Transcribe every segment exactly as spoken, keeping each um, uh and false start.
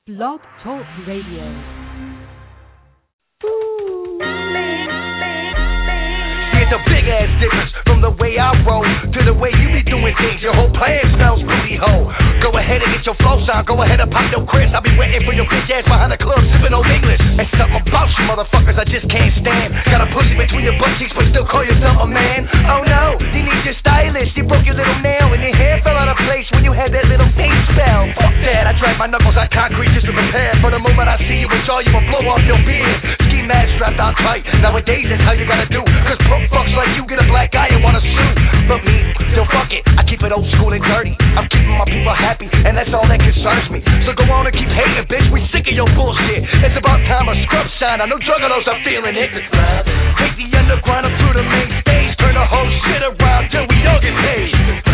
Blog Talk Radio. There's a big ass difference from the way I roll to the way you be doing things. Your whole plan smells booty hole. Go ahead and get your flow sound. Go ahead and pop your Chris. I'll be waiting for your bitch ass behind the club sipping old English. And something about you motherfuckers I just can't stand. Got a pussy between your butt cheeks but still call yourself a man. Oh no, you need your stylist. You broke your little nail and your hair fell out of place when you had that little face spell. Fuck that, I drag my knuckles on concrete just to prepare for the moment I see you with jaw. You will blow off your beard. Ski mask strapped on tight. Nowadays that's how you gotta do. Cause broke fucks like you get a black eye and wanna sue. But me, yo fuck it, I keep it old school and dirty. I'm keeping my people happy and that's all that concerns me. So go on and keep hating, bitch. We sick of your bullshit. It's about time a scrub shine. I know juggalos are feeling it. Take the underground up to the main stage. Turn the whole shit around till we all get paid.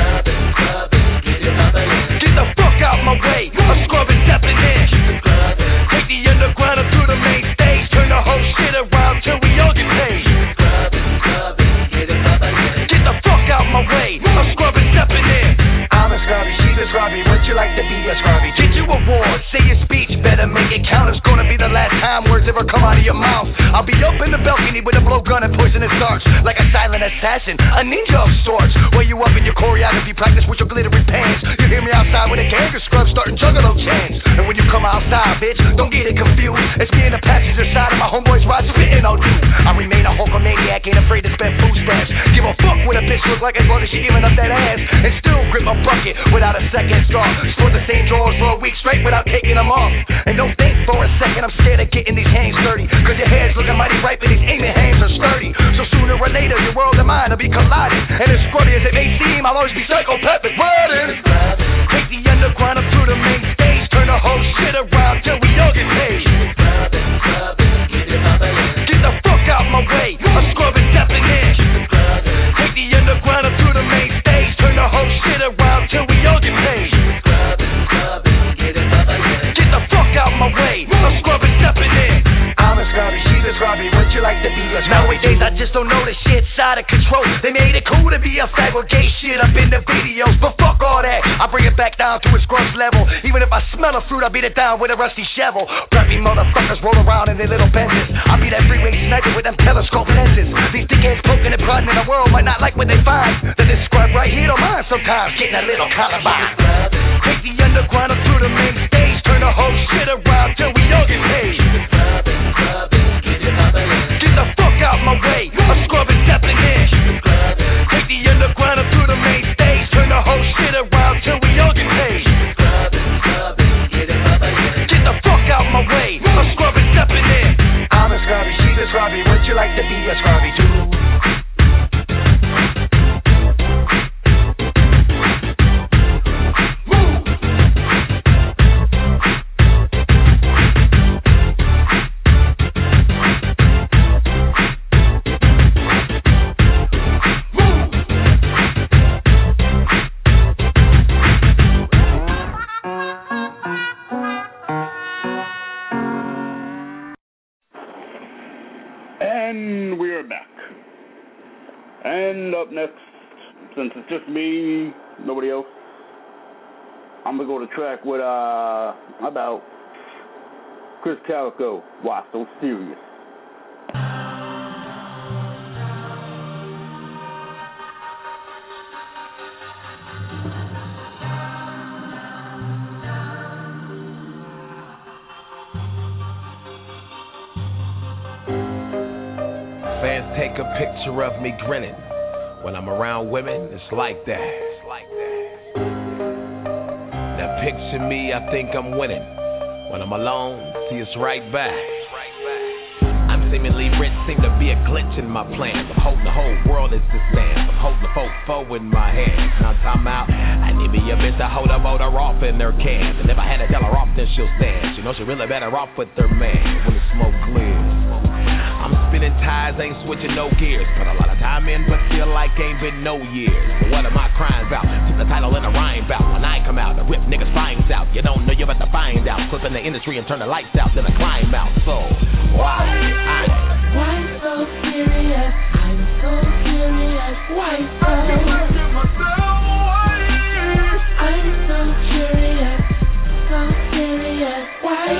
Get the fuck out my way. I'm scrubbing, stepping in. Take the underground up to the main stage. Turn the whole shit around till we all get paid. Get the fuck out my way. I'm scrubbing, stepping in. I'm a scrubby, she's a scrubby. Would you like to be a scrubby? Get you a award. Say your speech, better make it count. It's gonna be the last time words ever come out of your mouth. I'll be up in the balcony with a blowgun and poisonous darts, like a silent assassin, a ninja of sorts. Where you up in your choreography practice with your glittery pants. You hear me outside with a gangster scrub starting juggalo chants. And when you come outside, bitch, don't get it confused. It's me in the passenger side of my homeboy's ride spitting on you. I remain a hulkamaniac, ain't afraid to spend food stamps. Give a fuck what a bitch look like as long as she giving up that ass. And still grip a bucket without a second straw. Sport the same drawers for a week straight without taking them off. And don't think for a second I'm scared of getting these hands dirty. Cause your hair's looking mighty ripe and these aiming hands are sturdy. So sooner or later your world and mine will be colliding. And as scrubby as it may seem, I'll always be psychopathic riding. Take the underground up to the main stage. Turn the whole shit around till we all get paid. Get the fuck out my way. I'm scrubbing, stepping in. Take the underground up to the main stage. Turn the whole shit around till we all get paid. Get the fuck out my way. I'm scrubbing, stepping in. I'm a scrubby, she's a scrubby. Would you like to be a scrubby? Nowadays I just don't know the shit's out of control. They made it cool to be a fag with gay shit up in the videos. But fuck all that, I bring it back down to its gross level. Even if I smell a fruit, I beat it down with a rusty shovel. Preppy motherfuckers roll around in their little Benzes. I be that freeway sniper with them telescope lenses. These dickheads poking and prodding in the world might not like what they find. Then this scrub right here don't mind sometimes getting a little Columbine. Take the underground up to the main stage. Turn the whole shit around till we all get paid. Get the fuck out my way. I'm scrubbing, stepping in. Take the underground up to the main stage. Turn the whole shit around till we all get paid. Get the fuck out my way. I'm scrubbing, stepping in. I'm a scrubby, she's a scrubby. Would you like to be a scrubby too? And we're back. And up next, since it's just me, nobody else, I'm going to go to track with, uh, about Chris Calico. Why so serious? Fans take a picture of me grinning. When I'm around women, it's like that. It's like that. Now picture me, I think I'm winning. When I'm alone, see it's right back. I'm seemingly rich, seem to be a glitch in my plans. I'm holding the whole world as this stands. I'm holding the folk foe in my hands. Now time out, I need me a bitch to hold a motor off in their cans. And if I had to tell her off, then she'll stand. She knows she really better off with her man when the smoke clears. I'm spinning tires, ain't switching no gears. Put a lot of time in, but feel like ain't been no years. But what am I crying about? Took the title and the rhyme bout. When I come out, the rip niggas finds out. You don't know, you about to find out. Slip in the industry and turn the lights out, then I climb out. So, why? I, why so serious? I'm so curious. Why so? I'm so curious. So serious. Why?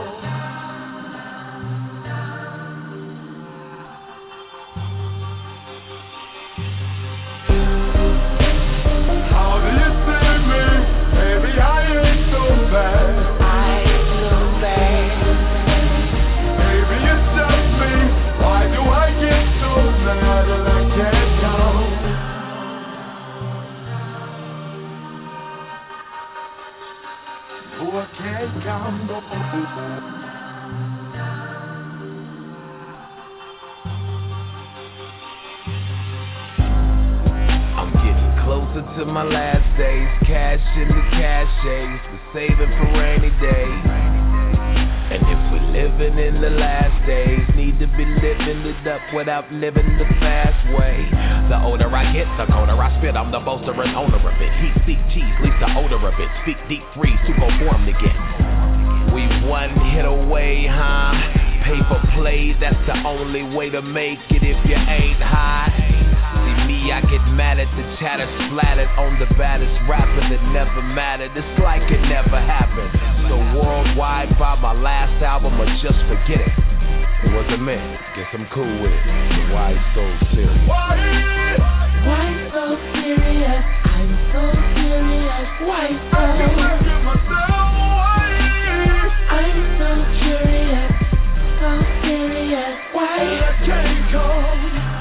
To my last days, cash in the caches, we're saving for rainy days. And if we're living in the last days, need to be living it up without living the fast way. The older I get, the colder I spit. I'm the boaster and owner of it. Heat, seek, cheese, leaves the odor of it. Speak deep, freeze to go formed again. We one hit away, huh? Paper play, that's the only way to make it if you ain't high. See me, I get mad at the chatter splattered on the baddest rapper that never mattered. It's like it never happened. So worldwide, buy my last album or just forget it. It wasn't meant, guess I'm cool with it. So why so serious? Why? Why so serious? I'm so serious. Why so? I feel like it myself. Why? I'm so curious, so serious. Why? I can't come.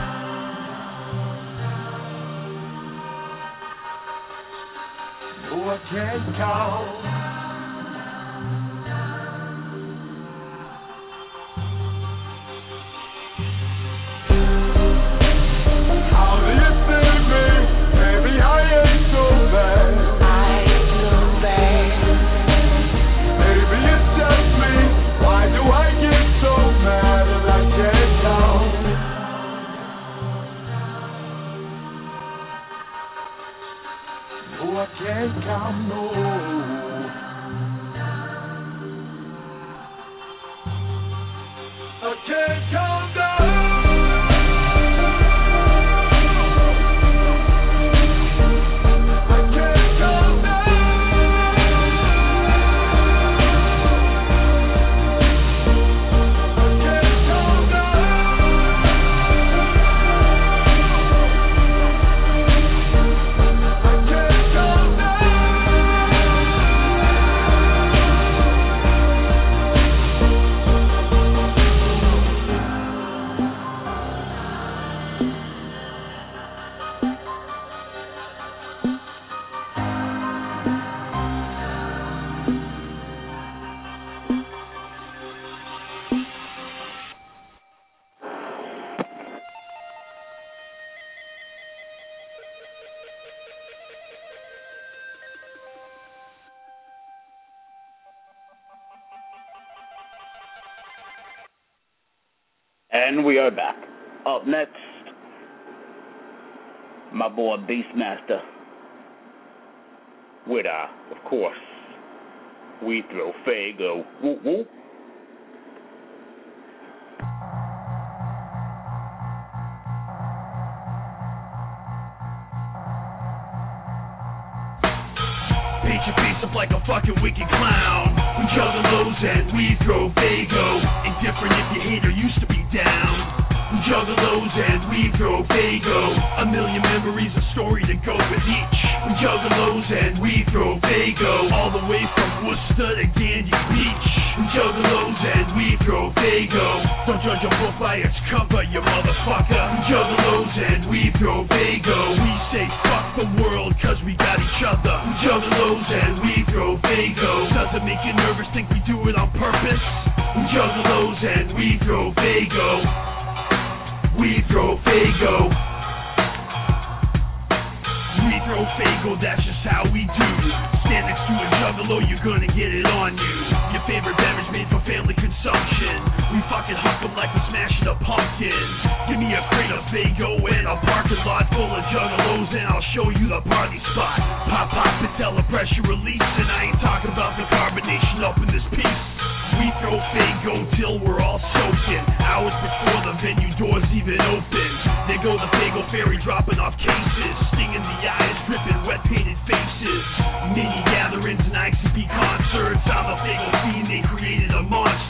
Oh, I can't count. How do you feel me? Baby, I ain't so bad. I ain't so bad. Baby, it's just me. Why do I get so mad and I can't count? Oh, I can't count, no. I can't count down. And we are back. Up next, my boy Beastmaster with, uh, of course, We Throw Fago. Woo woo. Paint your face up like a fucking wicked clown. We juggle lows and we throw Fago. Indifferent if you hate or used to be down. We juggle lows and we throw Fago. A million memories, a story to go with each. We juggle lows and we throw Fago. All the way from Worcester to Gandy Beach. We juggle lows and we throw Fago. Don't judge a book by its cover, you motherfucker. We juggle lows and we throw Fago. We say fuck the world cause we got each other. We juggle lows and we throw Fago. Does it make you nervous, think we do it on purpose? We juggle lows and we throw Fago. We throw Fago. We throw Fago, that's just how we do. Stand next to a juggalo, you're gonna get it on you. Your favorite beverage made for family consumption. We fucking huck them like we're smashing a pumpkin. Give me a crate of Fago and a parking lot full of juggalos, and I'll show you the party spot. Pop, pop, patella pressure release, and I ain't talking about the carbonation up in this piece. We throw Fago till we're all soaking. Hours before the venue doors even open. There go the Fago fairy dropping off cases. Stinging the eyes, dripping wet painted faces. Mini gatherings and I C P concerts. I'm a Fago fiend, they created a monster.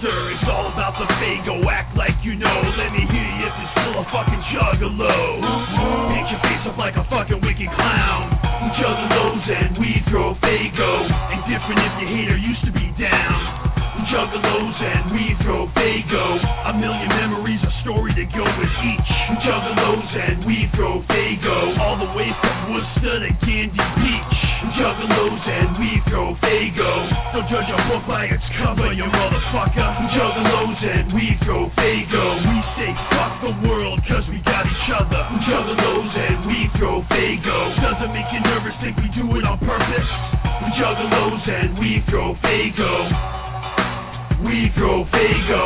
out the Fago, act like you know. Let me hear you if you're still a fucking juggalo. Paint your face up like a fucking wicked clown. We juggalos and we throw Fago. And different if your hater used to be down. We juggalos and we throw Fago. A million memories, a story to go with each. We juggalos and we throw Fago. All the way from Worcester to Candy Beach. We juggalos and we throw Fago. Don't judge a book by its cover, you motherfucker. We juggalos and we throw Fago. We say fuck the world cause we got each other. We juggalos and we throw Fago. Doesn't make you nervous, think we do it on purpose. We juggalos and we throw Fago. We throw Fago.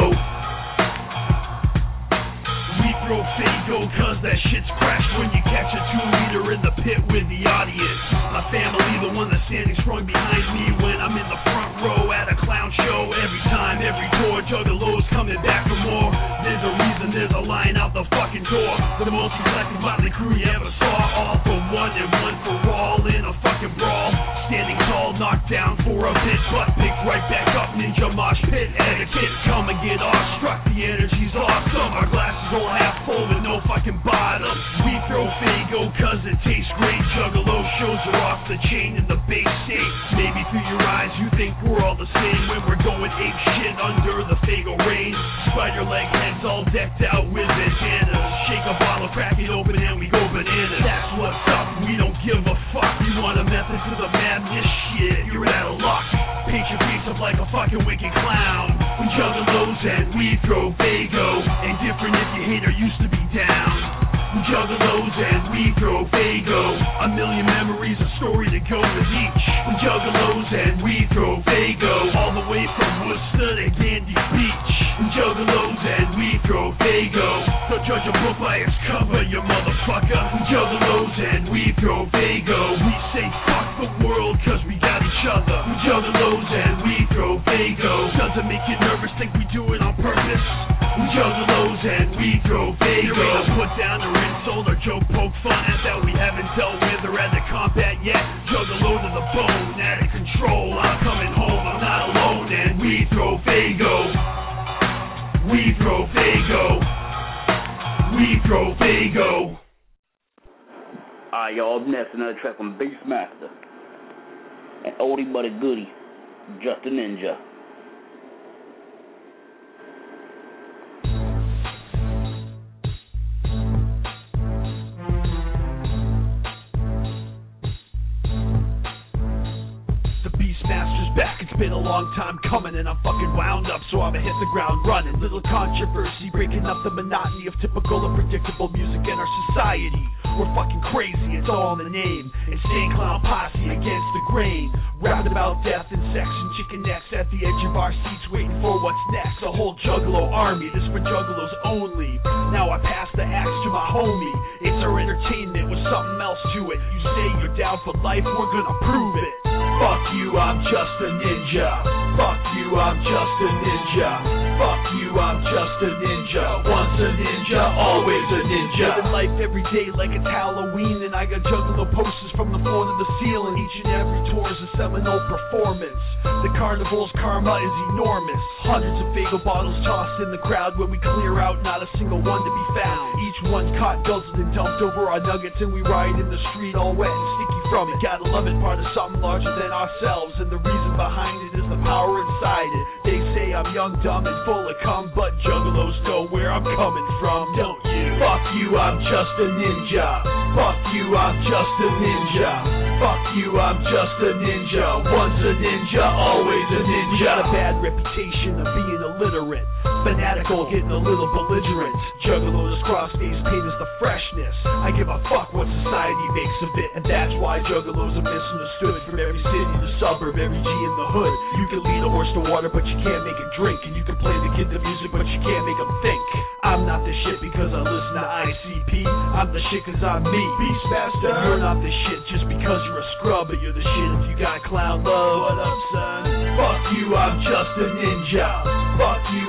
We throw Fago cause that shit's fresh when you catch a two-liter in the pit with the audience. My family, the one that's standing strong behind me when I'm in the front row at a clown show. Every time, every tour, juggalos coming back for more. There's a reason, there's a line out the fucking door. The most collective motley crew you ever saw. All for one and one for all in a fucking brawl. Standing tall, knocked down for a bit, but picked right back up. Ninja mosh pit etiquette. Come and get awestruck, the energy's awesome. Our glasses all half full with no fucking bottom. We throw Fago cause it tastes great. Juggalo shows are off the chain in the base state. Maybe through your eyes you think we're all the same when we're going ape shit under the Fago rain. Spider leg heads all decked out with bandanas. Shake a bottle, crack it open and we go bananas. That's what's up, we don't give a fuck. You want a method to the madness? Shit, you're out of luck. Paint your face up like a fucking wicked clown. We juggalos and we throw Fago. And different if your hater used to be down. We juggalos and we throw Fago. A million memories, a story to go with each. We juggalos and we throw Fago. All the way from Worcester to Candy Beach. We juggalos and we throw Fago. Don't judge a book by its cover, you motherfucker. We juggalos and we throw Fago. We say fuck the world cause we got each other. We juggalos and we throw Fago. Doesn't make you nervous, think we do it on purpose. We juggalos and we throw Fago. There ain't a put down or insult or joke, poke fun at that we haven't dealt with or had to combat yet. Juggalo to the bone, out of control. I'm coming home, I'm not alone. And we throw Fago. We throw Fago. We throw Fago. Alright, y'all, up next, another track from Beastmaster. And oldie but a goodie, Just a Ninja. Back, it's been a long time coming and I'm fucking wound up, so I'ma hit the ground running. Little controversy, breaking up the monotony of typical and predictable music in our society. We're fucking crazy, it's all in the name. Insane clown posse against the grain. Rapping about death and sex and chicken necks at the edge of our seats waiting for what's next. A whole juggalo army, this for juggalos only. Now I pass the axe to my homie. It's our entertainment with something else to it. You say you're down for life, we're gonna prove it. Fuck you, I'm just a ninja. Fuck you, I'm just a ninja. Fuck you, I'm just a ninja. Once a ninja, always a ninja. Living life every day like it's Halloween, and I got juggalo posters from the floor to the ceiling. Each and every tour is a seminal performance. The carnival's karma is enormous. Hundreds of Fago bottles tossed in the crowd when we clear out, not a single one to be found. Each one's caught, guzzled, and dumped over our nuggets, and we ride in the street all wet and sticky from it. Gotta love it, part of something larger than ourselves, and the reason behind it is the power inside it. They say I'm young, dumb, and full of cum, but juggalos know where I'm coming from, don't you? Fuck you, I'm just a ninja. Fuck you, I'm just a ninja. Fuck you, I'm just a ninja. Once a ninja, always a ninja. We got a bad reputation of being illiterate, fanatical, getting a little belligerent. Juggalos cross-face paint is the freshness. I give a fuck what society makes of it, and that's why juggalos are misunderstood. From every city to suburb, every G in the hood. You can lead a horse to water, but you can't make it drink. And you can play the kid the music, but you can't make him think. I'm not the shit because I listen to I C P. I'm the shit cause I'm me, Beastmaster. You're not the shit just because you're a scrub, but you're the shit if you got clown love. What up, son? Fuck you, I'm just a ninja. Fuck you, I'm just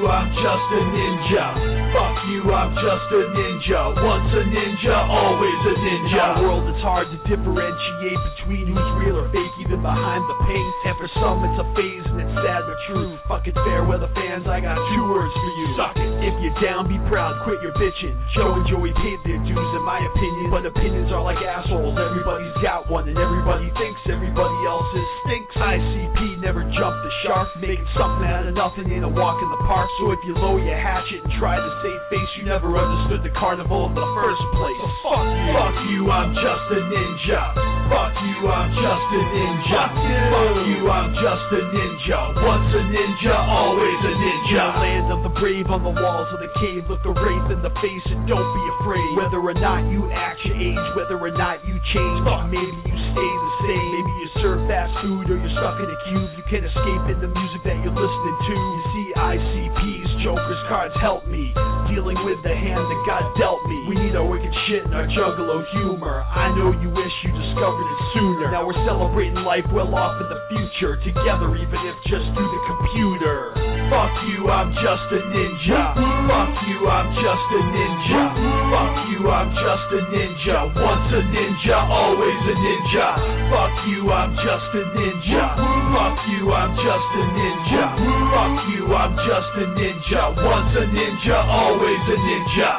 just a ninja. Fuck you, I'm just a ninja. Once a ninja, always a ninja. In our world, it's hard to differentiate between who's real or fake, even behind the paint. And for some, it's a phase, and it's sad but true. Fuck it, fair weather fans, I got two words for you. Suck it. If you're down, be proud, quit your bitching. Joe and Joey paid their dues, in my opinion. But opinions are like assholes, everybody's got one, and everybody thinks everybody else's stinks. I C P never jumped the shark, making something out of nothing ain't a walk in the park. So if you lower your hatchet and try to save face, you never understood the carnival in the first place. So fuck you. Fuck you, I'm just a ninja. Fuck you, I'm just a ninja. Fuck you, I'm just a ninja. Once a ninja, always a ninja. Land of the brave, on the walls of the cave, look the wraith in the face and don't be afraid. Whether or not you act your age, whether or not you change, maybe you stay the same. Maybe you serve fast food or you're stuck in a cube. You can't escape in the music that you're listening to. You see I C Ps, jokers, cards help me, dealing with the hand that God dealt me. We need our wicked shit and our juggalo humor. I know you wish you discovered it sooner. Now we're celebrating life well off in the future, together even if just through the computer. Fuck you, I'm just a ninja. Fuck you, I'm just a ninja. Fuck you, I'm just a ninja. Once a ninja, always a ninja. Fuck you, I'm just a ninja. Fuck you, I'm just a ninja. Fuck you, I'm just a ninja. Once a ninja, always a ninja.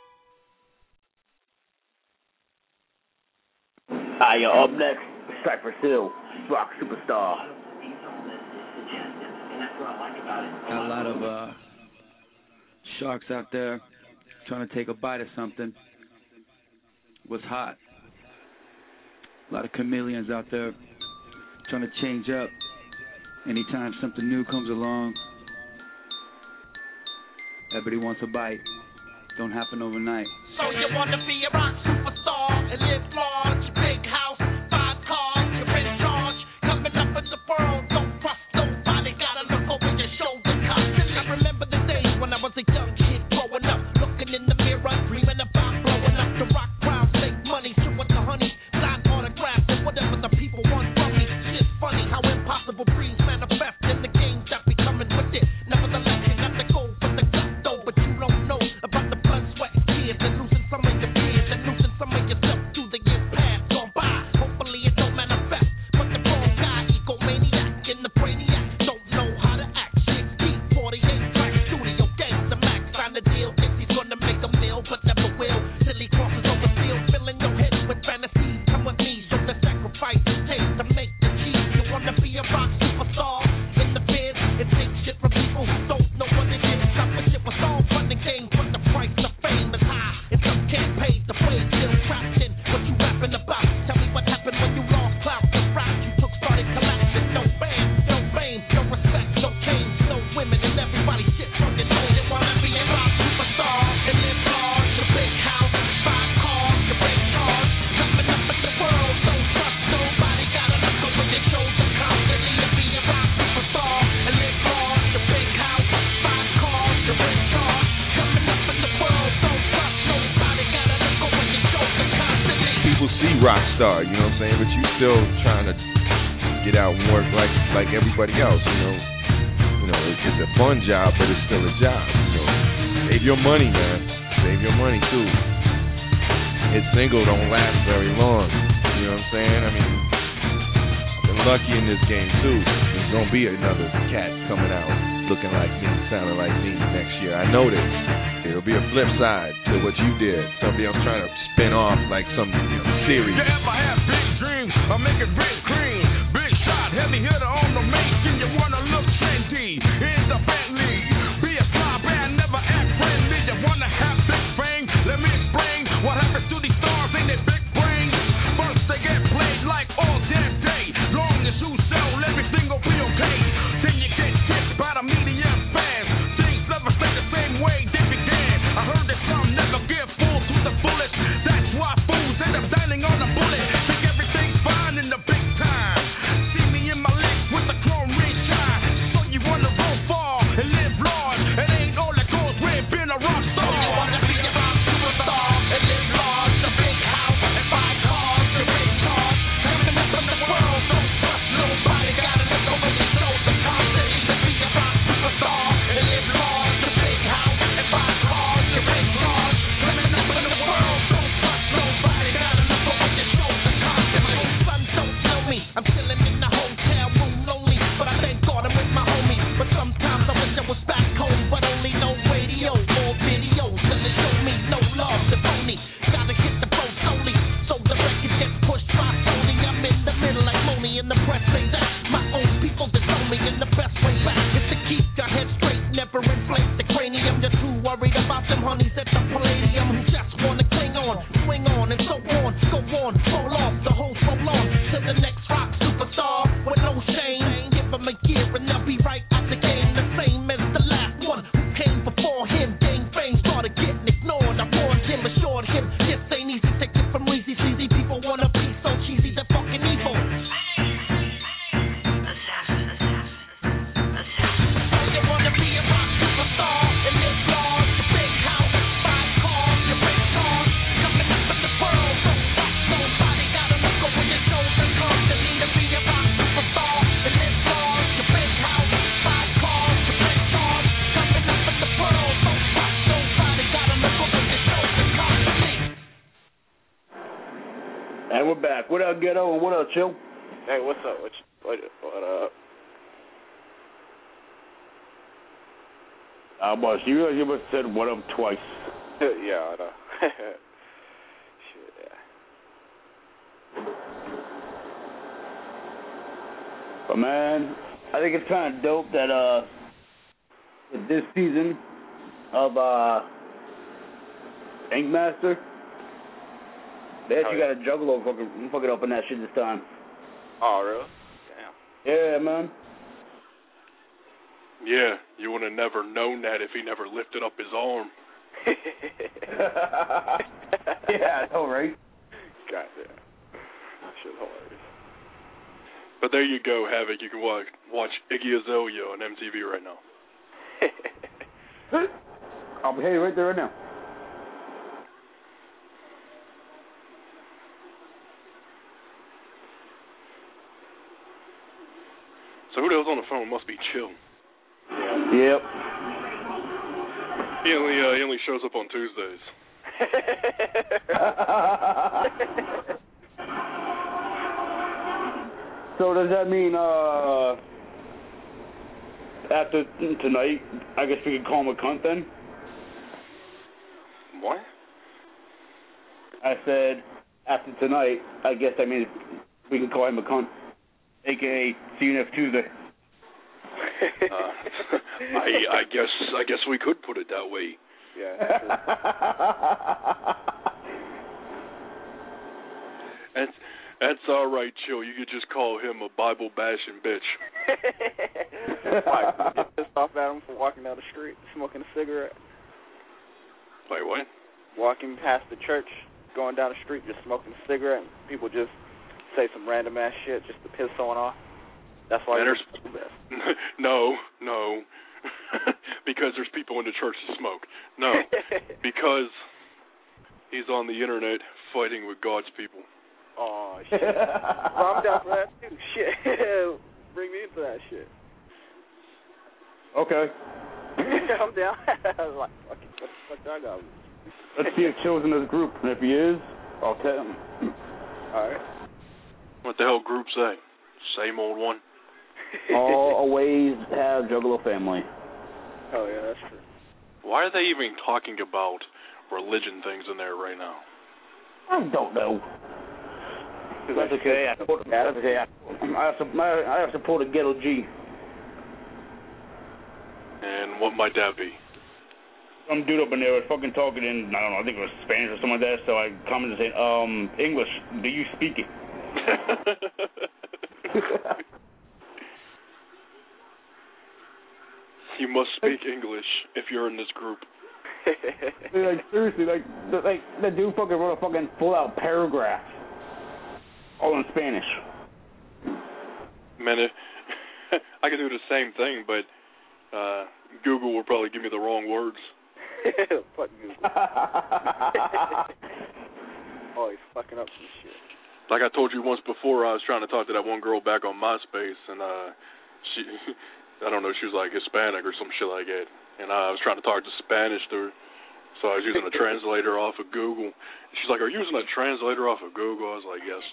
Alright, yo, up next, Cypress Hill, rock superstar. Got a lot of uh, sharks out there trying to take a bite of something. What's hot? A lot of chameleons out there trying to change up. Anytime something new comes along, everybody wants a bite. Don't happen overnight. So you want to be a rock superstar and live large, big house, five cars, you're in charge, coming up in the world, don't trust nobody, gotta look over your shoulder constantly. I remember the days when I was a young kid growing up, looking in the mirror, dreaming about blowing up the rock crowd, make money, shit with the honey, sign autographs and whatever the people want from me. Shit's funny how impossible dreams manifest in the games that be coming with it. Nevertheless, you got to go for the gut though, but you don't know about the blood, sweat, tears, and losing some of your peers, and losing some of yourself through the years past gone by. Hopefully it don't manifest, but the wrong guy, egomaniac in the brainiac, don't know how to act. sixteen, forty-eight, track studio, gangs, the max, sign the deal if he's gonna make a meal, but never will, till he crosses on the field, filling your head with fantasies. Come with me, show the sacrifice it takes to make the cheese. You wanna be a rock superstar in the biz and take shit from people who don't know what it is. Stop the shit with all fun and games, but the price of fame is high, and some can't pay the way. Still trapped in what you rapping about. Tell me what happened when you lost clout. The rap you took started collapsing. No fame, no fame, no respect, no change, no women, and everybody shit from your nose. You wanna be a rock superstar and live large, a big house, five cars, a big charge, coming up in the world. Don't trust nobody, gotta look over your shoulder constantly. To be a rock superstar and live large, a big house, five cars, a big charge, coming up in the world. Don't trust nobody, gotta look over your shoulder constantly. People see rock star, you know what I'm saying, but you still trying to get out and work like like everybody else, you know. You know, it's, it's a fun job, but it's still a job, you know. Save your money, man. Save your money too. It's single don't last very long. You know what I'm saying? I mean, I've been lucky in this game too. There's gonna be another cat coming out looking like me, sounding like me next year. I know this. There'll be a flip side to what you did. Something I'm trying to spin off like some series. Yeah, if I have big dreams, I make it big cream. Big shot, heavy hitter on the making. You wanna look trendy in the Bentley. Be a star band, never act friendly. You wanna have big fame? Let me explain what happens to these stars in their big brains. First they get played like all damn day. Long as you sell, everything will be okay. Then you get kicked by the medium fans. Things never stay the same way they began. I heard that some never give full to the fullest. That's why fools end up dining on a bullet. Think everything's fine in the big time. on and so on. Go on, roll off, the whole roll on to the next rock superstar with no shame. Give him a year and they'll be right at the game, the same as the last one who came before him. Gang fame started getting ignored. I warned him, assured him, this ain't easy. Take it from Reezy, sleazy people wanna be so cheesy, they're fucking evil. And we're back. What up, Ghetto, and what up, Chill? Hey, what's up? What, what, what up? Uh, boss, you you must have said what up twice. Yeah, I know. Shit, yeah. But, man, I think it's kind of dope that uh, with this season of uh, Ink Master, they actually oh, yeah. got a Juggalo fucking, fucking up in that shit this time. Oh, really? Damn. Yeah, man. Yeah, you would have never known that if he never lifted up his arm. Yeah, I know, right? Goddamn. That shit's hilarious. But there you go, Havoc. You can watch, watch Iggy Azalea on M T V right now. I'll be hey right there right now. So who the hell's on the phone? Must be Chill. Yep. He only uh, he only shows up on Tuesdays. So does that mean uh, after tonight, I guess we could call him a cunt then? What? I said after tonight, I guess that means we can call him a cunt, a k a see you next Tuesday. uh, I I guess I guess we could put it that way. Yeah. That's that's all right, Chill. You could just call him a Bible bashing bitch. Why? Get pissed off at him for walking down the street, smoking a cigarette. Wait, what? Walking past the church, going down the street, just smoking a cigarette, and people just say some random ass shit just to piss someone off. That's why there's the best. No, no. Because there's people in the church that smoke. No. Because he's on the internet fighting with God's people. Oh shit. Well, I'm down for that too. Shit. Bring me into that shit. Okay. I'm down. Like, fuck, what the fuck do I got? Let's see if Chill's in this group, and if he is, I'll tell him. Alright. What the hell group say? Same old one? All always have Juggalo family. Oh yeah, that's true. Why are they even talking about religion things in there right now? I don't know. That's okay. I support, that's okay. I, I, support, I support a ghetto G. And what might that be? Some dude up in there was fucking talking in, I don't know, I think it was Spanish or something like that, so I commented saying, um, English, do you speak it? You must speak English if you're in this group. Like, seriously, like, the, like, the dude fucking wrote a fucking full-out paragraph, all in Spanish. Man, it, I could do the same thing, but uh, Google will probably give me the wrong words. Fuck Google. Oh, he's fucking up some shit. Like I told you once before, I was trying to talk to that one girl back on MySpace, and uh, she, I don't know, she was like Hispanic or some shit like that. And uh, I was trying to talk to Spanish to her, so I was using a translator off of Google. She's like, are you using a translator off of Google? I was like, yes.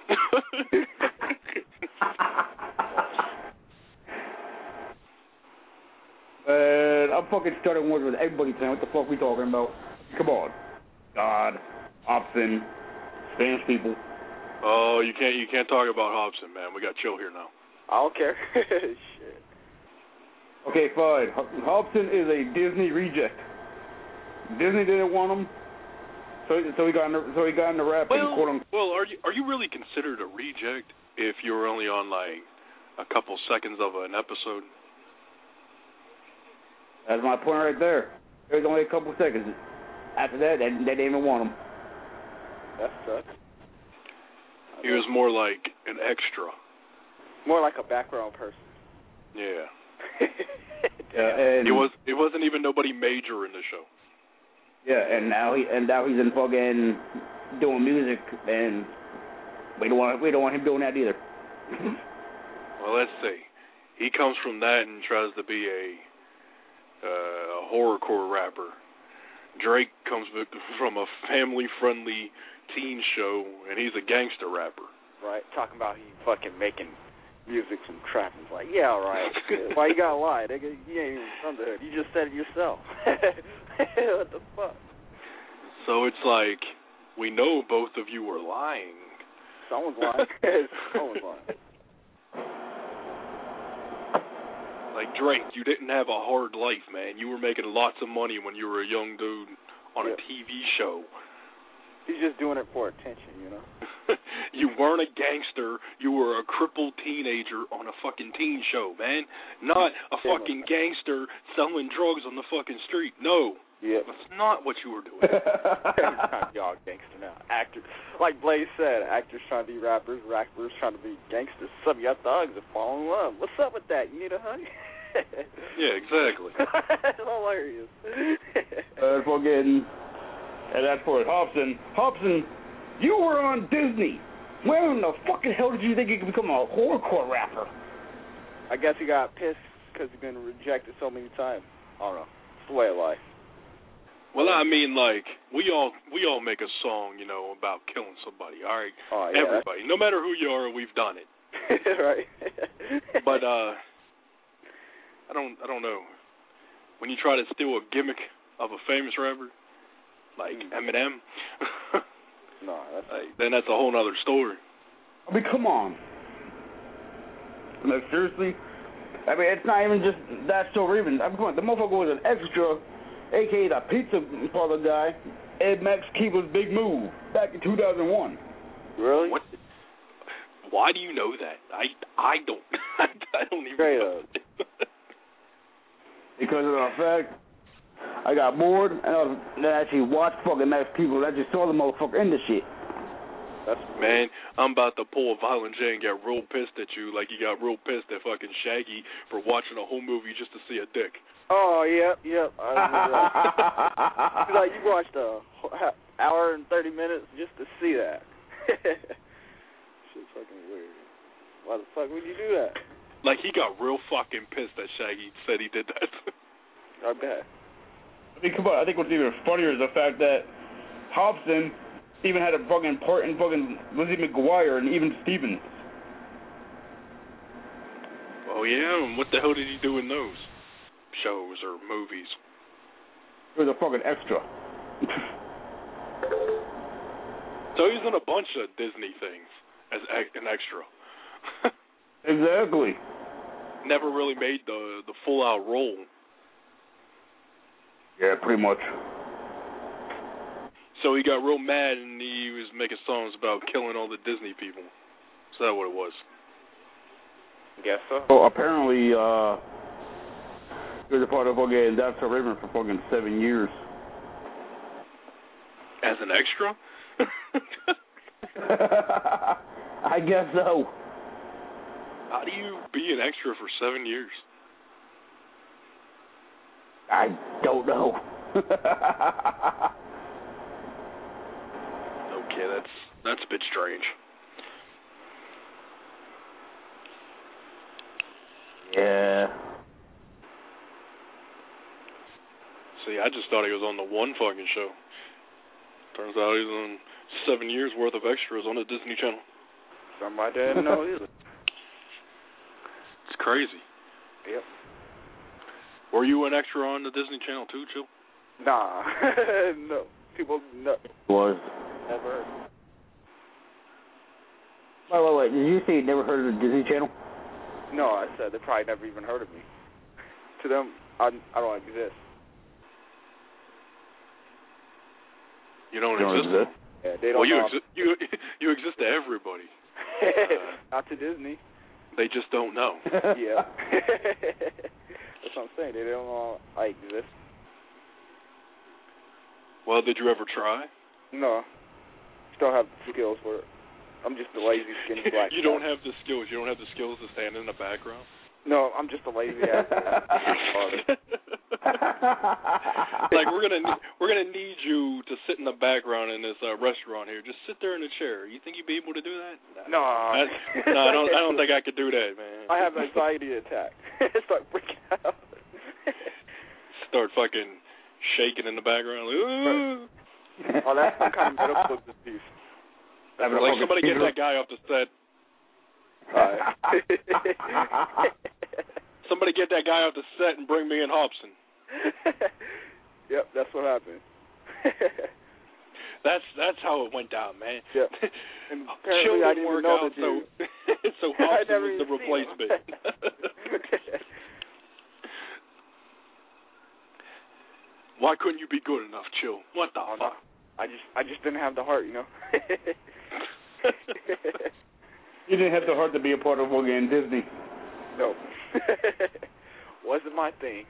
And I'm fucking starting words with everybody tonight. What the fuck we talking about? Come on. God, Hobson, Spanish people. Oh, you can't you can't talk about Hobson, man. We got Chill here now. I don't care. Shit. Okay, fine. Hobson is a Disney reject. Disney didn't want him. So so he got into, so he got into rap Well, and quote unquote. well, are you are you really considered a reject if you're only on like a couple seconds of an episode? That's my point right there. There's only a couple seconds. After that, they, they didn't even want him. That sucks. He was more like an extra. More like a background person. Yeah. Yeah, and It was. It wasn't even nobody major in the show. yeah, and now he and now he's in fucking doing music, and we don't want we don't want him doing that either. Well, let's see. He comes from that and tries to be a, uh, a horrorcore rapper. Drake comes from a family-friendly teen show, and he's a gangster rapper. Right, talking about he fucking making music from trap. It's like, yeah, all right. Why you gotta lie? Nigga, you ain't even from the hood. You just said it yourself. What the fuck? So it's like, we know both of you are lying. Someone's lying. Someone's lying. Like, Drake, you didn't have a hard life, man. You were making lots of money when you were a young dude on Yeah. a T V show. He's just doing it for attention, you know? You weren't a gangster. You were a crippled teenager on a fucking teen show, man. Not a fucking gangster selling drugs on the fucking street. No. Yeah. That's not what you were doing. Y'all gangster now. Actors, like Blaze said, actors trying to be rappers, rappers trying to be gangsters. Some of y'all thugs are falling in love. What's up with that? You need a hug? Yeah, exactly. That's hilarious. Uh, fucking, and that's for it. Hobson. Hobson, you were on Disney. Where in the fucking hell did you think you could become a horrorcore rapper? I guess he got pissed because he's been rejected so many times. I don't know. It's the way of life. Well, I mean, like, we all we all make a song, you know, about killing somebody, all right? Oh, yeah. Everybody. No matter who you are, we've done it. Right. But, uh, I don't I don't know. When you try to steal a gimmick of a famous rapper, like Mm. Eminem, no, that's... like, then that's a whole other story. I mean, come on. Like, seriously? I mean, it's not even just that story even. I mean, come on, the motherfucker was an extra, a k a the pizza parlor guy, Ed Max Keeler's Big Move, back in two thousand one. Really? What? Why do you know that? I, I don't. I don't even Straight know. up. Because of the fact I got bored and I was, then I actually watched fucking Max Keeler. I just saw the motherfucker in the shit. That's Man, I'm about to pull a Violent J and get real pissed at you like you got real pissed at fucking Shaggy for watching a whole movie just to see a dick. Oh, yep, yep. I remember that. Like, you watched a hour and thirty minutes just to see that. Shit's fucking weird. Why the fuck would you do that? Like, he got real fucking pissed that Shaggy said he did that. I bet. I mean, come on. I think what's even funnier is the fact that Hobson even had a fucking part in fucking Lizzie McGuire and even Stevens. Oh, yeah? And what the hell did he do in those shows or movies? He was a fucking extra. So he's in a bunch of Disney things as an extra. Exactly. Never really made the the full out role. Yeah, pretty much. So he got real mad and he was making songs about killing all the Disney people. Is that what it was? Guess so. So apparently, uh, he was a part of fucking That's So Raven for fucking seven years. As an extra? I guess so. How do you be an extra for seven years? I don't know. Okay, that's that's a bit strange. Yeah. See, I just thought he was on the one fucking show. Turns out he's on seven years worth of extras on the Disney Channel. Somebody didn't know either. It's crazy. Yep. Were you an extra on the Disney Channel too, Chill? Nah. No. People no. Was. Never heard. Wait, wait, wait. Did you say you never heard of the Disney Channel? No, I said they probably never even heard of me. To them, I, I don't exist. You don't, You don't exist. exist? Yeah, they don't well, you know. exi- you you exist to everybody. Not to Disney. They just don't know. Yeah. That's what I'm saying. They don't know I exist. Well, did you ever try? No. Still have the skills for it. I'm just a lazy, skinny black You guy. don't have the skills. You don't have the skills to stand in the background. No, I'm just a lazy ass. Like we're gonna ne- we're gonna need you to sit in the background in this uh, restaurant here. Just sit there in a chair. You think you'd be able to do that? No. I, no, I don't. I don't think I could do that, man. I have anxiety attack. Start freaking out. Start fucking shaking in the background. Like, ooh. Oh, that's some kind of medical disease. Like somebody get that guy off the set. Right. Somebody get that guy off the set and bring me in Hobson. Yep, that's what happened. That's that's how it went down, man. Yep. And apparently I didn't work know out, the dude. so so I Hobson never was the even seen replacement. Why couldn't you be good enough, Chill? What the Oh, fuck? no. I just I just didn't have the heart, you know. You didn't have the heart to be a part of fucking Disney. No. Wasn't my thing.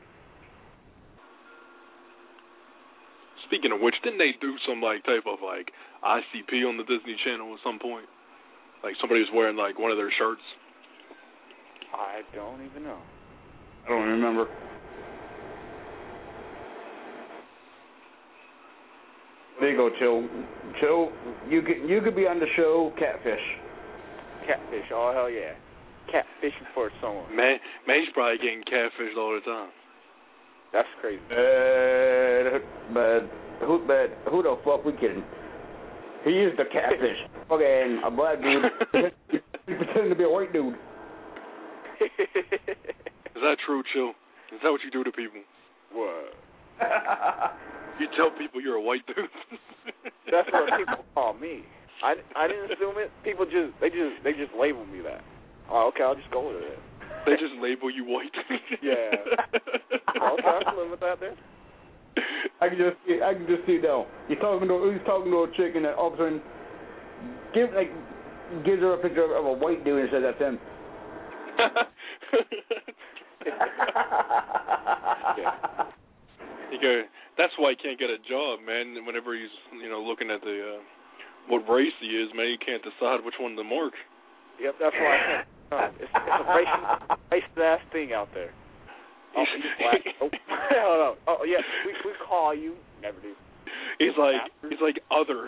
Speaking of which, didn't they do some like type of like I C P on the Disney Channel at some point? Like somebody was wearing like one of their shirts. I don't even know. I don't remember. There you go, Chill. Chill, you could you could be on the show Catfish. Catfish, oh hell yeah. Catfishing for someone. Man, man, he's probably getting catfished all the time. That's crazy. Uh, but who but who the fuck we kidding? He is the catfish. Fucking a black dude. He pretending to be a white dude. Is that true, Chill? Is that what you do to people? What? You tell people you're a white dude. That's what people call me. I, I didn't assume it. People just they just they just label me that. Oh, okay, I'll just go with it. They just label you white. Yeah. Okay, I can live with that then. I can just see, I can just see now. He's talking to he's talking to a chick and then all of a sudden give like gives her a picture of, of a white dude and says that's him. Yeah. He go, that's why he can't get a job, man. Whenever he's, you know, looking at the uh, what race he is, man, he can't decide which one to mark. Yep, that's why I can't. Uh, it's, it's a racist, racist ass thing out there. Oh, you black. Oh, hell no. Oh, yeah, we we call you. Never do. He's like he's like other.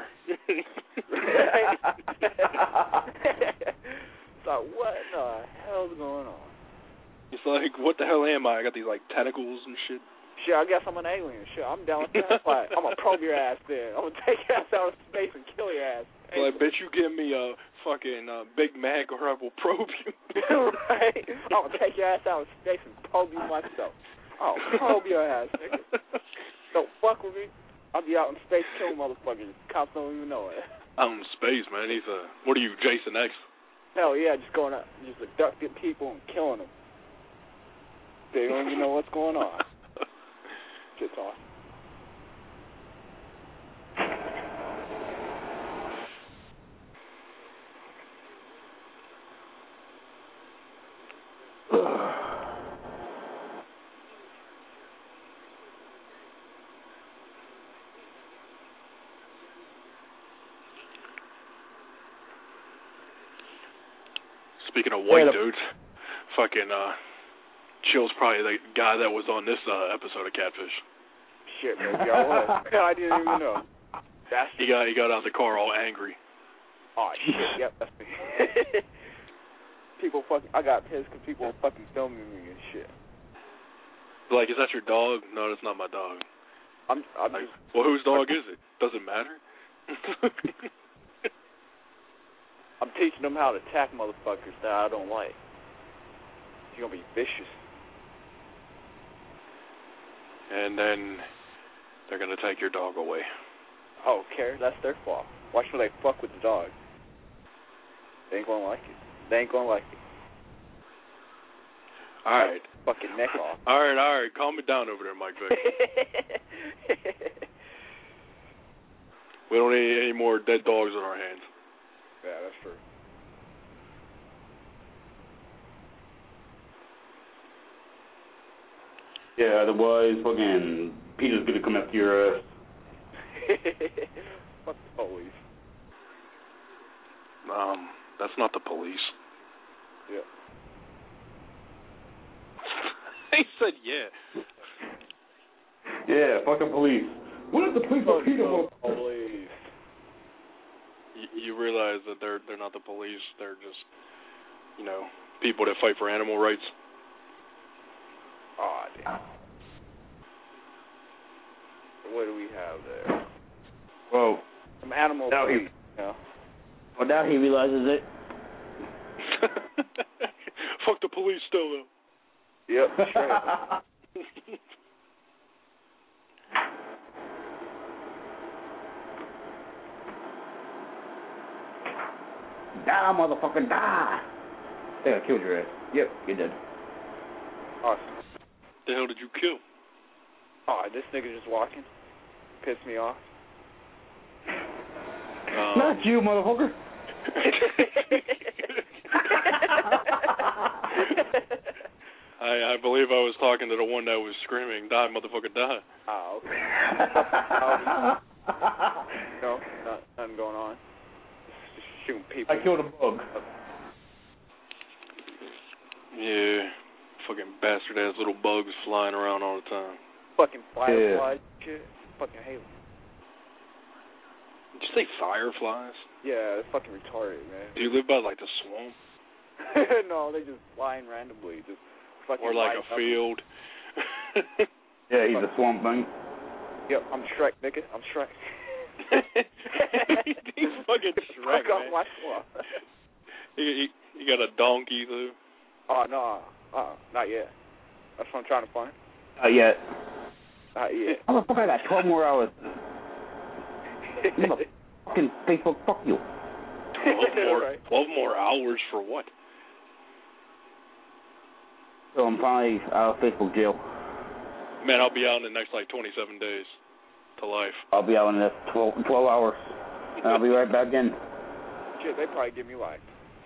So what the hell's going on? He's like, what the hell am I? I got these like tentacles and shit. Shit, I guess I'm an alien. Shit, I'm down with that. Like, I'm gonna probe your ass then. I'm gonna take your ass out of space and kill your ass. Well, I bet you give me a fucking uh, Big Mac or I will probe you. Right? I'm gonna take your ass out of space and probe you myself. Oh, probe your ass, nigga. Don't fuck with me. I'll be out in space killing motherfuckers. Cops don't even know it. Out in space, man. He's a, what are you, Jason X? Hell yeah, just going out, just abducting people and killing them. They don't even know what's going on. Shit's awesome. Speaking of white Yeah, the- dudes, fucking uh, Chill's probably the guy that was on this uh, episode of Catfish. Shit, maybe I was. I didn't even know. That's He got he got out of the car all angry. Oh shit, yep, that's me. People fucking, I got pissed because people were fucking filming me and shit. Like, is that your dog? No, that's not my dog. I'm, I'm Like, just, well, whose dog is it? Does it matter? I'm teaching them how to attack motherfuckers that I don't like. You're gonna be vicious. And then they're gonna take your dog away. I don't care. That's their fault. Why should they fuck with the dog? They ain't gonna like it. They ain't gonna like it. All right. Fucking neck off. All right, all right. Calm it down over there, Mike Vick. We don't need any more dead dogs on our hands. Yeah, that's true. Yeah, otherwise, fucking Peter's gonna come after your ass. Fuck the police. Um, that's not the police. Yeah. He said, yeah. Yeah, fuck the police. What if the police are Peter? Police. You, you realize that they're they're not the police. They're just, you know, people that fight for animal rights. Oh, damn. What do we have there? Whoa. Some animal Now police. he, Yeah. well, now he realizes it. Fuck the police still, though. Yep, straight up. Die, motherfucker, die. I think I killed your ass. Yep, you did. Awesome. The hell did you kill? Oh, this nigga just walking. Pissed me off. Um, Not you, motherfucker. I, I believe I was talking to the one that was screaming, die, motherfucker, die. Oh, okay. No, not, nothing going on. Just shooting people. I killed a bug. Yeah, fucking bastard-ass little bugs flying around all the time. Fucking fireflies Yeah. and shit. Fucking hate them. Did you say fireflies? Yeah, it's fucking retarded, man. Do you live by, like, the swamp? No, they just flying randomly. Just fucking Or, like, light a up. field? Yeah, he's a swamp thing. Yep, I'm Shrek, nigga. I'm Shrek. He's fucking Shrek, Fuck off man. my swamp. You, you, you got a donkey, though? Oh, no. Uh, not yet. That's what I'm trying to find. Not yet. Not yet. Motherfucker, I got twelve more hours. Motherfucking Facebook, fuck you. Twelve more, Right. twelve more hours for what? So I'm finally out of Facebook jail. Man, I'll be out in the next, like, twenty-seven days to life. I'll be out in the next twelve, twelve hours. And I'll be right back in. Shit, they probably give me life.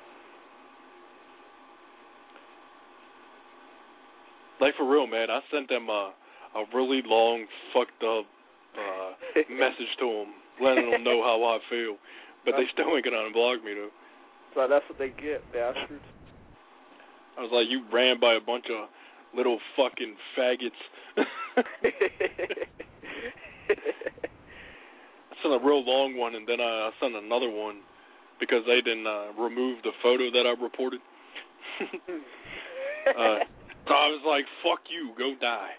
Like, for real, man, I sent them a, a really long, fucked up uh, message to them, letting them know how I feel. But they still ain't gonna unblock me, though. So that's what they get, bastards. I was like, you ran by a bunch of little fucking faggots. I sent a real long one, and then I sent another one because they didn't uh, remove the photo that I reported. uh, so I was like, fuck you, go die.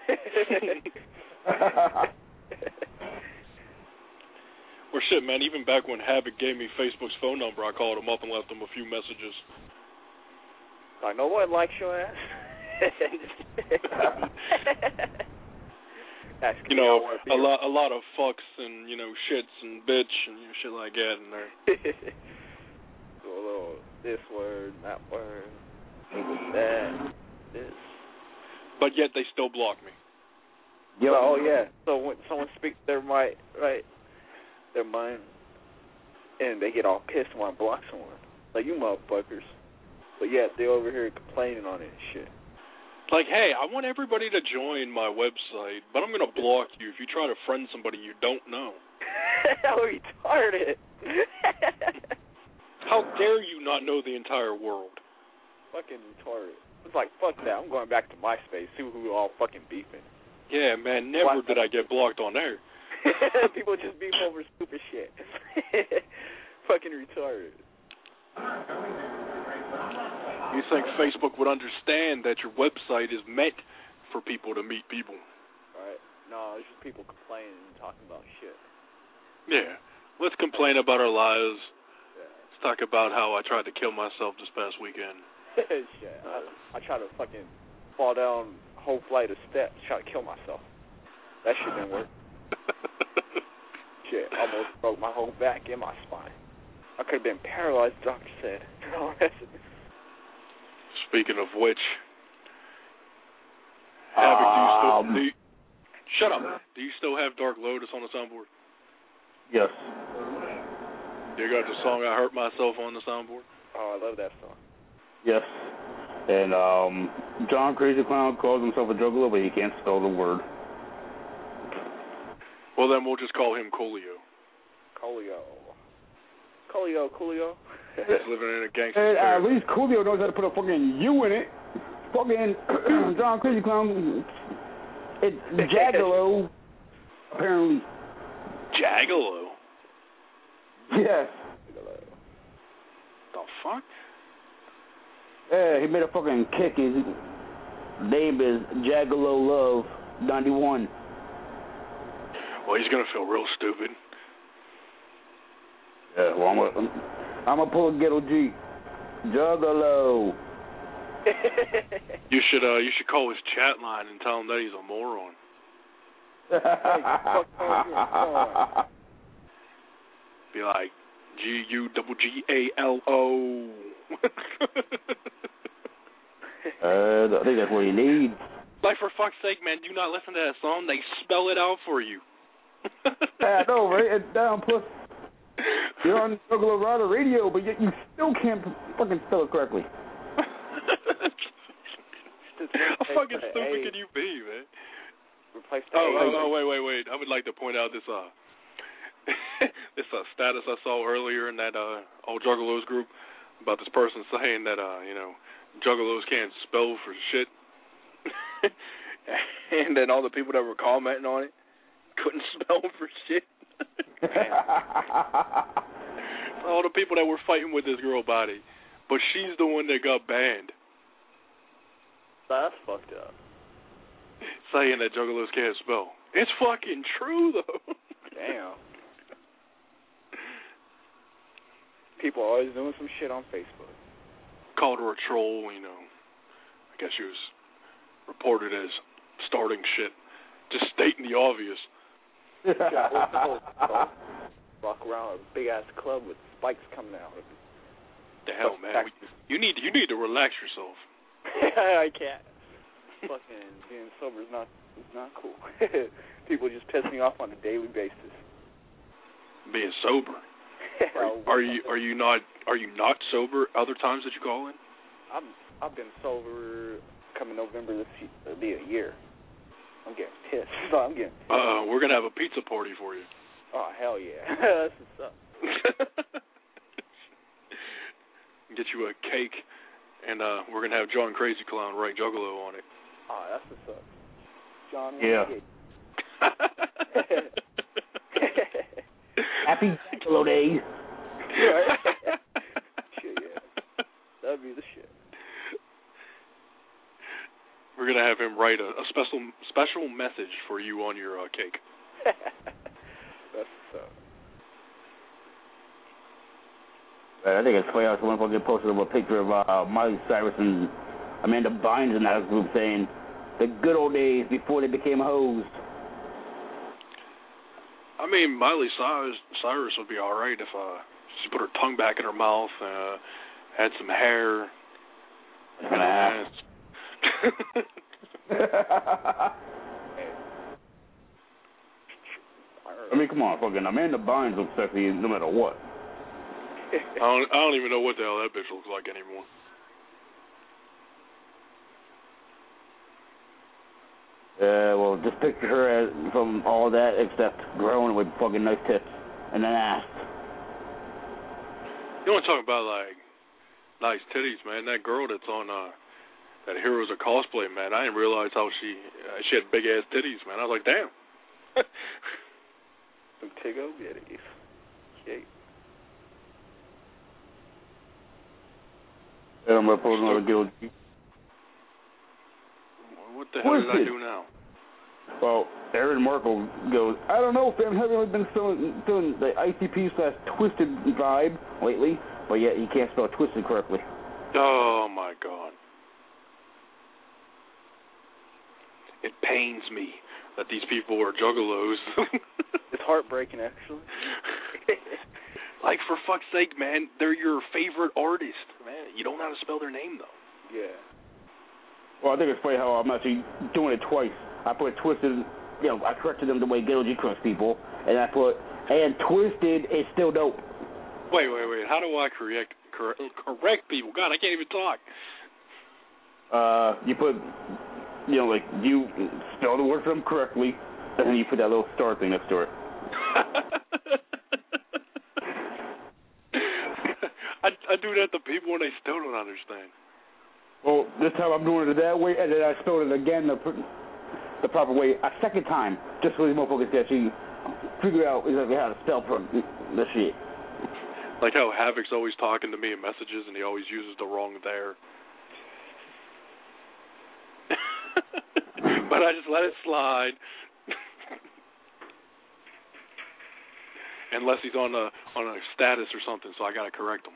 Or shit, man, even back when Havoc gave me Facebook's phone number, I called him up and left him a few messages. Like, no one likes your ass. You know, a lot, a lot of fucks and, you know, shits and bitch and you know, shit like that in there. So a little this word, that word, that, this. But yet they still block me. Yo. So, oh yeah. So when someone speaks their mind, right, their mind, and they get all pissed and want to block someone, like you motherfuckers. But yet they over here complaining on it and shit. Like, hey, I want everybody to join my website, but I'm gonna block you if you try to friend somebody you don't know. How retarded! How dare you not know the entire world? Fucking retarded. It's like, fuck that. I'm going back to MySpace, see who all fucking beefing. Yeah, man, never did I get blocked on there. People just beef over stupid shit. Fucking retarded. You think Facebook would understand that your website is meant for people to meet people? Right? No, it's just people complaining and talking about shit. Yeah. Let's complain about our lives. Yeah. Let's talk about how I tried to kill myself this past weekend. Shit. I, I tried to fucking fall down a whole flight of steps, try to kill myself. That shit didn't work. Shit, almost broke my whole back and my spine. I could have been paralyzed, the doctor said. Speaking of which, Havoc, do you still... Um, Do you, shut up. Do you still have Dark Lotus on the soundboard? Yes. You got the song "I Hurt Myself" on the soundboard. Oh, I love that song. Yes. And um, John Crazy Clown calls himself a juggalo, but he can't spell the word. Well, then we'll just call him Coolio. Coolio. Coolio, Coolio. He's living in a gangster. And at least Coolio knows how to put a fucking U in it. Fucking John Crazy Clown, it's Jaggalo, apparently. Jaggalo? Yes. The fuck? Yeah, he made a fucking kick. His name is Jaggalo Love ninety-one. Well, he's gonna feel real stupid. Yeah, well, I'm gonna, I'm gonna pull a ghetto G. Juggalo. You should uh you should call his chat line and tell him that he's a moron. Be like G U double G A L O. uh, I think that's what you need. Like, for fuck's sake, man, do not listen to that song. They spell it out for you. Yeah, I know, right? It's down. Plus, you're on Juggalo Rider Radio, but yet you still can't fucking spell it correctly. How fucking stupid can you be, man? Replace oh, oh, oh, wait, wait, wait. I would like to point out this uh this uh, status I saw earlier in that uh old Juggalos group about this person saying that uh, you know, Juggalos can't spell for shit. And then all the people that were commenting on it couldn't spell for shit. All the people that were fighting with this girl body, but she's the one that got banned. That's fucked up. Saying that Juggalos can't spell. It's fucking true, though. Damn. People are always doing some shit on Facebook. Called her a troll, you know. I guess she was reported as starting shit. Just stating the obvious. Walk around a big-ass club with spikes coming out. The hell, man. You need, you need to relax yourself. I can't. Fucking being sober is not is not cool. People just piss me off on a daily basis. Being sober. Are, are you are you not are you not sober other times that you call in? I'm I've been sober coming November this year, it'll be a year. I'm getting pissed. So I'm getting pissed. Uh, we're gonna have a pizza party for you. Oh hell yeah. That's what's up. Get you a cake, and uh, we're gonna have John Crazy Clown write Juggalo on it. Oh, that's what's up. John. Yeah. Happy Juggalo Day. Right. Shit, yeah. That'd be the shit. We're gonna have him write a, a special special message for you on your uh, cake. That's what's up. I think it's funny. I was one fucking posted a picture of uh, Miley Cyrus and Amanda Bynes in that group saying the good old days before they became hoes. I mean, Miley Cyrus, Cyrus would be all right if uh, she put her tongue back in her mouth, uh, had some hair, and an ass. I mean, come on, fucking Amanda Bynes looks sexy no matter what. I don't, I don't even know what the hell that bitch looks like anymore. Uh, well, just picture her as, from all that except grown with fucking nice tits and an ass. You want to talk about, like, nice titties, man? That girl that's on uh, that Heroes of Cosplay, man, I didn't realize how she uh, she had big-ass titties, man. I was like, damn. Some tiggo bitties. Shit. And I'm going to post another guild. What the hell did I do now? Well, Aaron Markle goes, I don't know, fam, haven't really been feeling, feeling the I C P slash twisted vibe lately, but yet he can't spell twisted correctly. Oh, my God. It pains me that these people are juggalos. It's heartbreaking, actually. Like, for fuck's sake, man, they're your favorite artist, man. You don't know how to spell their name, though. Yeah. Well, I think it's funny how I'm actually doing it twice. I put twisted you know, I corrected them the way Ghetto G corrects people, and I put, and Twisted is still dope. Wait, wait, wait. How do I correct correct, correct people? God, I can't even talk. Uh, you put, you know, like, you spell the word for them correctly, and then you put that little star thing next to it. I, I do that to people when they still don't understand. Well, this time I'm doing it that way, and then I spelled it again the, the proper way a second time, just so these motherfuckers can actually figure out exactly how to spell for the shit. Like how Havoc's always talking to me in messages, and he always uses the wrong there. But I just let it slide. Unless he's on a on a status or something, so I gotta correct him.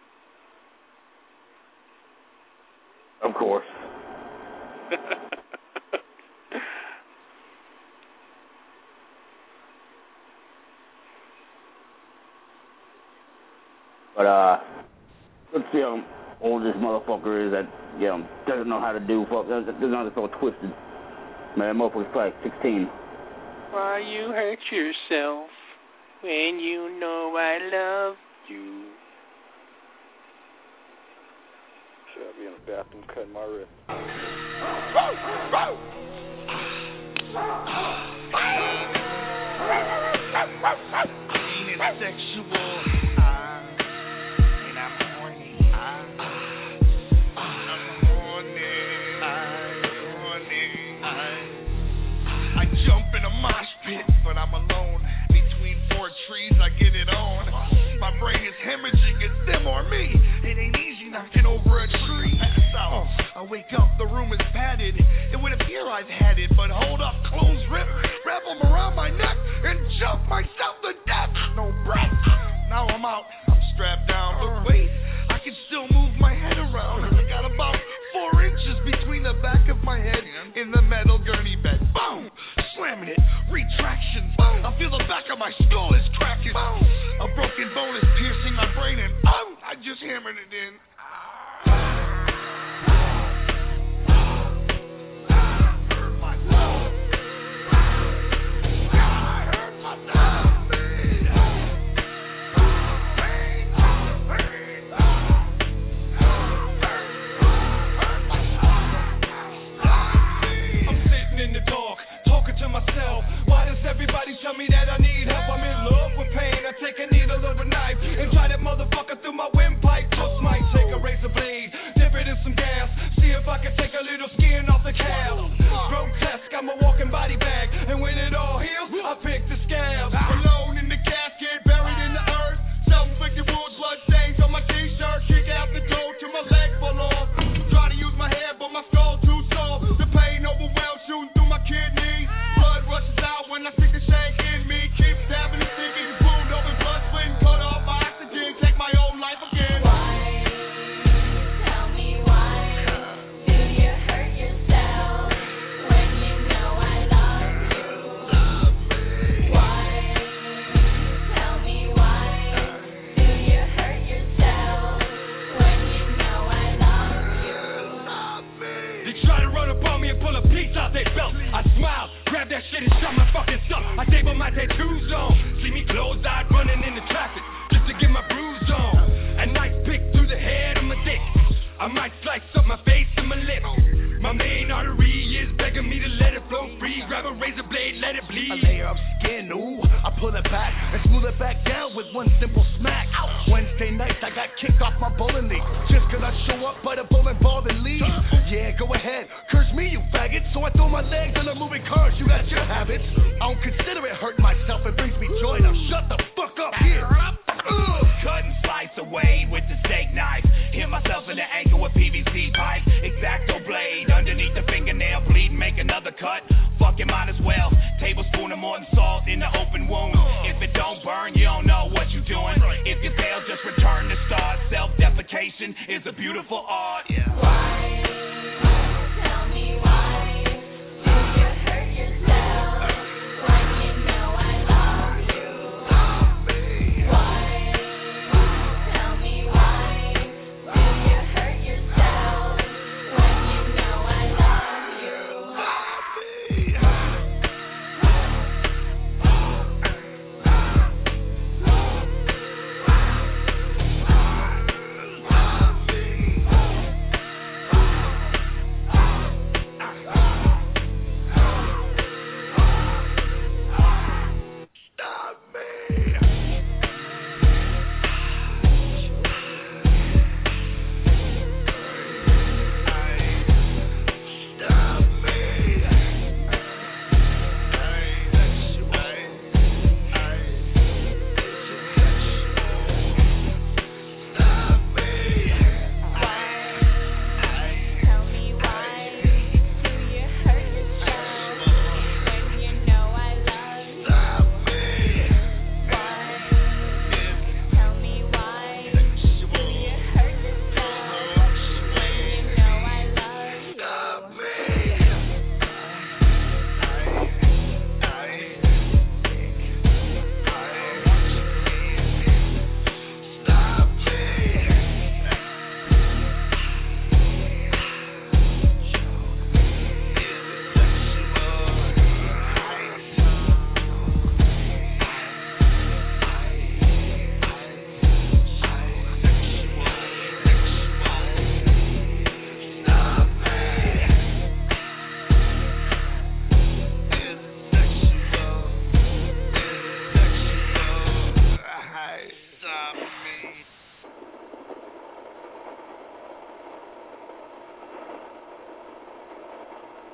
Of course. But uh, let's see how old this motherfucker is that, you know, doesn't know how to do fuck, doesn't know how to spell Twisted. Man, that motherfucker's probably sixteen. Why you hurt yourself when you know I love you? Should I be in the bathroom cutting my wrist? Ain't it sexual? Uh, and I'm horny. Uh, I'm horny. I'm horny. I, I jump in a mosh pit, but I'm alone. Between four trees, I get it on. My brain is hemorrhaging, it's them or me. It ain't easy knocking over a tree. So I wake up, the room is padded. It would appear I've had it, but hold up, clothes rip, wrap them around my neck, and jump myself to death. No breath. Now I'm out, I'm strapped down, but wait, I can still move my head around. I got about four inches between the back of my head in the metal gurney bed. Boom! Slamming it, retraction. Boom! I feel the back of my skull is cracking. Boom! A broken bone is piercing my brain, and boom! I just hammered it in. Myself. Why does everybody tell me that I need help? I'm in love with pain. I take a needle or a knife and try that motherfucker through my windpipe. Just might take a razor blade, dip it in some gas, see if I can take a little skin off the calf. Grotesque, I'm a walking body bag, and when it all heals, I pick the scabs. Alone in the casket, buried in the earth. Self-inflicted wounds, blood stains on my t-shirt. Kick out the door till my leg fall off. Try to use my head, but my skull too soft. The pain overwhelms, shooting through my kidney. Blood rushes out when I stick the shank in me. Keep stabbing and sticking, wound open, blood splitting, cut off my oxygen, take my own life again. Why? Tell me why do you hurt yourself when you know I love you? Love me. Why? Tell me why do you hurt yourself when you know I love you? Love me. They try to run up on me and pull a piece out their belt. I smile, grab that shit and shut my fucking self. I tape my tattoos on. See me closed-eyed running in the traffic just to get my bruise on. A nice pick through the head of my dick. I might slice up my face and my lips. My main artery is begging me to let it flow free. Grab a razor blade, let it bleed. A layer of skin, ooh, I pull it back and smooth it back down with one simple smack. Wednesday nights I got kicked off my bowling league just cause I show up by the bowling ball and leave. Yeah, go ahead, curse me you faggot. So I throw my legs on the moving cars, you got your habits. I don't consider it hurting myself, it brings me joy. Now shut the fuck up here. Ugh. Cut and slice away with the steak knife. Hit myself in the ankle with P V C pipe. Exacto blade underneath the fingernail. Bleed, make another cut. Fuck it, might as well. Tablespoon of Morton salt in the open wound. If it don't burn, you don't know what you're doing. If you fail, just return to start. Self-defecation is a beautiful art. Yeah. Why? Tell me why do you hurt yourself when you know I love you? Why? Tell me why do you hurt yourself when you know I love you?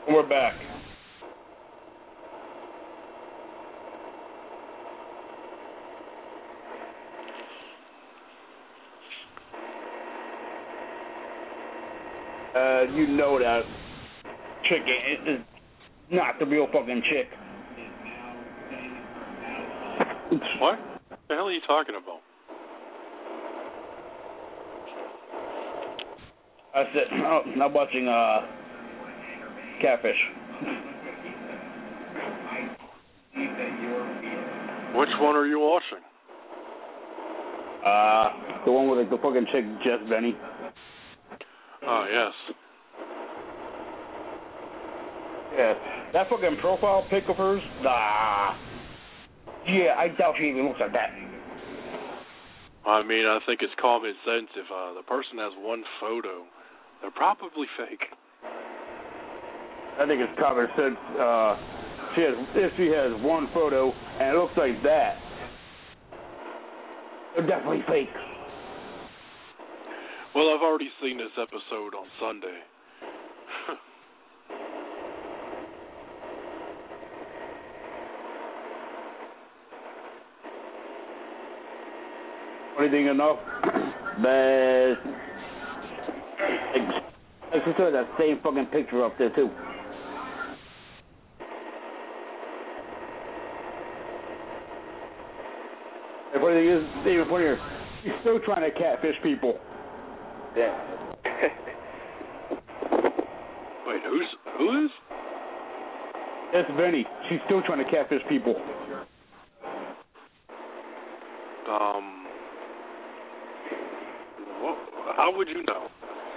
We're back. Uh, you know that chick is not the real fucking chick. What? What the hell are you talking about? I said, oh, I'm watching uh, Catfish. Which one are you watching? Uh, the one with like, the fucking chick, Jess Benny. Oh, yes. Yeah, that fucking profile pic of hers, nah. Yeah, I doubt she even looks like that. I mean, I think it's common sense. If uh, the person has one photo, they're probably fake. I think it's common sense. Uh, she has, if she has one photo and it looks like that, they're definitely fake. Well, I've already seen this episode on Sunday. Funny thing enough, that I just saw that same fucking picture up there too. The funny thing is, even funnier, he's still trying to catfish people. Yeah. Wait, who's who is? That's Vinny. She's still trying to catfish people. Um. What, how would you know?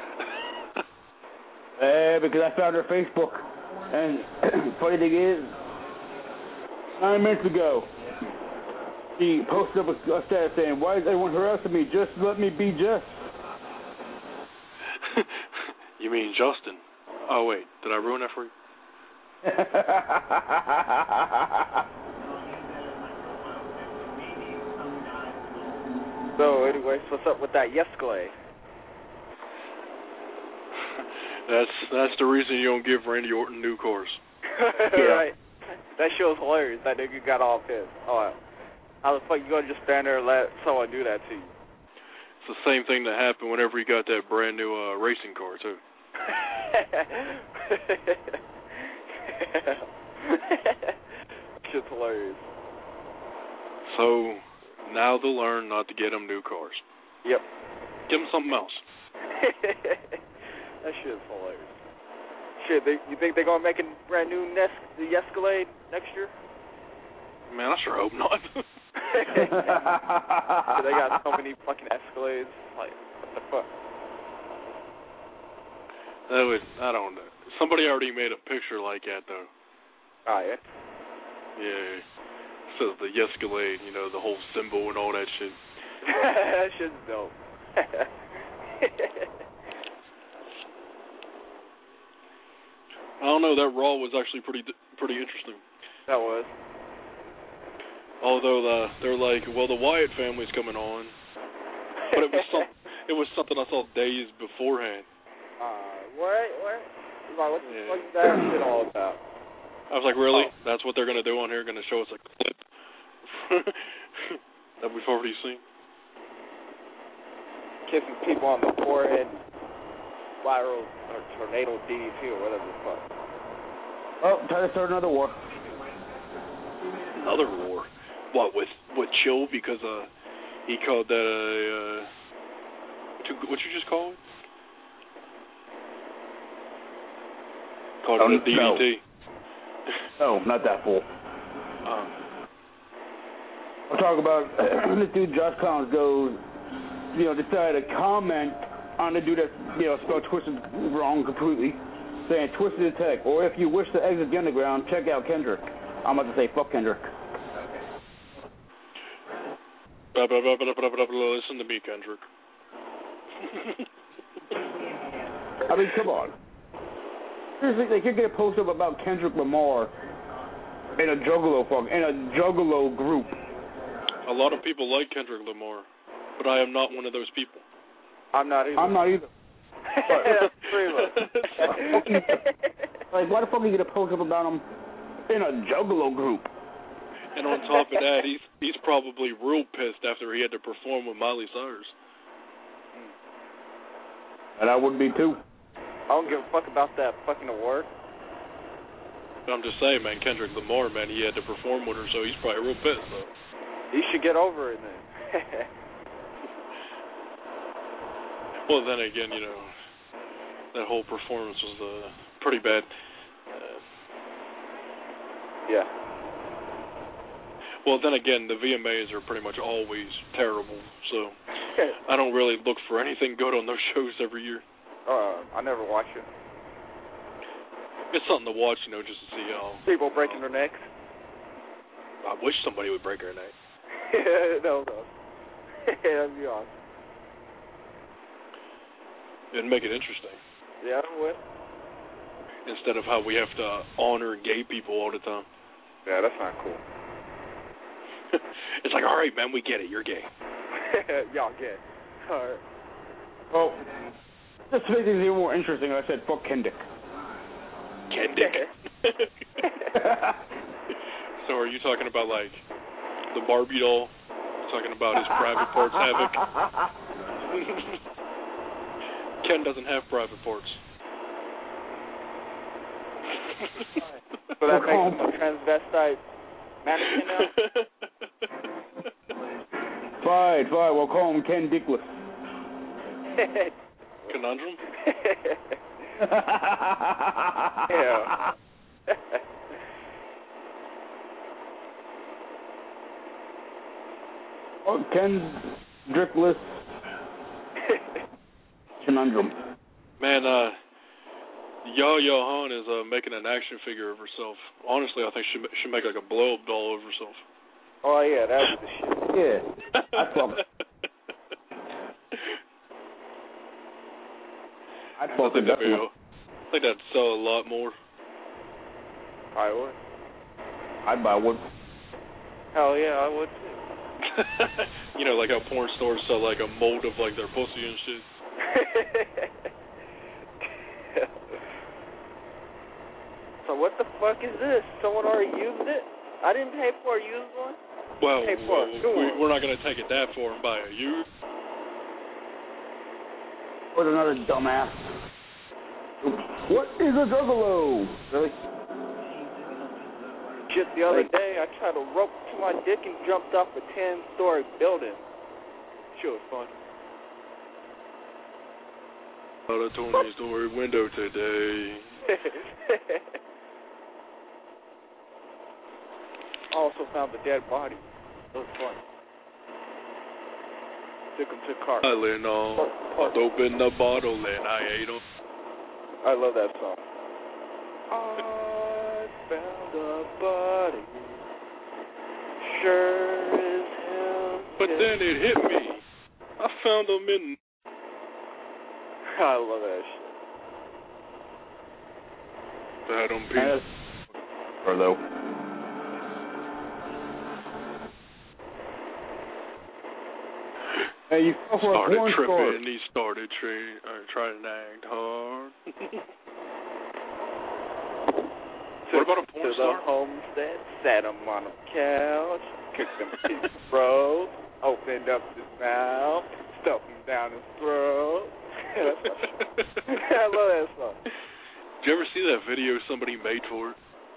Uh, because I found her Facebook. And funny thing is, nine minutes ago, she posted up a, a status saying, "Why is everyone harassing me? Just let me be Jess." You mean Justin? Oh, wait. Did I ruin that for you? So, anyways, what's up with that Yescalade? That's that's the reason you don't give Randy Orton new cars. Yeah. Right. That show's hilarious. That nigga got all pissed. Oh, how the fuck you gonna just stand there and let someone do that to you? It's the same thing that happened whenever he got that brand new uh, racing car, too. Shit's hilarious. So, now they'll learn not to get them new cars. Yep. Give them something else. That shit's hilarious. Shit, they, you think they're gonna make a brand new Nest, the Escalade next year? Man, I sure hope not. They got so many fucking Escalades. Like, what the fuck? That would, I don't know. Somebody already made a picture like that, though. Oh, yeah? Yeah. So the Escalade, you know, the whole symbol and all that shit. That shit's dope. I don't know, that Raw was actually pretty pretty interesting. That was. Although the, they're like, well, the Wyatt family's coming on, but it was some, it was something I saw days beforehand. Uh, what? What? Like, what the Yeah. fuck is that shit all about? I was like, really? Oh. That's what they're gonna do on here? Gonna show us a clip that we've already seen? Kissing people on the forehead, viral or tornado D D T or whatever the fuck. Oh, try to start another war. Another war? What, with with Chill because uh he called that a uh, what you just call it? Called Um, it a D D T. No. No, not that fool. Uh, I'll talk about this dude Josh Collins goes, you know, decided to comment on the dude that, you know, spelled Twisted wrong completely, saying Twisted Attack, or if you wish to exit the underground, check out Kendrick. I'm about to say fuck Kendrick. blah, blah, blah, blah, blah, blah, blah. Listen to me, Kendrick. I mean, come on. Seriously, they could get a post up about Kendrick Lamar in a Juggalo fuck in a Juggalo group. A lot of people like Kendrick Lamar, but I am not one of those people. I'm not either. I'm not either. Three of us. Like, why the fuck are you gonna post up about him in a juggalo group? And on top of that, he's he's probably real pissed after he had to perform with Miley Cyrus. And I would be too. I don't give a fuck about that fucking award. I'm just saying, man, Kendrick Lamar, man, he had to perform with her, so he's probably real pissed, though. He should get over it then. Well, then again, you know, that whole performance was uh, pretty bad. Uh, yeah. Well, then again, the V M As are pretty much always terrible, so I don't really look for anything good on those shows every year. Uh, I never watch it. It's something to watch, you know, just to see how... People breaking their necks. I wish somebody would break their neck. no, no. That'd be awesome. And make it interesting. Yeah, I would. Instead of how we have to honor gay people all the time. Yeah, that's not cool. It's like, all right, man, we get it. You're gay. Y'all gay. All right. Well, just to make things even more interesting, I said fuck Kendrick. Kendrick. So are you talking about, like, the Barbie doll? Talking about his private parts havoc? Ken doesn't have private parts. So that makes him a transvestite mannequin now? Fine, fine, we'll call him Ken Dickless. Conundrum? Yeah. Oh, Ken Dickless. Conundrum. Man, uh, Yo-Yo Han is uh, making an action figure of herself. Honestly, I think she should make like a blow-up doll of herself. Oh, yeah, that's the shit. Yeah. I fuck. I I fuck think it that'd be, definitely. I think that'd sell a lot more. I would. I'd buy one. Hell yeah, I would too. You know, like how porn stores sell like a mold of like their pussy and shit. So what the fuck is this? Someone already used it? I didn't pay for a used one? Well, Pay for well a new we, one. we're not going to take it that far and buy a used. What another dumbass. What is a juggalo? Really? Just the other day, I tried to rope to my dick and jumped off a ten-story building. Sure was fun. Out of twenty-story window today. I also found the dead body. It was fun. Took him to the car. Island on, popped open the bottle and I ate them. I love that song. I found a body. Sure as hell. But then it hit me. I found them in. I love that shit. That on peace. Or though. Hey, you fell for a Started porn tripping, star. he started tra- uh, trying to act hard. What about a porn to star? the homestead, sat him on a couch, cooked him his bros, opened up his mouth, stuffed him down his throat. I love that song. Did you ever see that video somebody made for it?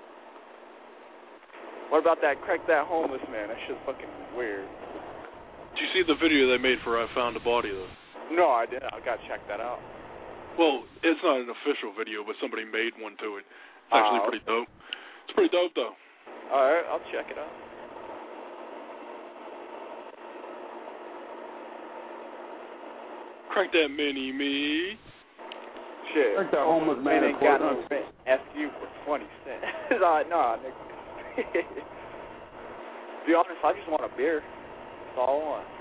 What about that Crack That Homeless Man? That shit's fucking weird. Did you see the video they made for I Found a Body, though? No, I didn't. I gotta check that out. Well, it's not an official video, but somebody made one to it. It's actually Oh. pretty dope. It's pretty dope, though. Alright, I'll check it out. Crank that mini-me. Shit. Crack That Homeless Man ain't is got for- no F you for twenty cents. uh, nah, nigga. To be honest, I just want a beer. That's all I want.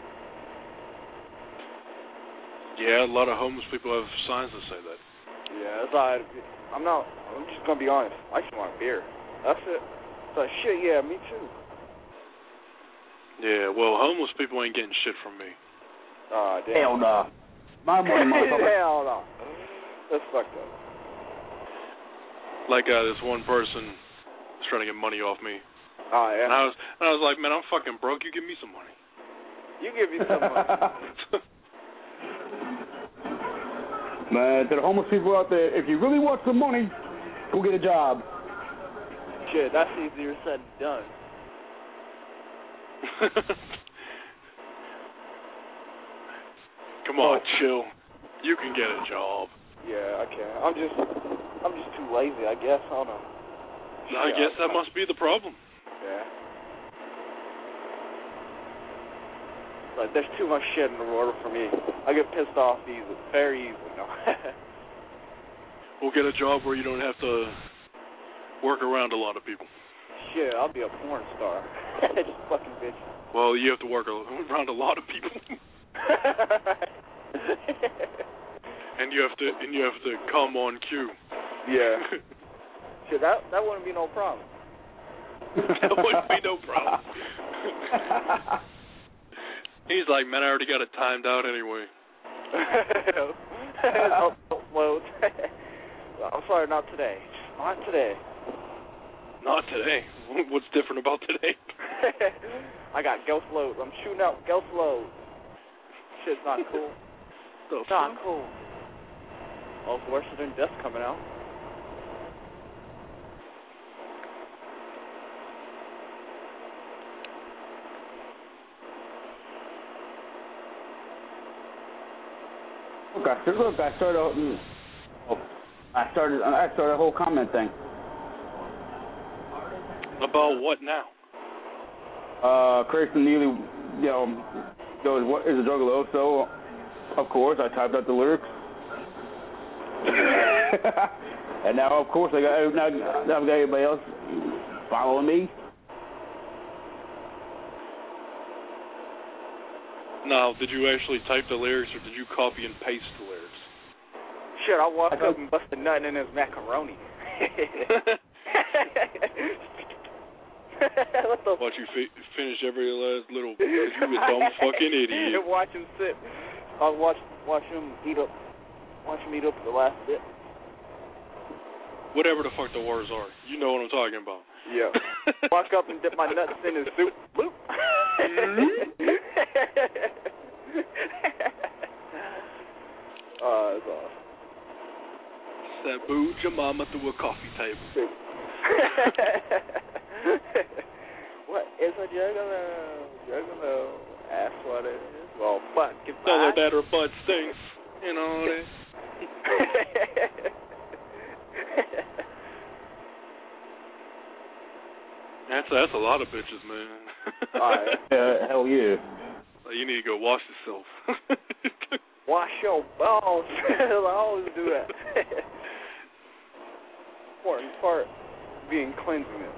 Yeah, a lot of homeless people have signs that say that. Yeah, that's all I, I'm not, I'm just gonna be honest. I just want a beer. That's it. So shit, yeah, me too. Yeah, well, homeless people ain't getting shit from me. Ah, damn. Hell no. My money, motherfucker. Hell no. That's fucked up. Like uh, this one person was trying to get money off me. Oh yeah. And I was, and I was like, man, I'm fucking broke. You give me some money. You give me some money. Man, to the homeless people out there, if you really want some money, go get a job. Shit, that's easier said than done. Come on, chill. You can get a job. Yeah, I can. I'm just, I'm just too lazy, I guess. I don't know. I Shit, guess I, that must be the problem. Yeah. Like, there's too much shit in the world for me. I get pissed off easy, very easily. No. We'll get a job where you don't have to work around a lot of people. Shit, I'll be a porn star. Just fucking bitch. Well, you have to work around a lot of people. And you have to, and you have to come on cue. Yeah. Shit, that that wouldn't be no problem. That wouldn't be no problem. He's like, man, I already got it timed out anyway. oh, well, I'm sorry, not today. Not today. Not today. What's different about today? I got ghost loads. I'm shooting out ghost loads. Shit's not cool. The not fuck? cool. Oh, worse than Dust coming out. Look, I started, look, I started, oh, I started, I started a whole comment thing. About what now? Uh, Grayson Neely, you know, goes, what is a juggalo? So, of course, I typed out the lyrics. And now, of course, I got, now, now I've got everybody else following me. Now, did you actually type the lyrics, or did you copy and paste the lyrics? Shit, I walked up and busted nothing in his macaroni. What the Watch you fi- finish every last little bit. You a dumb fucking idiot. Watch him sit. I was watch, watch him eat up. Watch him eat up the last bit. Whatever the fuck the words are. You know what I'm talking about. Yeah. Walk up and dip my nuts in his soup. Bloop. Oh, that's awesome. Sabu Jamama through a coffee table. What is a juggalo? Juggalo. That's what it is. Well, fuck. Tell her that her butt stinks. You know that. That's that's a lot of bitches, man. Alright. Uh, hell yeah. You need to go wash yourself. Wash your balls. I always do that. Important part being cleanliness.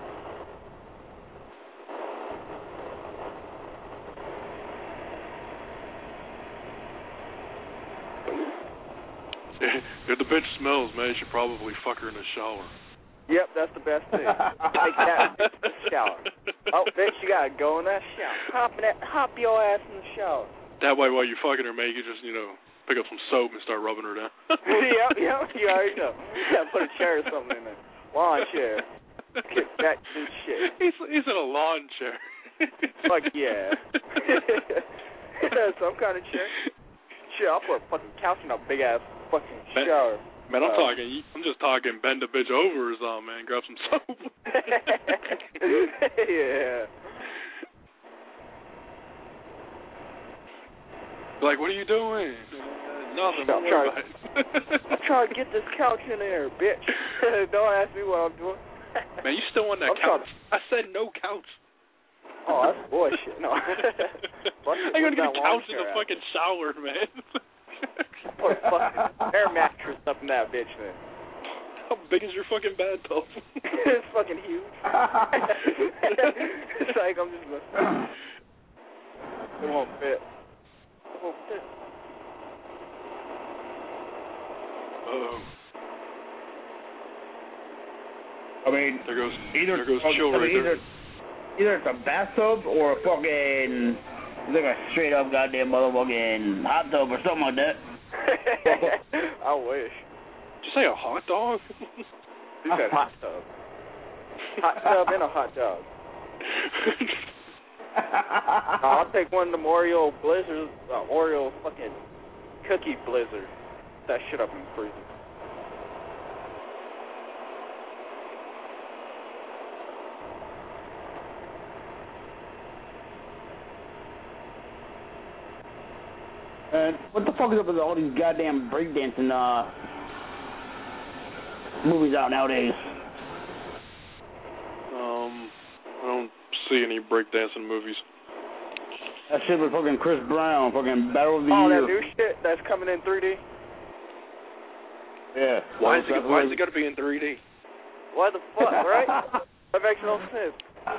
If the bitch smells, man, you should probably fuck her in the shower. Yep, that's the best thing. Take that bitch in the shower. Oh, bitch, you gotta go in that shower. Hop in that, hop your ass in the shower. That way, while you fucking her, man, you just, you know, pick up some soap and start rubbing her down. Yep, yep, you already know. You gotta put a chair or something in there. Lawn chair. Kick back and shit. He's, he's in a lawn chair. Fuck yeah. Some kind of chair. Shit, I'll put a fucking couch in a big ass fucking man, shower. Man, I'm uh, talking, I'm just talking bend the bitch over or something, man. Grab some soap. Yeah. Like, what are you doing? Nothing. I'm trying, I'm trying to get this couch in there, bitch. Don't ask me what I'm doing. Man, you still on that I'm couch? trying. I said no couch. Oh, that's bullshit. No. I'm gonna get a couch in the at? fucking shower, man. Put a fucking air mattress up in that bitch, man. How big is your fucking bathtub? It's fucking huge. It's like I'm just gonna... It won't fit. It won't fit. Oh. I mean, there goes either, there goes I chill mean, right either, there. Either it's a bathtub or a fucking, like a straight up goddamn motherfucking hot tub or something like that. I wish. Did you say a hot dog? He said hot tub. Hot tub and a hot dog. No, I'll take one of them Oreo blizzards, uh, Oreo fucking cookie blizzard. That shit up in the freezer. And what the fuck is up with all these goddamn breakdancing uh, movies out nowadays? Um, I don't see any breakdancing movies. That shit with fucking Chris Brown, fucking Battle of the Oh, Year. that new shit that's coming in three D? Yeah. Why is it, why is it got to be in three D? What the fuck, right? That makes no sense.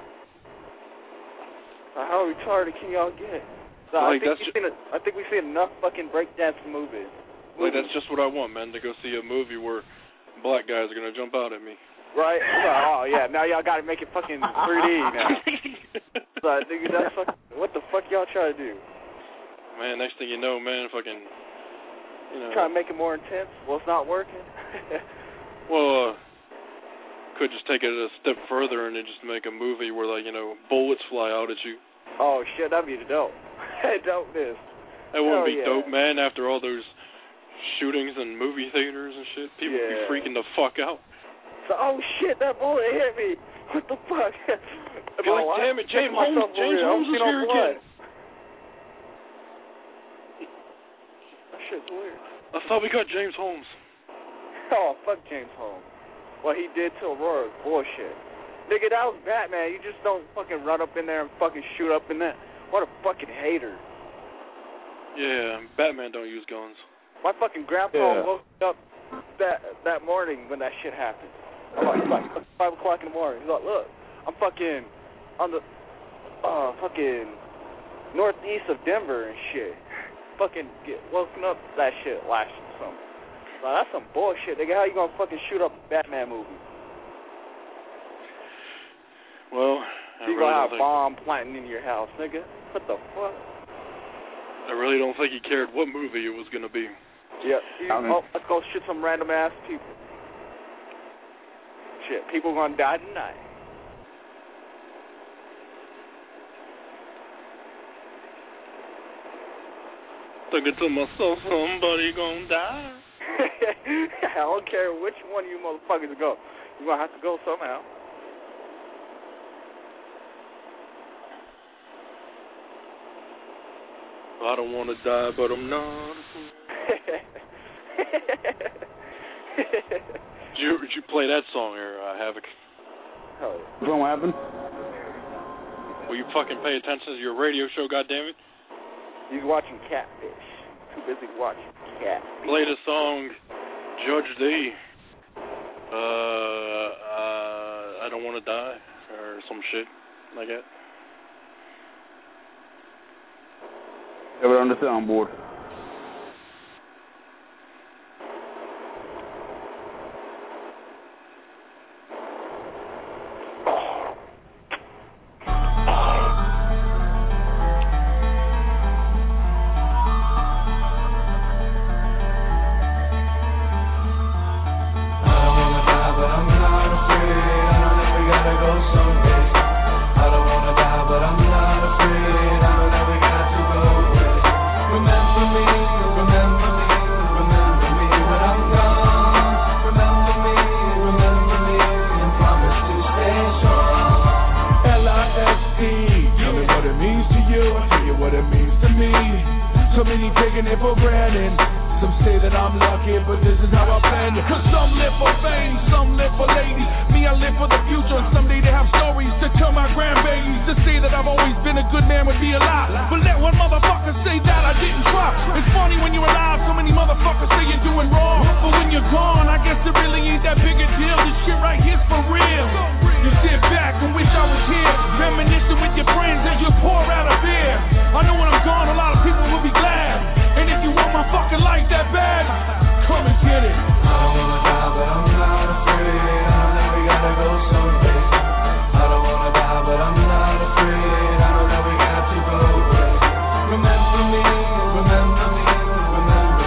Uh, how retarded can y'all get? So Like, I, think that's we've seen a, I think we've seen enough fucking breakdancing movies. Like, that's just what I want, man, to go see a movie where black guys are going to jump out at me. Right? Oh, yeah, now y'all got to make it fucking three D now. So I think that's fucking, what the fuck y'all trying to do? Man, next thing you know, man, fucking, you know. Trying to make it more intense? Well, it's not working. Well, uh, could just take it a step further and then just make a movie where, like, you know, bullets fly out at you. Oh, shit, that'd be dope. Dopeness. That wouldn't Hell be yeah. dope, man, after all those shootings in movie theaters and shit. People would be Yeah. freaking the fuck out. So, oh, shit, that bullet hit me. What the fuck? Be like, damn it, James Holmes, James Holmes is here again. That shit's weird. I thought we got James Holmes. Oh, fuck James Holmes. What he did to Aurora is bullshit. Nigga, that was Batman. You just don't fucking run up in there and fucking shoot up in that. What a fucking hater. Yeah, Batman don't use guns. My fucking grandpa Yeah. woke up that that morning when that shit happened. I'm like, like five o'clock in the morning. He's like, look, I'm fucking on the uh fucking northeast of Denver and shit. Fucking get woken up to that shit last summer. Like, that's some bullshit, nigga. How you gonna fucking shoot up a Batman movie? Well, I You really gonna don't have a think, bomb planting in your house, nigga? What the fuck? I really don't think he cared what movie it was gonna be. Yeah. You, oh, let's go shoot some random ass people. Shit, people gonna die tonight. Thinking to myself, somebody gonna die. I don't care which one of you motherfuckers go. You're gonna have to go somehow. I don't want to die, but I'm not. Did you, did you play that song here, uh, Havoc? Oh. What's what happened? Will you fucking pay attention to your radio show, goddammit? He's watching Catfish. Too busy watching Catfish. Play the song Judge D. Uh, uh, I don't want to die, or some shit like that. Have it on the soundboard. Remember me, remember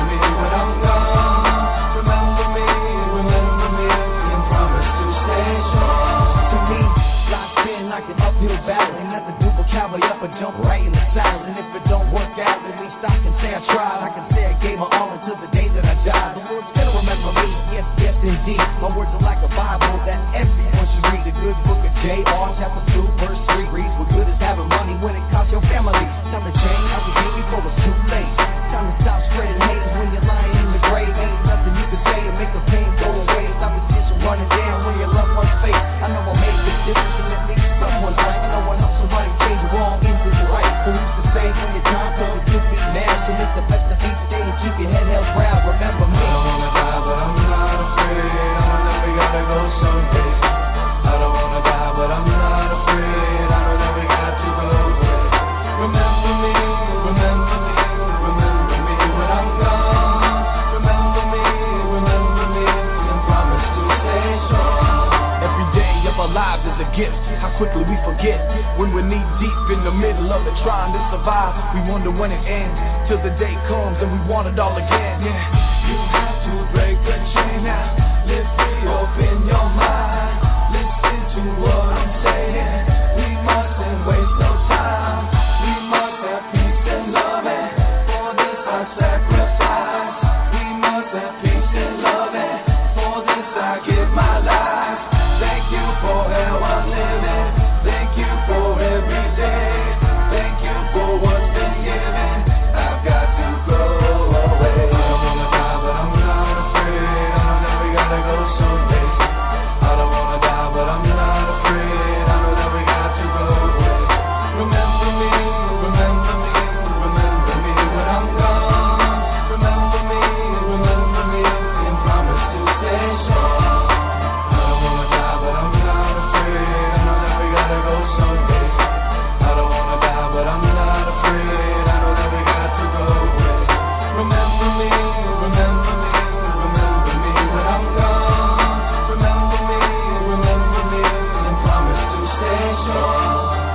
nails brown, remember me. I don't wanna die, but I'm not afraid. I know that we gotta go someday. I don't wanna die, but I'm not afraid. I know that we got to go away. Remember me, remember me, remember me when I'm gone. Remember me, remember me, and promise to stay strong. Every day of our lives is a gift. How quickly we forget when we're knee deep in the middle of it, trying to survive. We wonder when it ends, till the day comes and we want it all again. Yeah, you have to break the chain now. Live free, open your mind. Listen to what I'm saying. We mustn't waste no time. We must have peace and love, and for this I sacrifice. We must have peace and love, and for this I give my life. Thank you for how I'm living. Thank you for every day. Thank you for what's been given. I've got to go away. I don't wanna die, but I'm not afraid. I know that we gotta go someday. I don't wanna die, but I'm not afraid. I know that we got to go away. Remember me, remember me, remember me when I'm gone. Remember me, remember me, and promise to stay strong. I don't wanna die, but I'm not afraid. I know that we gotta go someday. I don't wanna die, but I'm not afraid. I know that we got to go away. Remember me, remember me, remember me when I'm gone. Remember me, remember me, and promise to stay strong.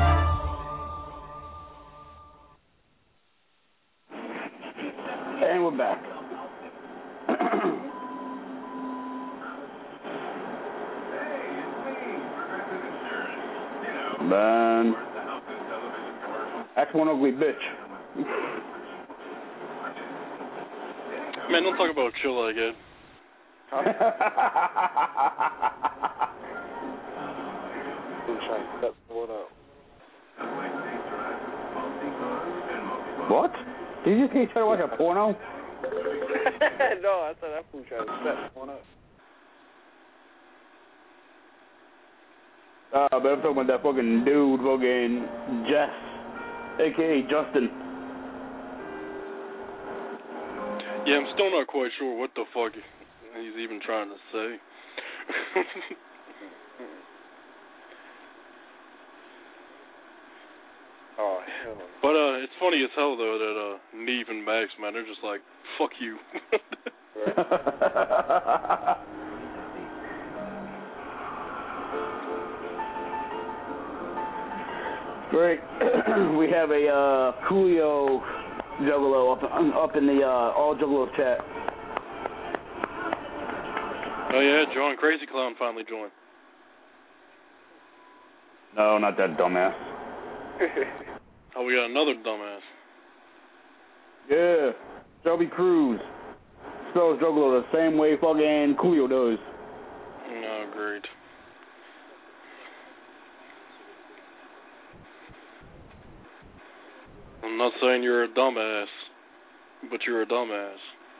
And we're back. Man, that's one ugly bitch. Man, don't talk about chill like that. Who's trying to set someone up? What? Did you say you try to watch a porno? No, I said that fool trying to set someone up. Uh, but I'm talking about that fucking dude, fucking Jess, a k a. Justin. Yeah, I'm still not quite sure what the fuck he's even trying to say. Oh, hell. But uh, it's funny as hell, though, that uh, Neve and Max, man, they're just like, fuck you. Great. We have a uh, Coolio Juggalo up, up in the uh, All Juggalos chat. Oh, yeah, John Crazy Clown finally joined. No, not that dumbass. Oh, we got another dumbass. Yeah, Shelby Cruz spells Juggalo the same way fucking Coolio does. Oh, great. I'm not saying you're a dumbass, but you're a dumbass.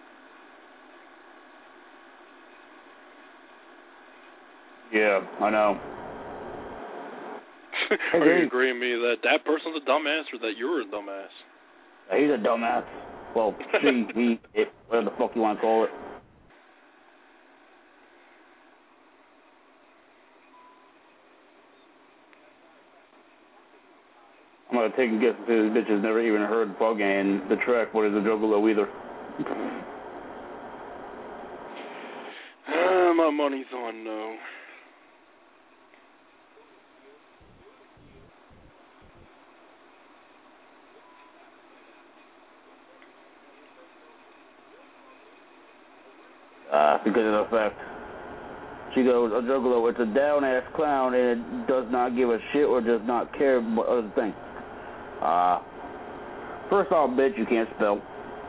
Yeah, I know. Are you agreeing with me that that person's a dumbass or that you're a dumbass? He's a dumbass. Well, she, he, it, whatever the fuck you want to call it. I'm going to take a guess that this bitch has never even heard fucking the track What is a Juggalo either. Uh, my money's on no. Uh, because of the fact she goes, a juggalo, it's a down-ass clown and it does not give a shit or does not care about other things. Uh, first off, bitch, you can't spell.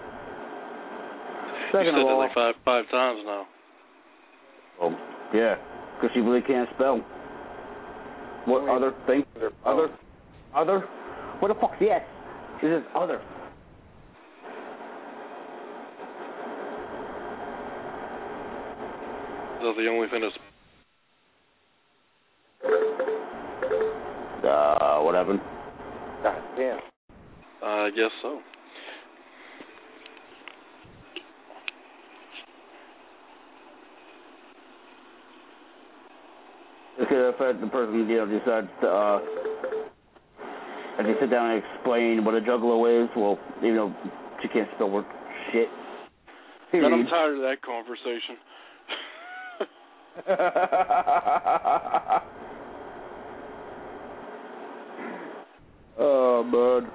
Second you said of all, that like five, five times now. Oh, yeah, because she really can't spell. What I mean, other things? Other? Other? What the fuck's yes? This is other. That's the only thing that's... Uh, what happened? God damn. Uh, I guess so. Because if the person, you know, decides to, uh, if they sit down and explain what a juggalo is, well, you know, she can't spell word shit. And I'm tired of that conversation. Oh, bud.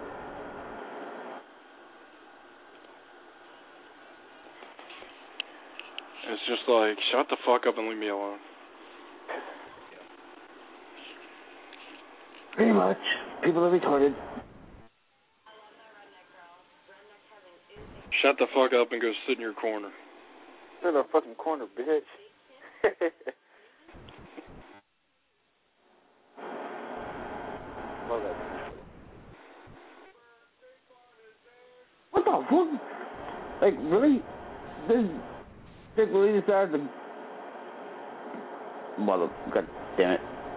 It's just like, shut the fuck up and leave me alone. Pretty much. People are retarded. Shut the fuck up and go sit in your corner. Sit in a fucking corner, bitch. Love that. What the fuck? Like, really? This chick really decided to... Mother... God damn it.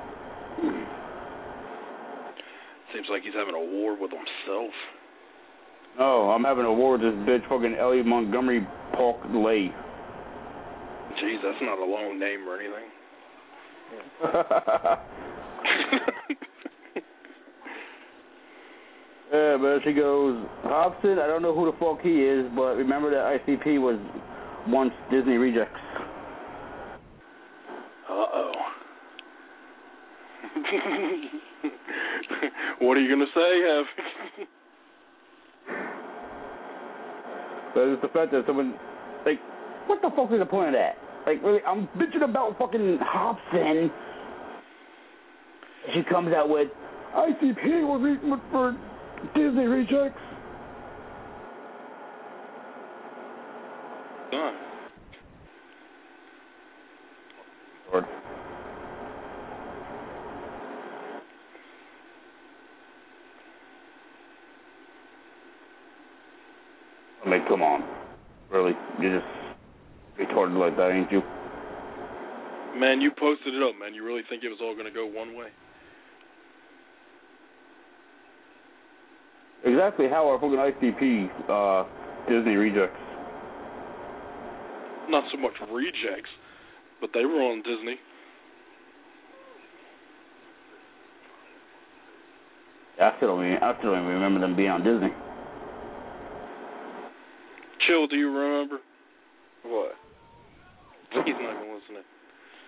Seems like he's having a war with himself. No, I'm having a war with this bitch fucking Ellie Montgomery Polk Lay. Jeez, that's not a long name or anything. Yeah, but she goes, Hobson, I don't know who the fuck he is, but remember that I C P was once Disney Rejects. Uh-oh. What are you going to say, Hev? But it's the fact that someone, like, what the fuck is the point of that? Like, really, I'm bitching about fucking Hobson. She comes out with, I C P was eating for Disney Rejects. Done. Lord. I mean, come on. Really? You're just retarded like that, ain't you? Man, you posted it up, man. You really think it was all going to go one way? Exactly how are fucking I C P uh, Disney Rejects? Not so much rejects, but they were on Disney. I still don't, even, I still don't even remember them being on Disney. Chill, do you remember? What? He's not going to listen to it.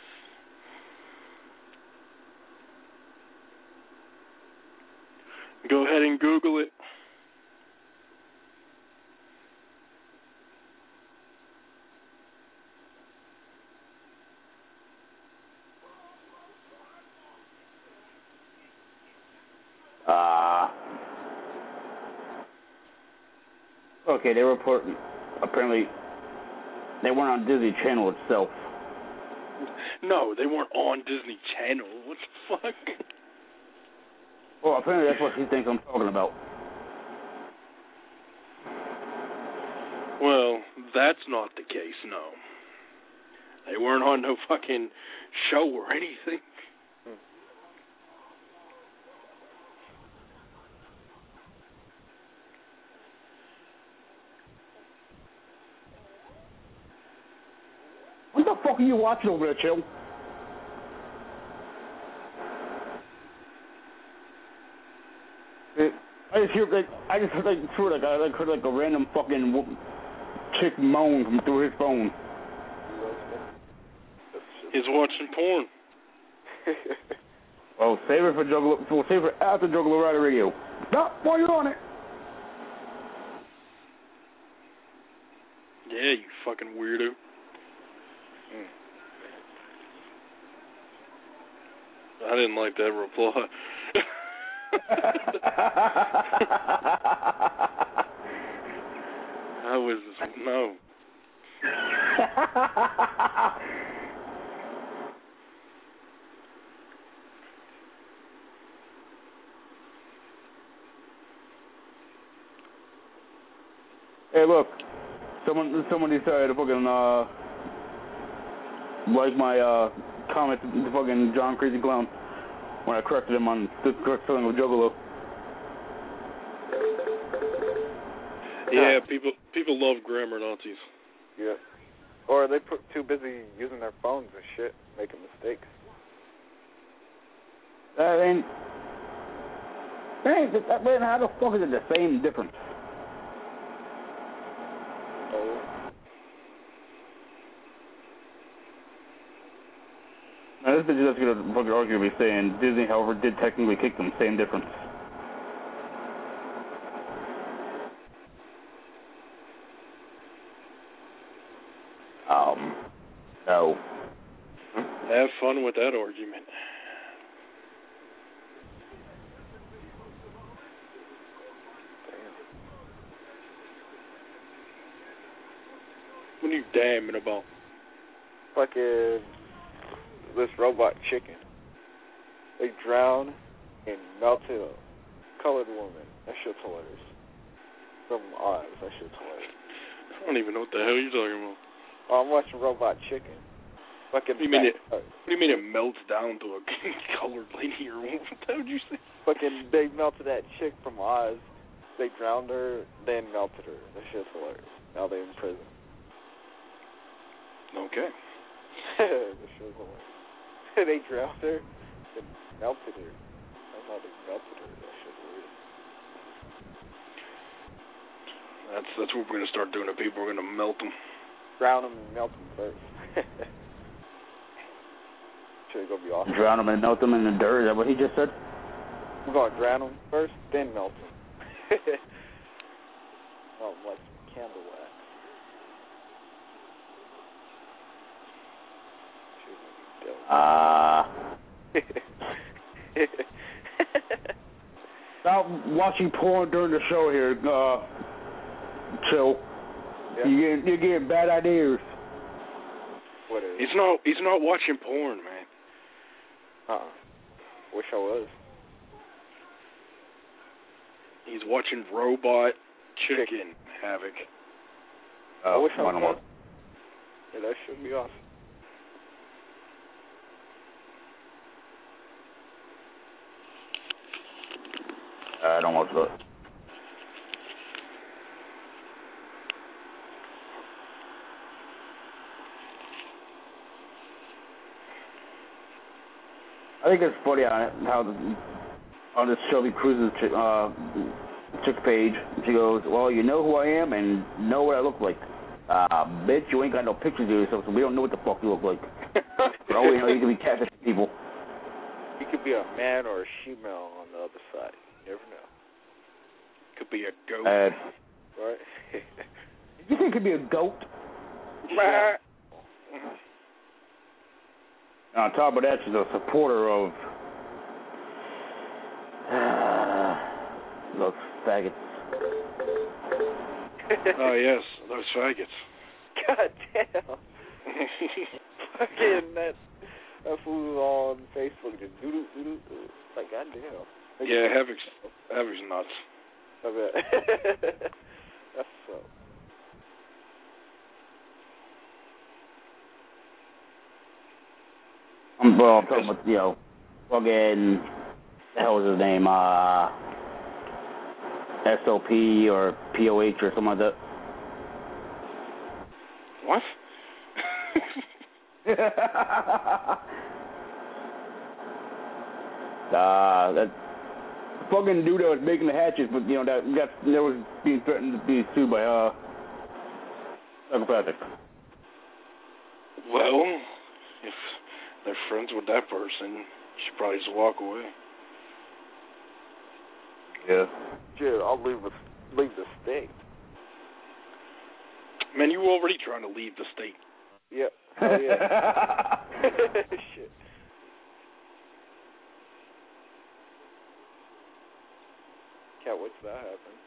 Go ahead and Google it. Uh, okay, they report, apparently, they weren't on Disney Channel itself. No, they weren't on Disney Channel. What the fuck? Well, apparently that's what he thinks I'm talking about. Well, that's not the case, no. They weren't on no fucking show or anything. What the fuck are you watching over there, Chill? I just hear like I just heard like through like I like heard like a random fucking w- chick moan from through his phone. He's watching porn. Well, save it for Juggalo. We'll save it after Juggalo Rider Radio. Stop while you're on it. Yeah, you fucking weirdo. Mm. I didn't like that reply. I was no. Hey, look. Someone, someone decided to fucking uh, like my uh, comment to fucking John Crazy Clown when I corrected him on the correct spelling of Juggalo. Yeah, people people love grammar Nazis. Yeah. Or they put too busy using their phones and shit, making mistakes. I mean, man, that, man, how the fuck is it the same difference? Oh. Now, this bitch is just gonna fucking argue with me saying Disney, however, did technically kick them. Same difference. Um, no. Have fun with that argument. What are you damning about? Fucking this robot chicken. They drowned and melted a colored woman. That shit's hilarious. From Oz. That shit's hilarious. I don't even know what the hell you're talking about. Oh, I'm watching Robot Chicken. Fucking. What do you mean it? Uh, What do you mean it melts down to a colored lady or what the hell did you say? Fucking, they melted that chick from Oz. They drowned her, then melted her. That shit's hilarious. Now they're in prison. Okay. That shit's hilarious. They drowned her, then melted her. That's how they melted her. That shit's weird. That's that's what we're gonna start doing to people. We're gonna melt them. Drown them and melt them first. Should gonna be awesome. Drown them and melt them in the dirt. Is that what he just said? We're gonna drown them first, then melt them. Oh, like some candle wax. Uh, stop watching porn during the show here. Uh, chill. Yeah. You're getting, you're getting bad ideas. What is? He's not he's not watching porn, man. Uh-uh. Wish I was. He's watching Robot Chicken Havoc. Uh, I wish I one was. more. Yeah, that should be awesome. I don't want to. I think it's funny how, how the, on this Shelby Cruz's chick, uh, chick page, she goes, well, you know who I am and know what I look like. Uh, bitch, you ain't got no pictures of yourself, so we don't know what the fuck you look like. For all we know, you could be catfishing people. You could be a man or a she-male on the other side. You never know. Could be a goat. Uh, Right? You think it could be a goat? Yeah. On top of that, she's a supporter of uh, those faggots. Oh, yes, those faggots. God damn. Fucking that, that fool on Facebook just doo doo doo doo. Like, God damn. Yeah, Havoc's, Havoc's nuts. I bet. That's so. I'm, well, I'm talking about, you know, fucking, the hell is his name, uh, S O P or P O H or something like that. What? uh, that fucking dude that was making the hatches, but, you know, that, that, that was being threatened to be sued by, uh, psychopathic. Well, if they're friends with that person, you should probably just walk away. Yeah. Dude, I'll leave the, leave the state. Man, you already trying to leave the state. Yep. Oh, yeah. Shit. Can't wait till that happens.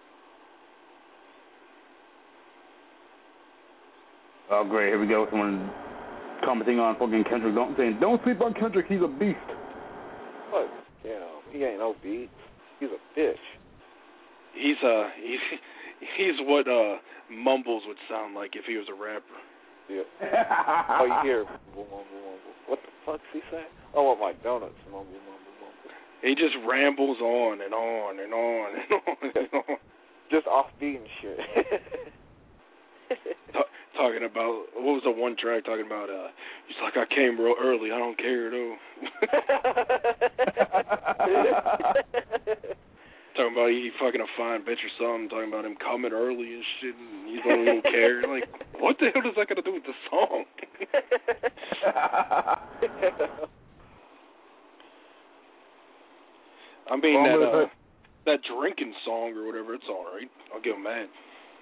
Oh, great. Here we go. Someone commenting on fucking Kendrick, don't, saying, don't sleep on Kendrick. He's a beast. Look, you know, he ain't no beat. He's a bitch. He's uh he's he's what uh Mumbles would sound like if he was a rapper. Yeah. Oh, you hear mumble, mumble, mumble. What the fuck's he saying? Oh, what, my donuts, mumble, mumble, mumble. He just rambles on and on and on and on and on. Just offbeat and shit. Talk, talking about, what was the one track talking about? Uh, he's like, I came real early. I don't care though. Talking about he fucking a fine bitch or something. Talking about him coming early and shit. And he don't even care. Like, what the hell does that got to do with the song? I mean that uh, that drinking song or whatever. It's all right. I'll give him that.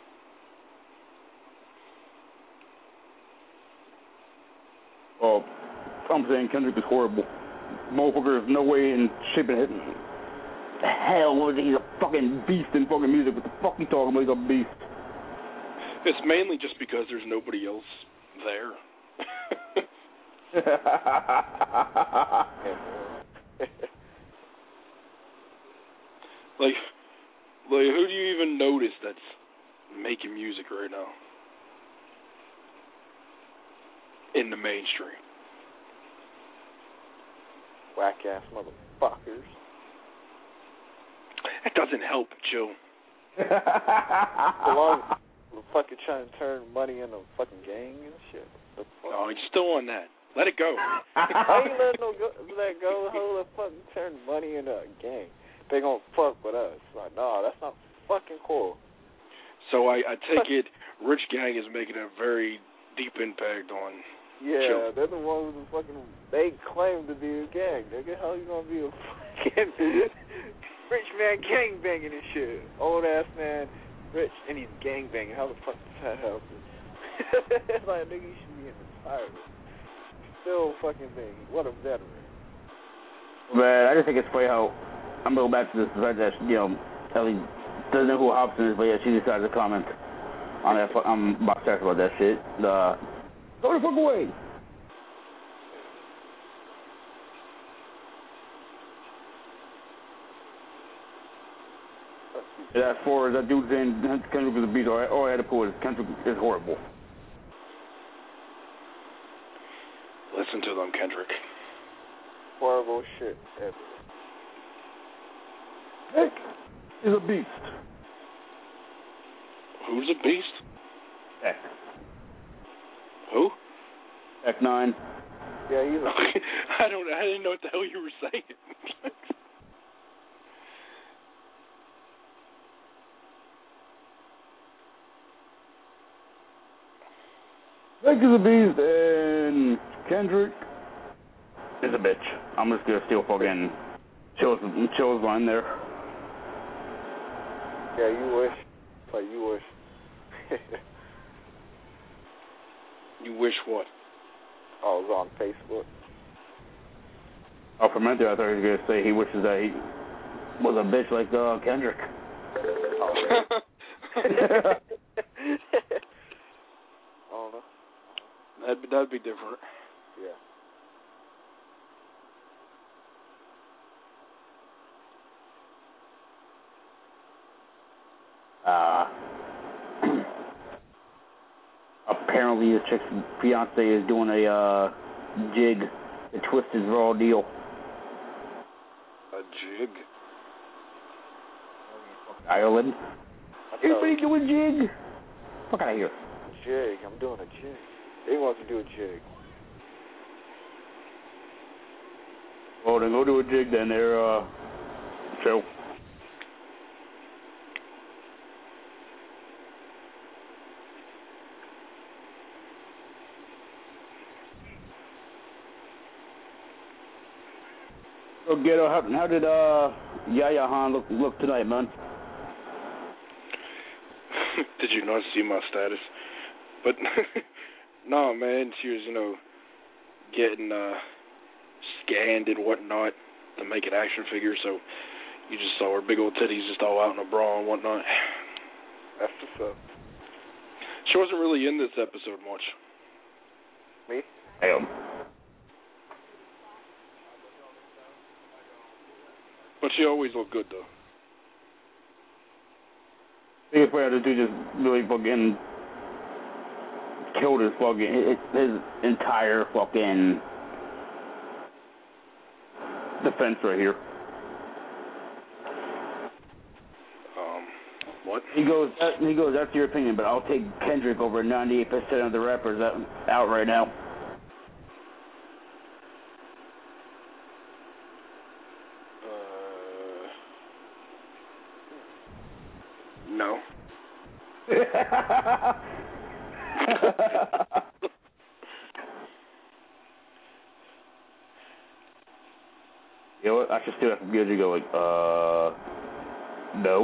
Oh, I'm saying Kendrick is horrible. Motherfucker is no way in shape and head. The hell, he's a fucking beast in fucking music. What the fuck you talking about? He's a beast. It's mainly just because there's nobody else there. like, like, who do you even notice that's making music right now in the mainstream? Whack ass motherfuckers. That doesn't help, Joe. So long, we're fucking trying to turn money into a fucking gang and shit. The fuck? Oh, he's still on that. Let it go. I ain't letting no go, let go. Hold the fucking turn money into a gang. They gonna fuck with us. Like, no, that's not fucking cool. So I, I take it Rich Gang is making a very deep impact on. Yeah, children. they're the ones who fucking. They claim to be a gang. Nigga, how you gonna be a fucking rich man gang banging and shit? Old ass man, rich, and he's gang banging. How the fuck does that help? It's like, nigga, you should be in the pirate. Still fucking thing. What a veteran. Man, I just think it's funny how I'm going back to this fact that, you know, Ellie doesn't know who Hobson is, but yeah, she decided to comment on that. I'm about to talk about that shit. The go the fuck away. As far as that dude saying Kendrick is a beast, all I, all I had to put is Kendrick is horrible. Listen to them, Kendrick. Horrible shit ever. Heck is a beast. Who's a beast? Heck. Who? Heck nine. Yeah, he's a I don't. I didn't know what the hell you were saying. Heck is a beast, and Kendrick is a bitch. I'm just gonna steal fucking Chill's, Chill's line there. Yeah, you wish. Like, you wish. You wish what? I was on Facebook. Oh, for a minute there, I thought he was gonna say he wishes that he was a bitch like uh, Kendrick. Oh, I don't know. That'd be, that'd be different. Yeah. Uh, apparently, the chick's fiance is doing a uh, jig, a twisted raw deal. A jig? Ireland. Everybody doing jig? Fuck out of here. Jig. I'm doing a jig. He wants to do a jig. Well, then go do a jig then there, uh, Chill. So, Ghetto, how, how did uh, Yaya Han look, look tonight, man? Did you not see my status? But, no, man, she was, you know, getting uh, scanned and whatnot to make an action figure, so you just saw her big old titties just all out in a bra and whatnot. That's what's up. She wasn't really in this episode much. Me? Damn. But she always looked good, though. Biggest way to do just really fucking killed his fucking his entire fucking defense right here. Um, what? He goes, that, he goes, that's your opinion, but I'll take Kendrick over ninety-eight percent of the rappers that out right now. Uh, no. You know what? I should steal that from Gidget and go like, uh, no.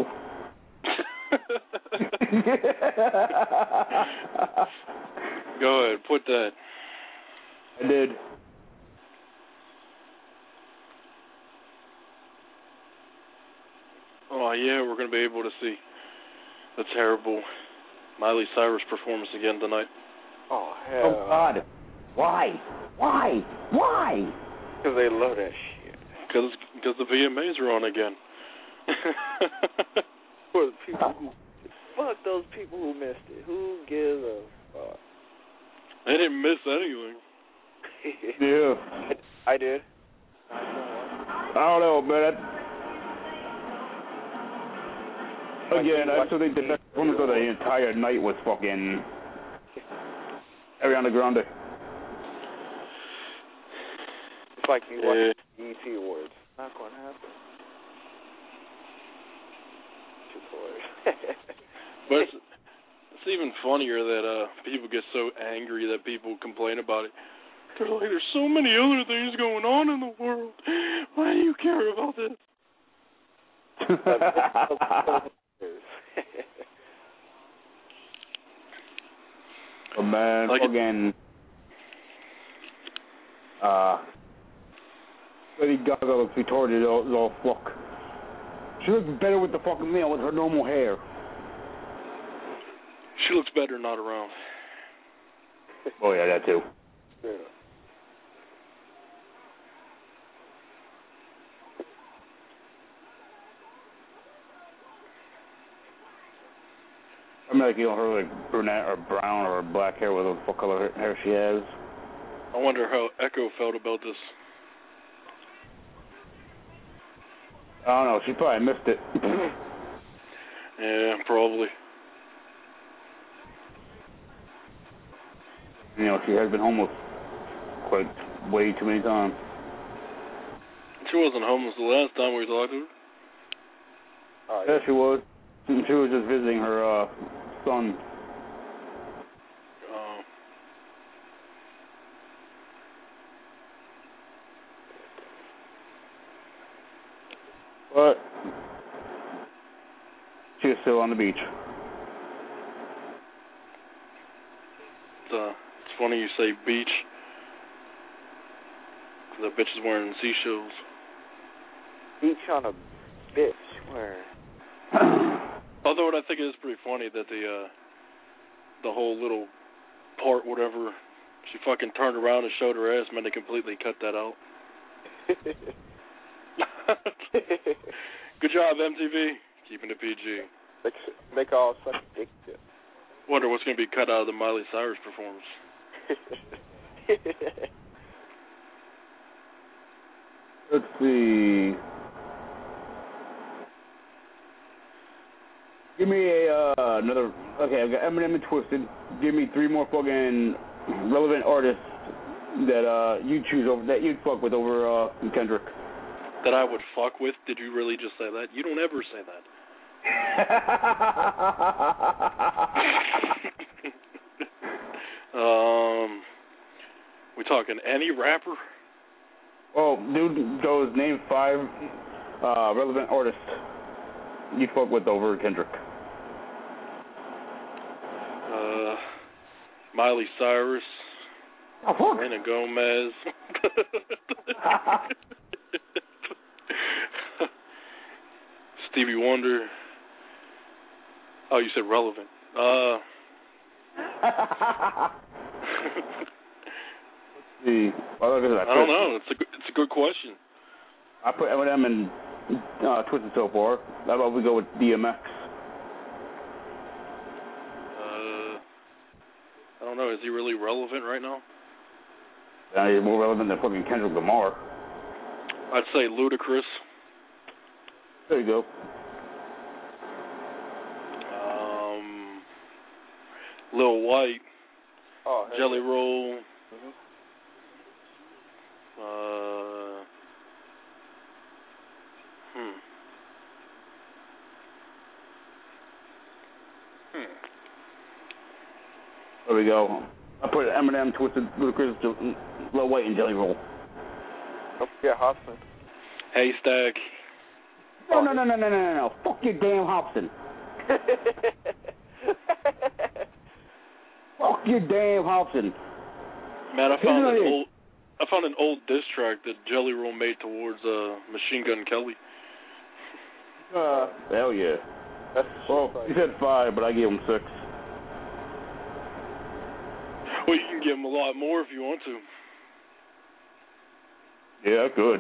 Go ahead, put that. I did. Oh, yeah, we're going to be able to see the terrible Miley Cyrus performance again tonight. Oh, hell. Oh, God. Why? Why? Why? Because they love that shit. Because because the V M As are on again. For the people who... Fuck those people who missed it. Who gives a fuck? They didn't miss anything. Yeah. I, I did. I don't know, man. Again, I still think the best performance of the entire night was fucking Ariana Grande. It's like you watch the E T Awards. Not going to happen. But it's, it's even funnier that uh, people get so angry that people complain about it. They're like, there's so many other things going on in the world. Why do you care about this? Oh, man, like fucking... Uh... Lady Gaga looks retarded as all, as all fuck. She looks better with the fucking nail with her normal hair. She looks better not around. Oh, yeah, that too. Yeah. I mean, like, you know, her, like, brunette or brown or black hair, with what color hair she has. I wonder how Echo felt about this. I don't know. She probably missed it. Yeah, probably. You know, she has been homeless quite way too many times. She wasn't homeless the last time we talked to her. Oh, yeah. yeah, she was. She was just visiting her uh, son. Oh. But she was still on the beach. It's, uh, it's funny you say beach. The bitch is wearing seashells. Beach on a bitch. Where? Although what I think is pretty funny that the uh, the whole little part, whatever, she fucking turned around and showed her ass, man, they completely cut that out. Good job, M T V. Keeping it P G. Make, make all such dick tip. Wonder what's going to be cut out of the Miley Cyrus performance. Let's see. Give me a uh, another. Okay, I've got Eminem and Twisted. Give me three more fucking relevant artists that uh, you choose over that you'd fuck with over uh, Kendrick. That I would fuck with? Did you really just say that? You don't ever say that. um, we talking any rapper? Well, dude goes name five uh, relevant artists you'd fuck with over Kendrick. Uh, Miley Cyrus. Oh, fuck. Selena Gomez. Stevie Wonder. Oh, you said relevant. Uh. Let's see. Well, I, I don't know. It's a good, it's a good question. I put Eminem and uh, Twisted so far. How about we go with D M X? Uh, I don't know. Is he really relevant right now? Uh, he's more relevant than fucking Kendrick Lamar. I'd say Ludacris. There you go. Lil White, Oh, hey, Jelly Roll. Mhm. Uh, hmm. Hmm. There we go. I put Eminem, Twisted, Ludacris, Lil White, and Jelly Roll. Don't forget Hobson. Haystack. No, no, no, no, no, no, no, no. Fuck your damn Hobson. Fuck your damn Hobson. Man, I found Here's an what it old, I found an old diss track that Jelly Roll made towards uh, Machine Gun Kelly. Uh, hell yeah. That's Well, he said five, but I gave him six. Well, you can give him a lot more if you want to. Yeah, I could.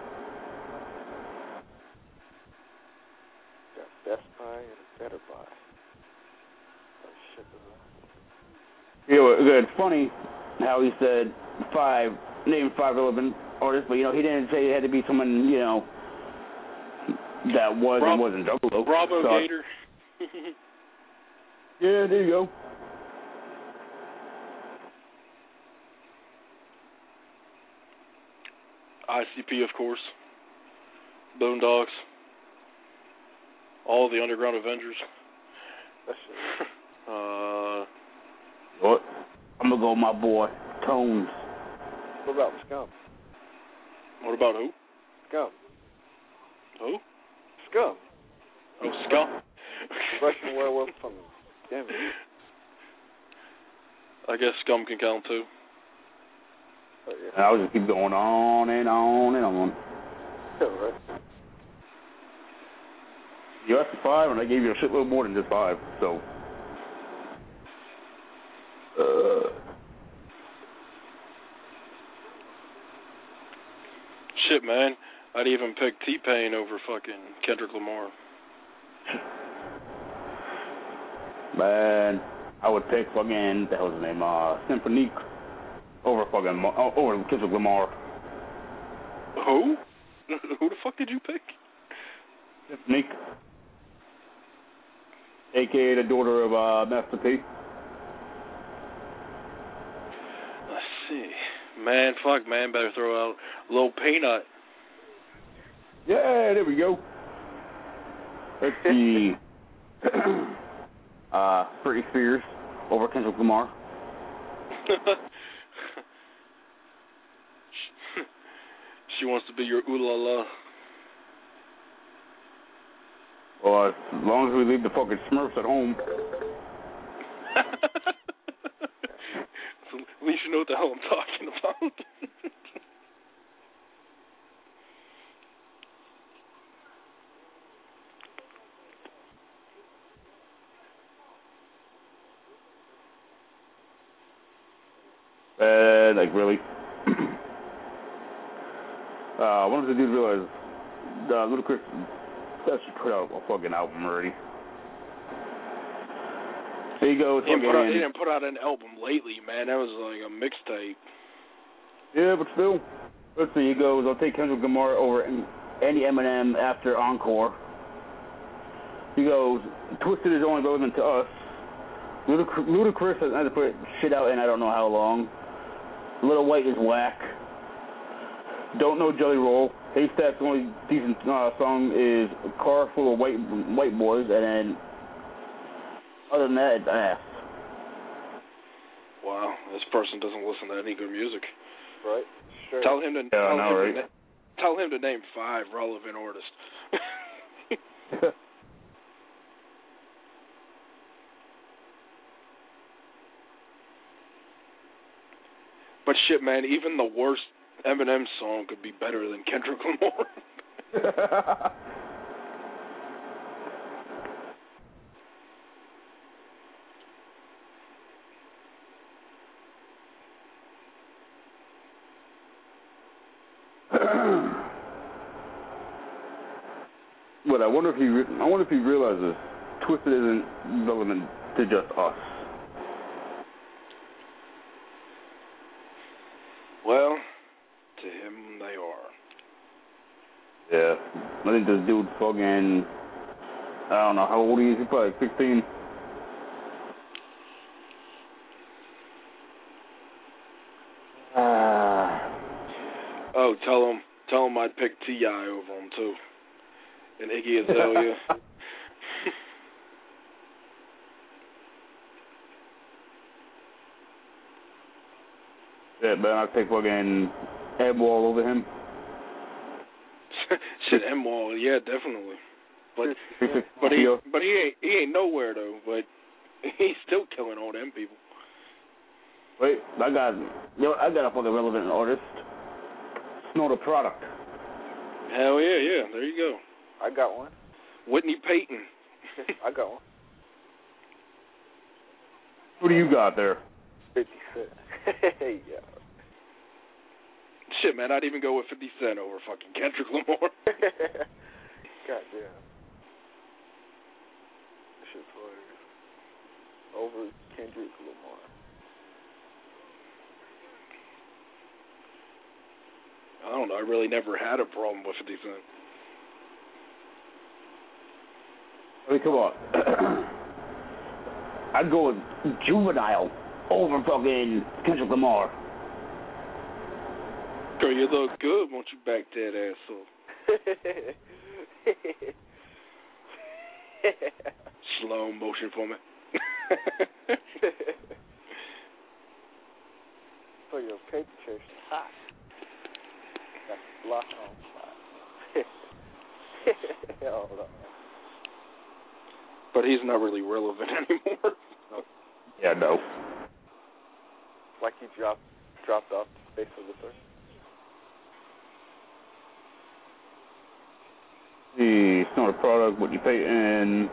Got Best Buy and Better Buy. Oh, shit. Yeah, well, it's funny how he said five, name five relevant artists, but, you know, he didn't say it had to be someone, you know, that was Rob, and wasn't Juggalo. Bravo so, Gator. Yeah, there you go. I C P, of course. Bone Dogs. All the Underground Avengers. That shit. uh, what? I'm gonna go with my boy, Tones. What about Scum? What about who? Scum. Who? Scum. Oh, Scum. Russian werewolf from Denver. I guess Scum can count too. Oh, yeah. And I'll just keep going on and on and on. Yeah, right. You asked for five, and I gave you a shitload more than just five. So, uh, shit, man. I'd even pick T-Pain over fucking Kendrick Lamar. Man, I would pick fucking, the hell's his name, uh, Symphonique over fucking, uh, over Kendrick Lamar. Who? Who the fuck did you pick? Symphonique. A K A the daughter of uh, Master P. Let's see. Man, fuck, man, better throw out Lil Peanut. Yeah, there we go. Let's see. uh, Britney Spears over Kendrick Lamar. She wants to be your ooh la la. Well, as long as we leave the fucking Smurfs at home. So at least you know what the hell I'm talking about. Uh, like, really? uh, I wonder if the dude realized uh, Ludacris actually put out a fucking album already. There you go. He didn't, put out, he didn't put out an album lately, man. That was like a mixtape. Yeah, but still. Let's see. He goes, I'll take Kendrick Lamar over any Eminem after Encore. He goes, Twisted is only relevant to us. Ludac- Ludacris has had to put shit out in I don't know how long. Lil White is whack. Don't know Jelly Roll. Haystack's only decent uh, song is a car full of white white boys, and then other than that, it's ass. Wow, this person doesn't listen to any good music. Right. Sure. Tell him to Yeah, tell, I know, him right? to na- tell him to name five relevant artists. But shit, man, even the worst Eminem song could be better than Kendrick Lamar. But I wonder if he re- I wonder if he realizes Twisted isn't relevant to just us. Well, to him they are. Yeah. I think this dude fucking, I don't know, how old he is? He's probably like sixteen. Oh, tell him, tell him I'd pick T I over him too, and Iggy Azalea. Yeah, man, I'd take fucking Ed Wall over him. Shit, M Wall, yeah, definitely. But but he but he ain't he ain't nowhere though. But he's still killing all them people. Wait, I got you know, I got a fucking relevant artist. Snort a product. Hell yeah, yeah. There you go. I got one. Whitney Payton. I got one. Who do you got there? Fifty Cent. Yeah. Shit, man, I'd even go with Fifty Cent over fucking Kendrick Lamar. God damn. This shit's hilarious. Over Kendrick Lamar. I don't know. I really never had a problem with Fifty Cent. I mean, come on. I'd go with Juvenile over fucking Kendrick Lamar. Girl, you look good. Won't you back that ass up? Slow motion for me. So your paper chase is hot. Got the block on fire. Hold on. But he's not really relevant anymore. No. Yeah, no. Like he dropped dropped off the face of the earth. The Snort a product, Whitney Payton.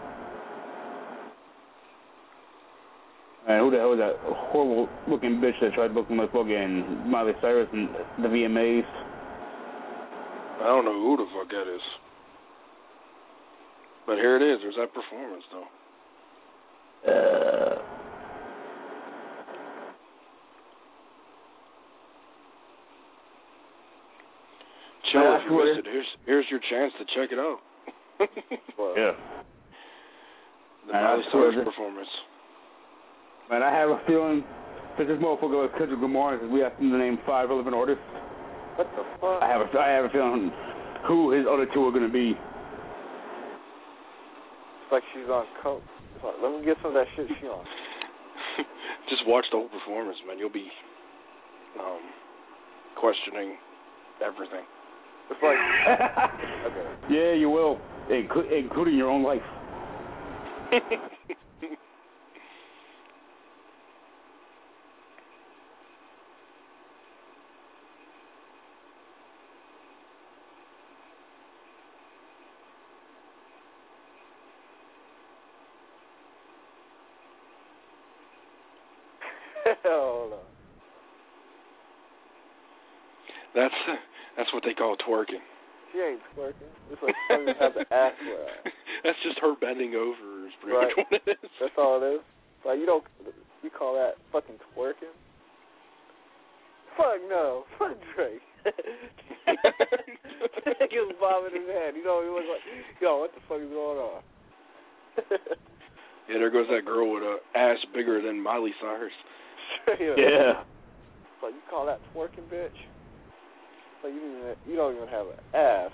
And who the hell is that horrible looking bitch that tried booking my fucking Miley Cyrus and the V M As? I don't know who the fuck that is. But here it is. There's that performance, though. Uh, Chill if you missed it. Here's, here's your chance to check it out. Yeah. The Man, Miley I swear Cyrus this- performance. Man, I have a feeling that this motherfucker was Kendrick Lamar because we asked him to name five relevant artists. What the fuck? I have a, I have a feeling who his other two are going to be. It's like she's on coke. It's like, let me get some of that shit she on. Just watch the whole performance, man. You'll be um, questioning everything. It's like, okay. Yeah, you will, Inclu- including your own life. Hold on. That's that's what they call twerking. She ain't twerking. It's like she doesn't have the ass for her. That's just her bending over. Is pretty Right. much what it is. That's all it is. Like you don't, you call that fucking twerking? Fuck no. Fuck Drake. He was bobbing his head. You know, he was like, yo, what the fuck is going on? Yeah, there goes that girl with a ass bigger than Miley Cyrus. Straight up. Yeah. Like you call that twerking, bitch? Like you don't even, you don't even have an ass.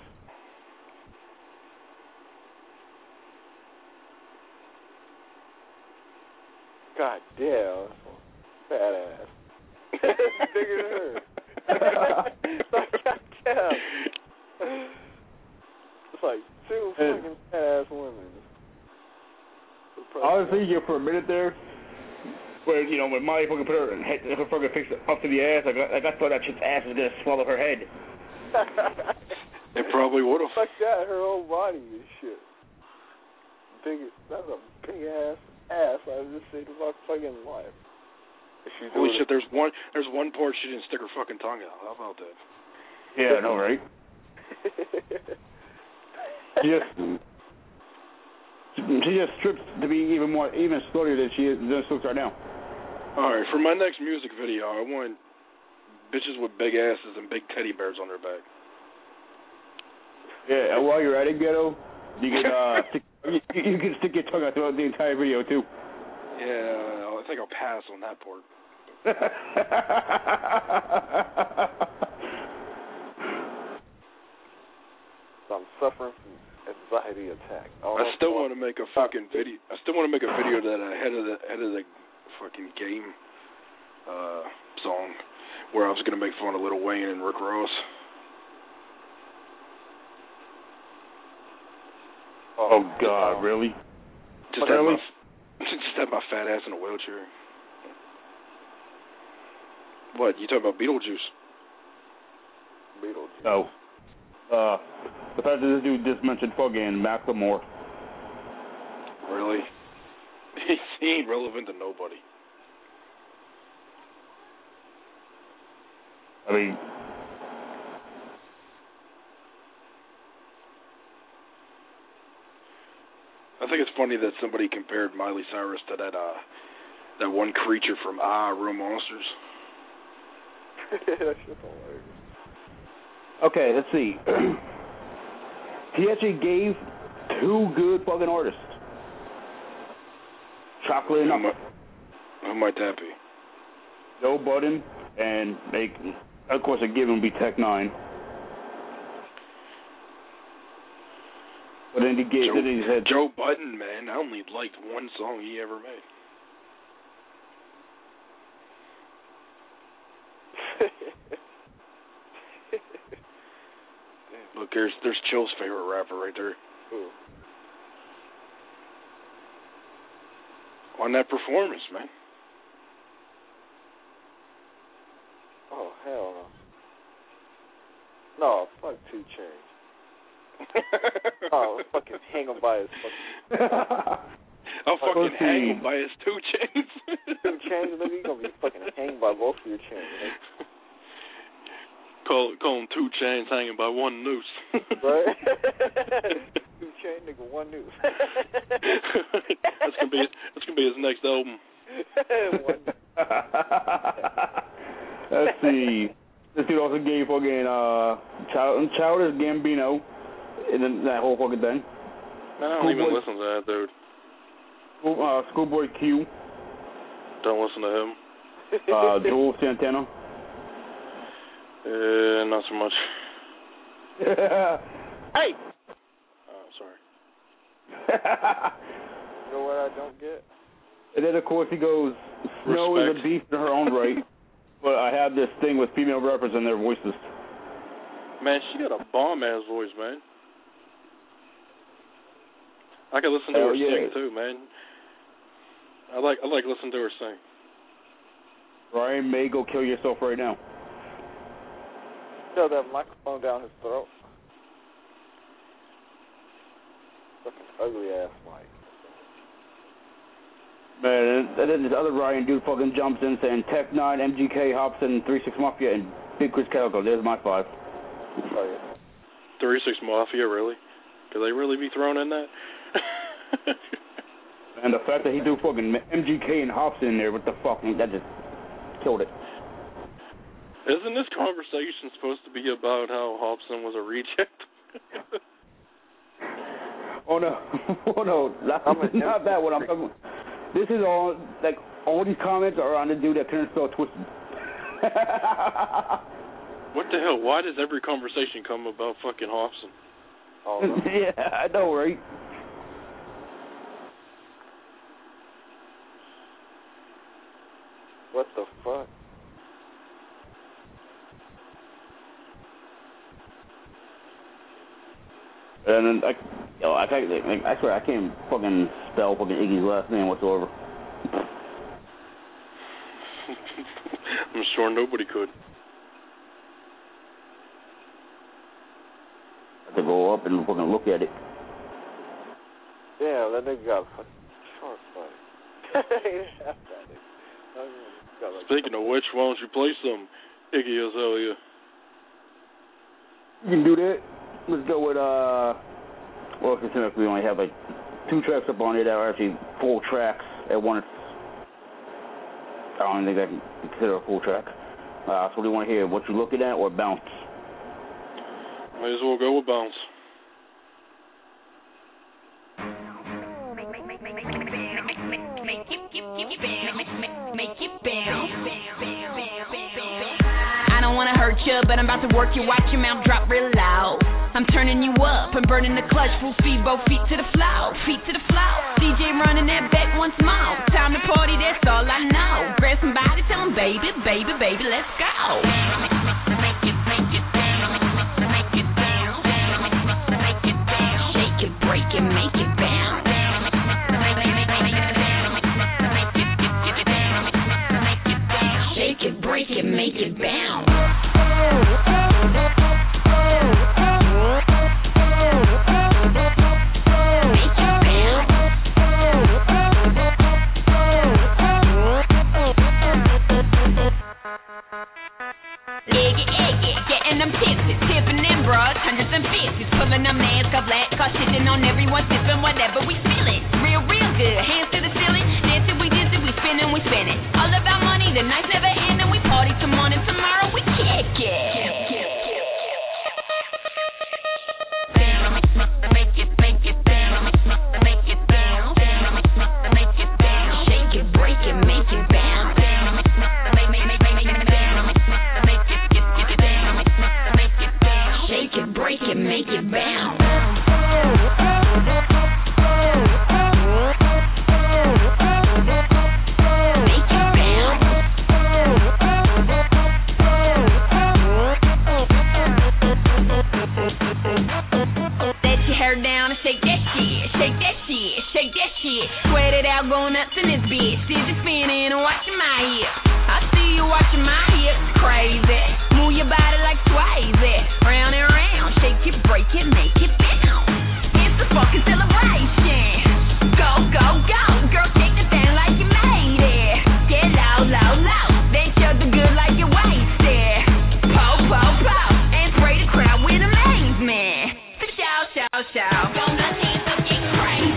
God damn, fat ass. It's bigger than her. Like, God damn. It's like two fucking fat ass women. Honestly, yeah, for a minute there, where, you know, when Molly fucking put her head, her fucking fix it up to the ass, like, like I thought that chick's ass was going to swallow her head. It probably would have. Fuck that, her whole body and shit. Big, that's a big ass ass. I just say the fucking life. Holy shit! There's one. There's one part she didn't stick her fucking tongue out. How about that? Yeah, I know, right? She just, she just strips to be even more, even sluttier than she is than she looks right now. All right, for my next music video, I want bitches with big asses and big teddy bears on their back. Yeah, and while you're at it, Ghetto, you can uh, stick, you, you can stick your tongue out throughout the entire video too. Yeah, I think I'll pass on that part. suffering from anxiety attack. I, I still want to make a fucking video. I still want to make a video that I had of the head of the fucking game uh, song, where I was gonna make fun of Lil Wayne and Rick Ross. Oh God, um, really? Just have, my, just have my fat ass in a wheelchair. What, you talking about Beetlejuice? Beetlejuice. No. Uh, the fact that this dude just mentioned fucking Macklemore. Really? He ain't relevant to nobody. I mean, I think it's funny that somebody compared Miley Cyrus to that uh that one creature from Ah, Real Monsters. That shit's hilarious. Okay, let's see. He actually gave two good fucking artists. Chocolate and Who might, who might that be? Joe Budden, and they, of course, a given would be Tech Nine. But then he gave Joe, then he said, Joe Budden, man, I only liked one song he ever made. Look, there's there's Chill's favorite rapper right there. Who? On that performance, man. Oh, hell no. No, fuck two Chainz. Oh, fucking hang him by his fucking... I'll fucking hang him by his two chains. Two chains, maybe you're going to be fucking hanged by both of your chains. Right? Call, call him two chains hanging by one noose. Right? Two chain nigga, one noose. That's gonna be that's gonna be his next album. Let's see. This dude also gave fucking uh Child, Childish Gambino and then that whole fucking thing. I don't Schoolboy, even listen to that dude. School, uh, Schoolboy Q. Don't listen to him. Uh, Joel Santana. Uh, not so much. Hey! Oh, sorry. You know what I don't get? And then, of course, he goes, Snow Respect. is a beast in her own right, but I have this thing with female rappers and their voices. Man, she got a bomb-ass voice, man. I can listen to Hell her yeah. sing, too, man. I like I like listening to her sing. Ryan May, go kill yourself right now. Shove that microphone down his throat. Fucking ugly ass mic. Man, and then this other Ryan dude fucking jumps in saying Tech Nine, M G K, Hobson, three six Mafia, and Big Chris Calico. There's my five. Oh, yeah. three six Mafia, really? Could they really be thrown in that? And the fact that he threw fucking M G K and Hobson in there, what the fuck? That just killed it. Isn't this conversation supposed to be about how Hobson was a reject? Oh no, oh no, not, not that one. I'm talking. This is all like all these comments are on the dude that couldn't spell twisted. What the hell? Why does every conversation come about fucking Hobson? Oh, no. Yeah, I know, right? What the fuck? And then, like, yo, I can't, like, I swear I can't fucking spell fucking Iggy's last name whatsoever. I'm sure nobody could. I have to go up and fucking look at it. Yeah, that nigga got a fucking shark bite. Speaking of which, why don't you play some Iggy Azalea? You can do that. Let's go with, uh, well, considering we only have like two tracks up on it that are actually full tracks at once. I don't think I can consider a full track. Uh, so what do you want to hear? What you looking at or Bounce? Might as well go with Bounce. I don't wanna hurt you, but I'm about to work you. Watch your mouth drop real loud. I'm turning you up and burning the clutch, full speed, both feet to the floor, feet to the floor. D J running that back once more. Time to party, that's all I know. Grab somebody, tell them, baby, baby, baby, let's go. Make it, make it down, make it down, make it down. Shake it, break it, make it bounce. Shake it, break it, make it bounce. Pulling them nails, got black, car shitting on everyone, sipping whatever we feeling. Real, real good, hands to the ceiling, dancing, we dancing, we spinning, we spinning. All about money, the nights never end, and we party till morning. Tomorrow we kick it. Down, make it, make it down, make it down, make it down. Shake it, break it, make it bounce. Make, make, make, make it down, make it, get, get it down, make it down. Shake it, break it, make it bounce. Going up in this bitch, dizzy spinning and watching my hips. I see you watching my hips, crazy. Move your body like Swayze, round and round, shake it, break it, make it bounce. It's a fucking celebration. Go, go, go, girl, shake the thing like you made it. Get low, low, low, then show the good like you wasted. Po, po, po, and spray the crowd with amazement. For show, show, show. Don't let hands up, get crazy.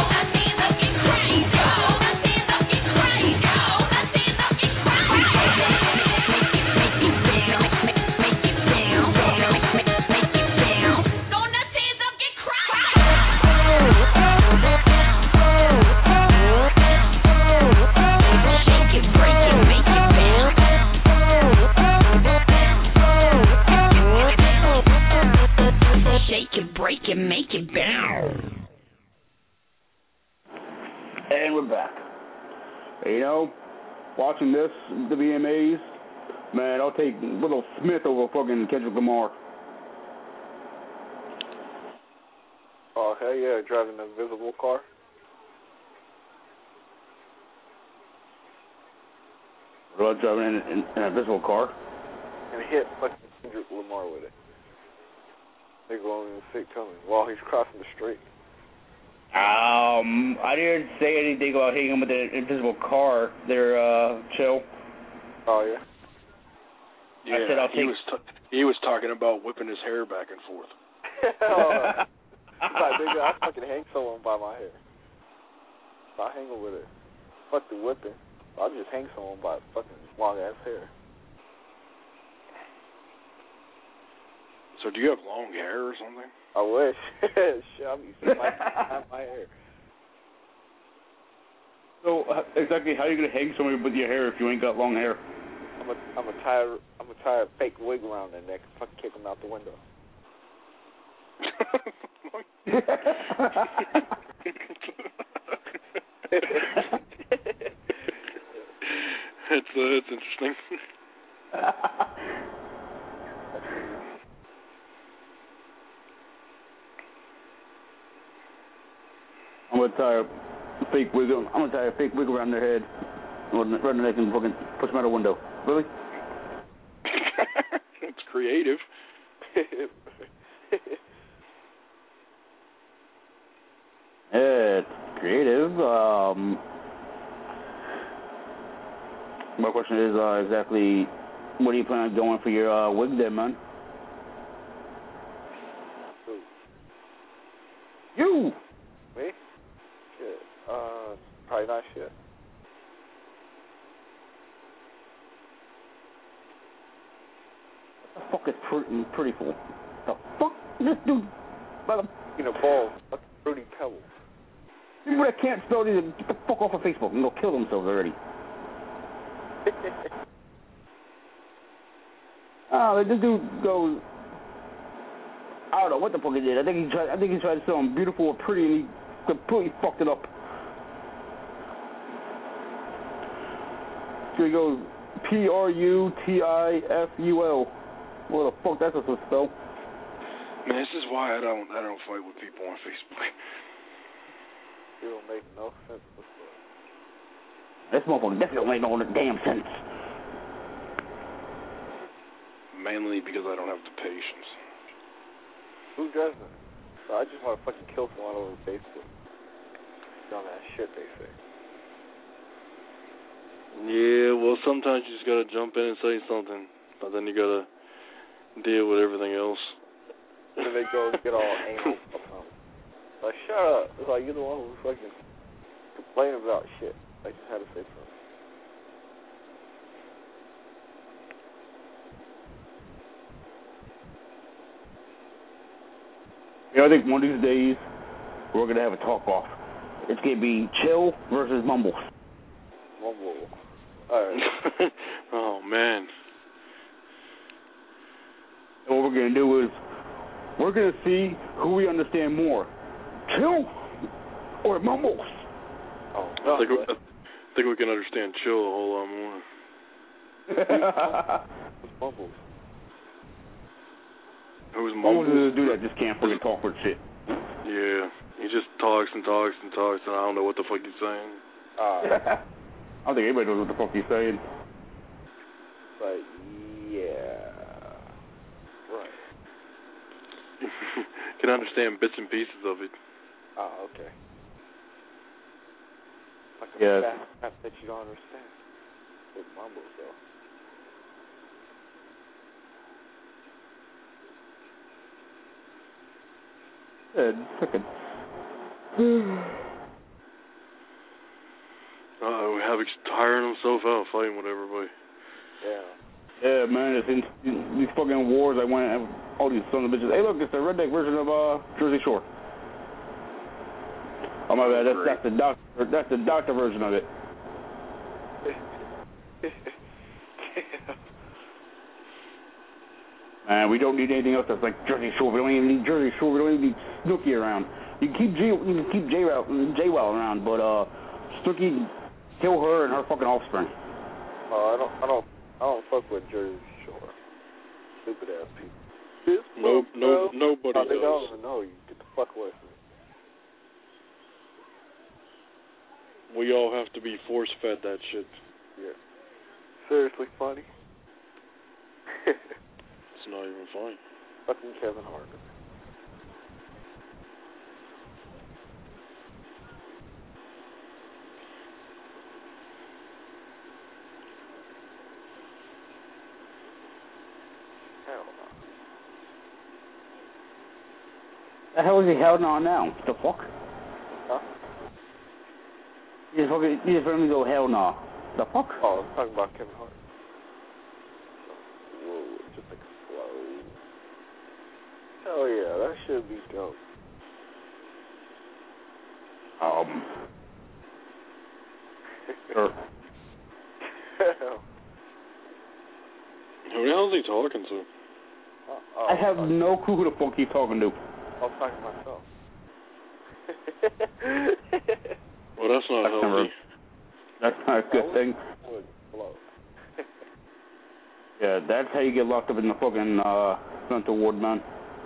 Make it bounce. And we're back. You know, watching this, the V M As, man, I'll take Little Smith over fucking Kendrick Lamar. Oh, hell yeah, driving an invisible car. Well, driving in, in, in an invisible car? And hit fucking Kendrick Lamar with it. They go in and see it coming while he's crossing the street. Um, I didn't say anything about hitting him with an invisible car. They're uh, chill. Oh yeah. Yeah, I said I'll he take... was t- he was talking about whipping his hair back and forth. oh. He's like, nigga, I fucking hang someone by my hair. I hang him with it. Fuck the whipping. I'll just hang someone by fucking long ass hair. So do you have long hair or something? I wish. Shit, I'm used to my, my hair. So uh, exactly how are you gonna hang somebody with your hair if you ain't got long hair? I'm a I'm a tie I'm a tie a fake wig around their neck and fucking kick them out the window. It's uh, it's interesting. I'm gonna tie a fake wig. I'm gonna tie a fake wig around their head, run the neck and fucking push them out a window. Really? It's creative. Yeah, it's creative. Um, my question is uh, exactly what do you plan on going for your uh, wig then, man? You. Me? Shit. Uh, probably not shit. What the fuck is pretty, pretty fool? The fuck? This dude. You know, balls. Fucking fruity pebbles. People that can't spell these, get the fuck off of Facebook and they'll kill themselves already. Oh, this dude goes, I don't know what the fuck he did. I think he tried. I think he tried to sound beautiful or pretty, and he completely fucked it up. Here he goes. P R U T I F U L. What the fuck that's supposed to spell? Man, this is why I don't I don't fight with people on Facebook. It don't make no sense. This motherfucker definitely ain't no damn sense. Mainly because I don't have the patience. Who doesn't? So I just want to fucking kill someone over Facebook. Dumbass shit they say. Yeah, well, sometimes you just gotta jump in and say something, but then you gotta deal with everything else. And then they go and get all anal or something. Like, shut up. It's like, you're the one who's fucking complaining about shit. I just had to say something. You know, I think one of these days we're gonna have a talk off. It's gonna be Chill versus Mumbles. Mumble. Alright. Oh, man. And what we're going to do is, we're going to see who we understand more. Chill or Mumbles? Oh, I think, we, I think we can understand Chill a whole lot more. Who's Mumbles? Who's Mumbles? Mumbles is a dude that just can't fucking talk for shit. Yeah. He just talks and talks and talks, and I don't know what the fuck he's saying. Uh, I don't think anybody knows what the fuck he's saying. But, yeah. Right. Can understand bits and pieces of it. Oh, okay. Like a Yes. fast crap that you don't understand. With Mumbles, though. Yeah, fucking. Uh-oh, Havoc's tiring himself out fighting with everybody. Yeah. Yeah, man, it's in, in these fucking wars. I went and all these sons of bitches. Hey, look, it's the redneck version of uh, Jersey Shore. Oh my bad, that's, that's the doctor. That's the doctor version of it. Man, we don't need anything else that's like Jersey Shore. We don't even need Jersey Shore. We don't even need Snooki around. You can keep J, you can keep J Well around, but uh, Snooki, kill her and her fucking offspring. Oh, I don't, I don't, I don't fuck with Jersey Shore. Stupid ass people. This No, fuck, no, bro. nobody oh, they does. don't even know you. Get the fuck away from me. We all have to be force-fed that shit. Yeah. Seriously funny. It's not even funny. Fucking Kevin Hart. Hell no. The hell is he held on now? What the fuck? Huh? You just fucking, you just let me go hell no. The fuck? Oh, I'm talking about Kevin Hart. Whoa, it just explode. Hell yeah, that should be dope. Um. Sure. Who the hell is he talking to? Oh, oh, I have oh. no clue who the fuck he's talking to. I'm talking to myself. Well, that's not That's healthy. never- That's not a good thing. Would blow. Yeah, that's how you get locked up in the fucking uh, mental ward, man.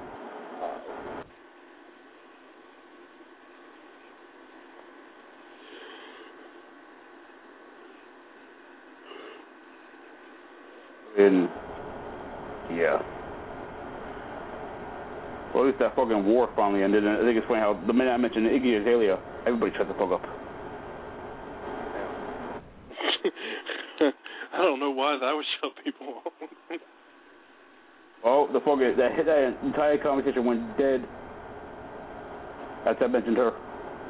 And yeah. Well, at least that fucking war finally ended. And I think it's funny how the minute I mentioned Iggy Azalea, everybody shut the fuck up. I don't know why that would shut people up. Well, the fucking that that entire conversation went dead after I mentioned her.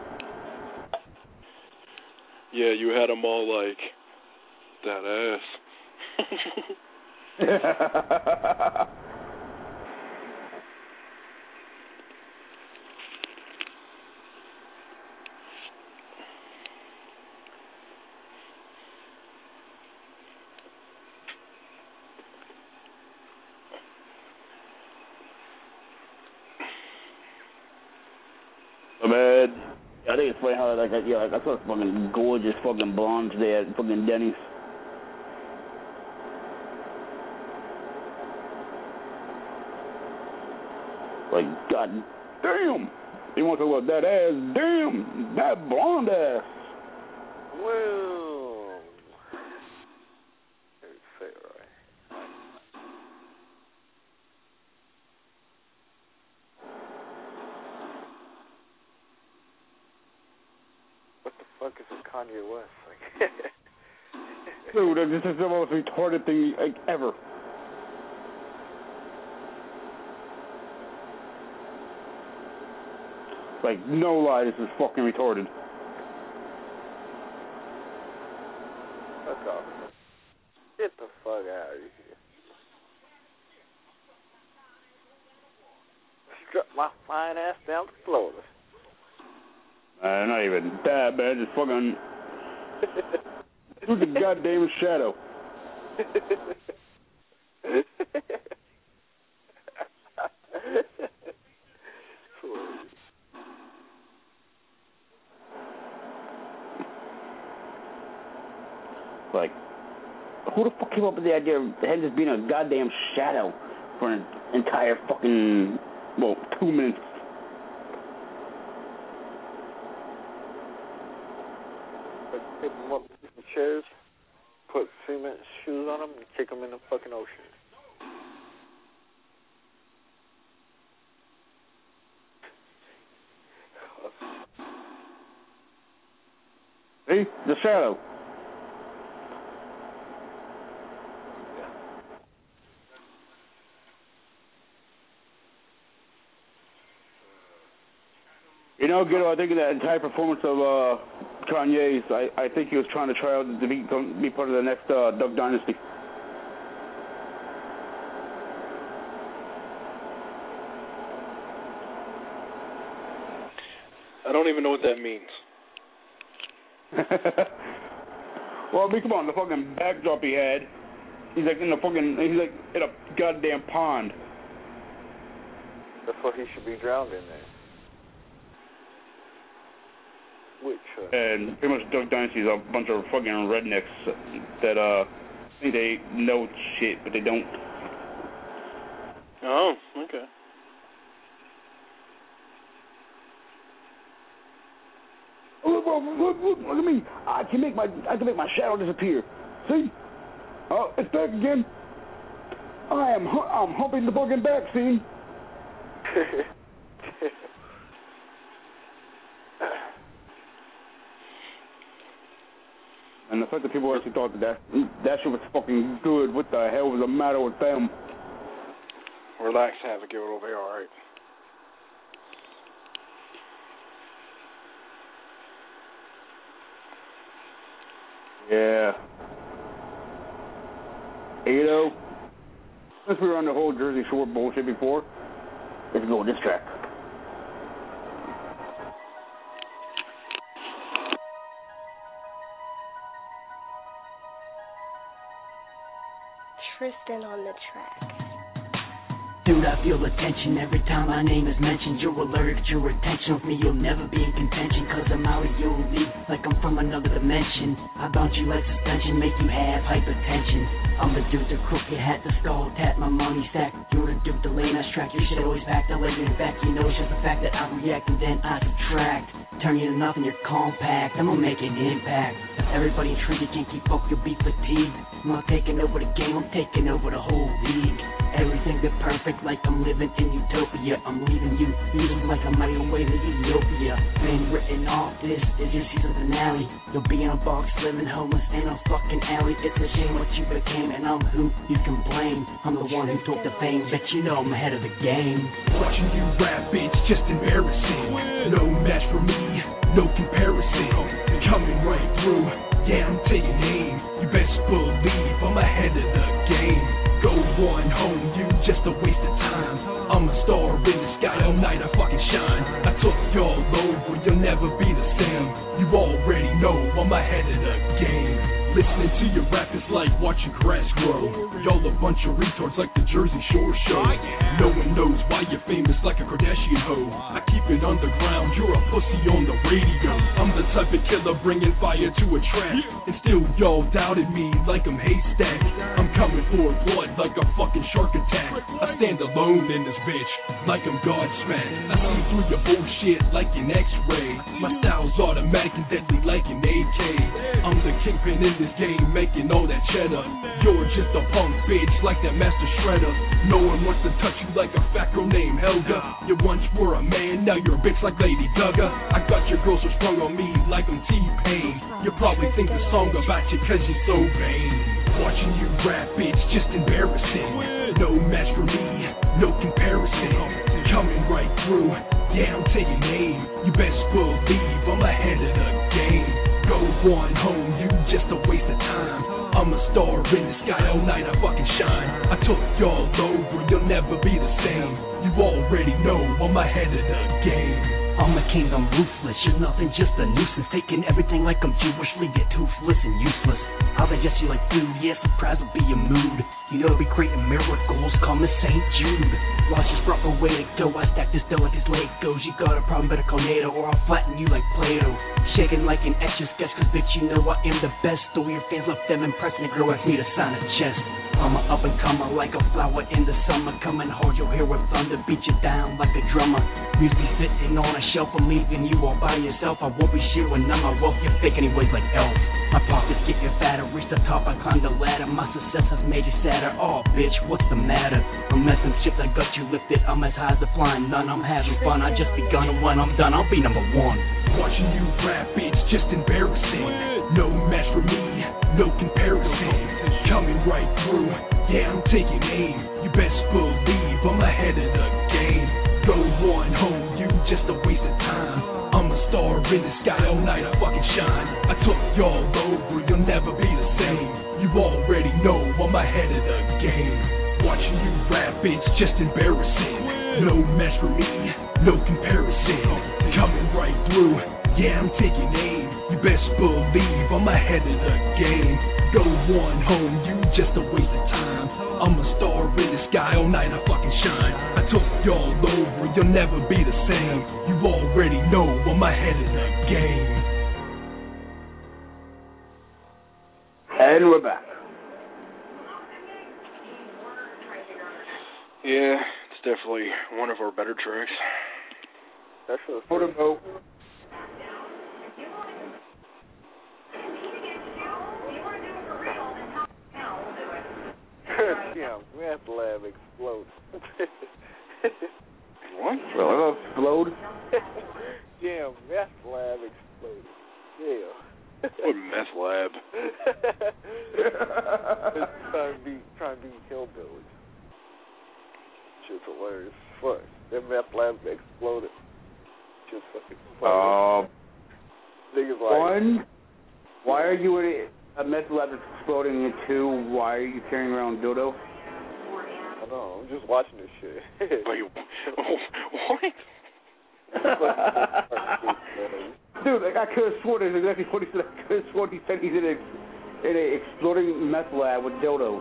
Yeah, you had them all like, that ass. bad. I think it's funny how like I, yeah, like I saw fucking gorgeous fucking blondes there at fucking Denny's. Like, god damn! You want to talk about that ass? Damn! That blonde ass! Well, let's say it right. What the fuck is a Kanye West? Like, dude, this is the most retarded thing like, ever. Like, no lie, this is fucking retarded. Fuck off. Get the fuck out of here. Struck my fine ass down to Florida. Uh, not even that bad, just fucking... Who's the goddamn shadow? Like, who the fuck came up with the idea of him just being a goddamn shadow for an entire fucking, well, two minutes? Pick them up, put some chairs, put cement shoes on them, and kick them in the fucking ocean. See? The shadow. You know, Ghetto, I think in that entire performance of uh, Kanye's, I, I think he was trying to try out to be, be part of the next uh, Duck Dynasty. I don't even know what that means. Well, I mean, come on, the fucking backdrop he had, he's like in the fucking, he's like in a goddamn pond. That's what he should be drowned in there. Which, uh, and pretty much Duck Dynasty is a bunch of fucking rednecks that uh think they know shit, but they don't. Oh, okay. Look, look, look, look, look at me! I can make my I can make my shadow disappear. See? Oh, it's back again. I am hu- I'm humping the fucking back scene. And the fact that people actually thought that that, that shit was fucking good, what the hell was the matter with them? Relax, Abigail, it'll be alright. Yeah. You know, since we were on the whole Jersey Shore bullshit before, let's go with this track. Tristan on the track. Dude, I feel attention every time my name is mentioned. You're allergic to your attention. With me, you'll never be in contention. Cause I'm out of your league, like I'm from another dimension. I bounce you like suspension, make you have hypertension. I'm the dude, the crook, you had the skull, tap my money stack. You're the dude, the lane I track. You should always back the lane back. You know it's just the fact that I react and then I subtract. Turn you to nothing, you're compact. I'm gonna make an impact. Everybody intrigued, you can't keep up, you'll be fatigued. I'm not taking over the game, I'm taking over the whole league. Everything is perfect, like I'm living in utopia. I'm leaving you, feeling like I'm on my way to Ethiopia. Been written off, this is your season finale. You'll be in a box, living homeless in a fucking alley. It's a shame what you became, and I'm who you can blame. I'm the one who took the fame, but you know I'm ahead of the game. Watching you rap, it's just embarrassing. No match for me, no comparison. Coming right through, yeah, I'm taking aim. You best believe I'm ahead of the game. Go on home, you just a waste of time. I'm a star in the sky, all night I fucking shine. I took you all over, you'll never be the same. You already know I'm ahead of the game. Listening to your rap is like watching grass grow. Y'all a bunch of retards like the Jersey Shore show. No one knows why you're famous like a Kardashian hoe. I keep it underground, you're a pussy on the radio. I'm the type of killer bringing fire to a track. And still y'all doubted me like I'm Haystack. I'm coming for blood like a fucking shark attack. I stand alone in this bitch like I'm Godsmack. I see through your bullshit like an X-ray. My style's automatic and deadly like an A K. I'm the kingpin in this game making all that cheddar. You're just a punk bitch like that Master Shredder. No one wants to touch you like a fat girl named Helga. You once were a man, now you're a bitch like Lady Gaga. I got your girl so sprung on me like I'm T-Pain. You probably think the song about you cause you're so vain. Watching you rap, it's just embarrassing. No match for me, no comparison. Coming right through, yeah, I'm taking aim. You best believe I'm ahead of the game. Go on home, you just a waste of time. I'm a star in the sky, all night I fucking shine. I took y'all over, you'll never be the same. You already know I'm ahead of the game. I'm a king, I'm ruthless. You're nothing, just a nuisance. Taking everything like I'm Jewish, leave you toothless and useless. I'll digest you like food, yeah, surprise will be your mood. You know we creating miracles, call me Saint Jude. Lost your proper way to go, I stack this dough like it's Legos. You got a problem, better call NATO, or I'll flatten you like Play-Doh. Shaking like an Etch-a-Sketch, cause bitch you know I am the best. Though your fans left them impressed, and the girl asked me to sign a chest. I'm a up and comer like a flower in the summer. Coming hard, you'll hear with thunder, beat you down like a drummer. Music sitting on a shelf, I'm leaving you all by yourself. I won't be sharing none, my wealth, you're fake anyways like elf. My pockets get you fatter, reach the top, I climb the ladder. My success has made you sadder, oh bitch, what's the matter? I'm messing shit, I got you lifted, I'm as high as the flying nun. I'm having fun, I just begun, and when I'm done, I'll be number one. Watching you rap, it's just embarrassing. No match for me, no comparison. Coming right through, yeah, I'm taking aim. You best believe I'm ahead of the game. Go on home, you just a waste of time. I'm a star in the sky, all night I fucking shine. I took y'all over, you'll never be the same. You already know I'm ahead of the game. Watching you rap, it's just embarrassing. No match for me, no comparison. Coming right through, yeah, I'm taking aim. You best believe I'm ahead of the game. Go on home, you just a waste of time. I'm a star in the sky, all night I fucking shine. I took y'all over, you'll never be the same. You already know I'm ahead of the game. And we're back. Yeah, it's definitely one of our better tracks. That's a Motorboat. Yeah, Math Lab explode. What? Well, explode? Yeah, Math Lab exploded. Yeah. What Meth Lab? trying to be trying to be hillbillies. Shit's hilarious. Fuck. That Meth Lab exploded. Just fucking funny. Um, Niggas like one, why are you in a meth lab that's exploding? And two, why are you carrying around dildo? I don't know, I'm just watching this shit. Wait, what? Dude, like, I could have sworn that's exactly what he said. I could have sworn he said he's in an in a exploding meth lab with dildos.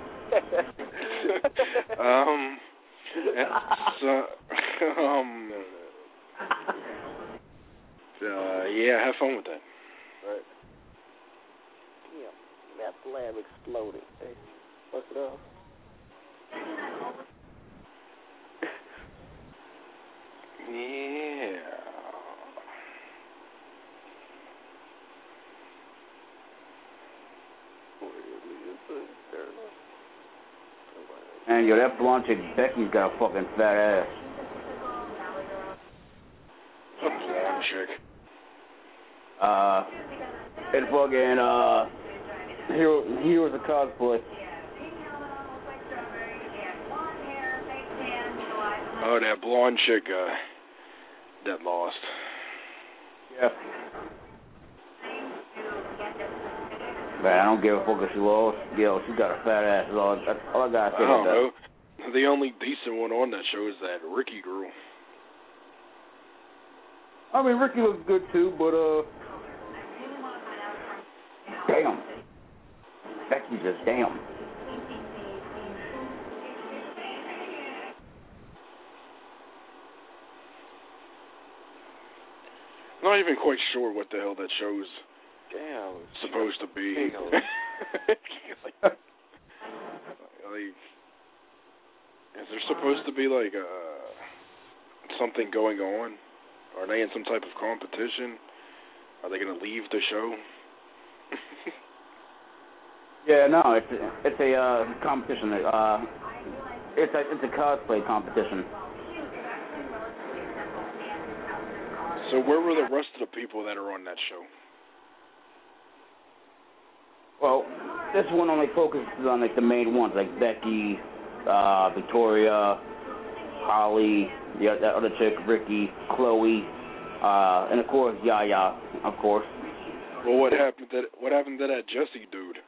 um, it's, uh, um, uh, yeah, have fun with that. Right. Yeah, meth lab exploded. Hey, fuck it up. Yeah. And yo, that blonde chick Becky's got a fucking fat ass. What blonde chick? Uh, and fucking uh, hero, heroes of cosplay. Oh, that blonde chick, uh, that lost. Yeah. Man, I don't give a fuck if she lost. Yo, she got a fat ass. That's all, that's all I gotta say I don't about know. that. The only decent one on that show is that Ricky girl. I mean, Ricky looks good too, but uh, damn. Jesus, damn. Not even quite sure what the hell that show's Damn. supposed to be. like, like, is there supposed to be like uh, something going on? Are they in some type of competition? Are they going to leave the show? Yeah, no, it's a, it's a uh, competition. Uh, it's a it's a cosplay competition. So where were the rest of the people that are on that show? Well, this one only focuses on like the main ones, like Becky, uh, Victoria, Holly, the that other chick, Ricky, Chloe, uh, and of course Yaya, of course. Well, what happened to what happened to that Jesse dude?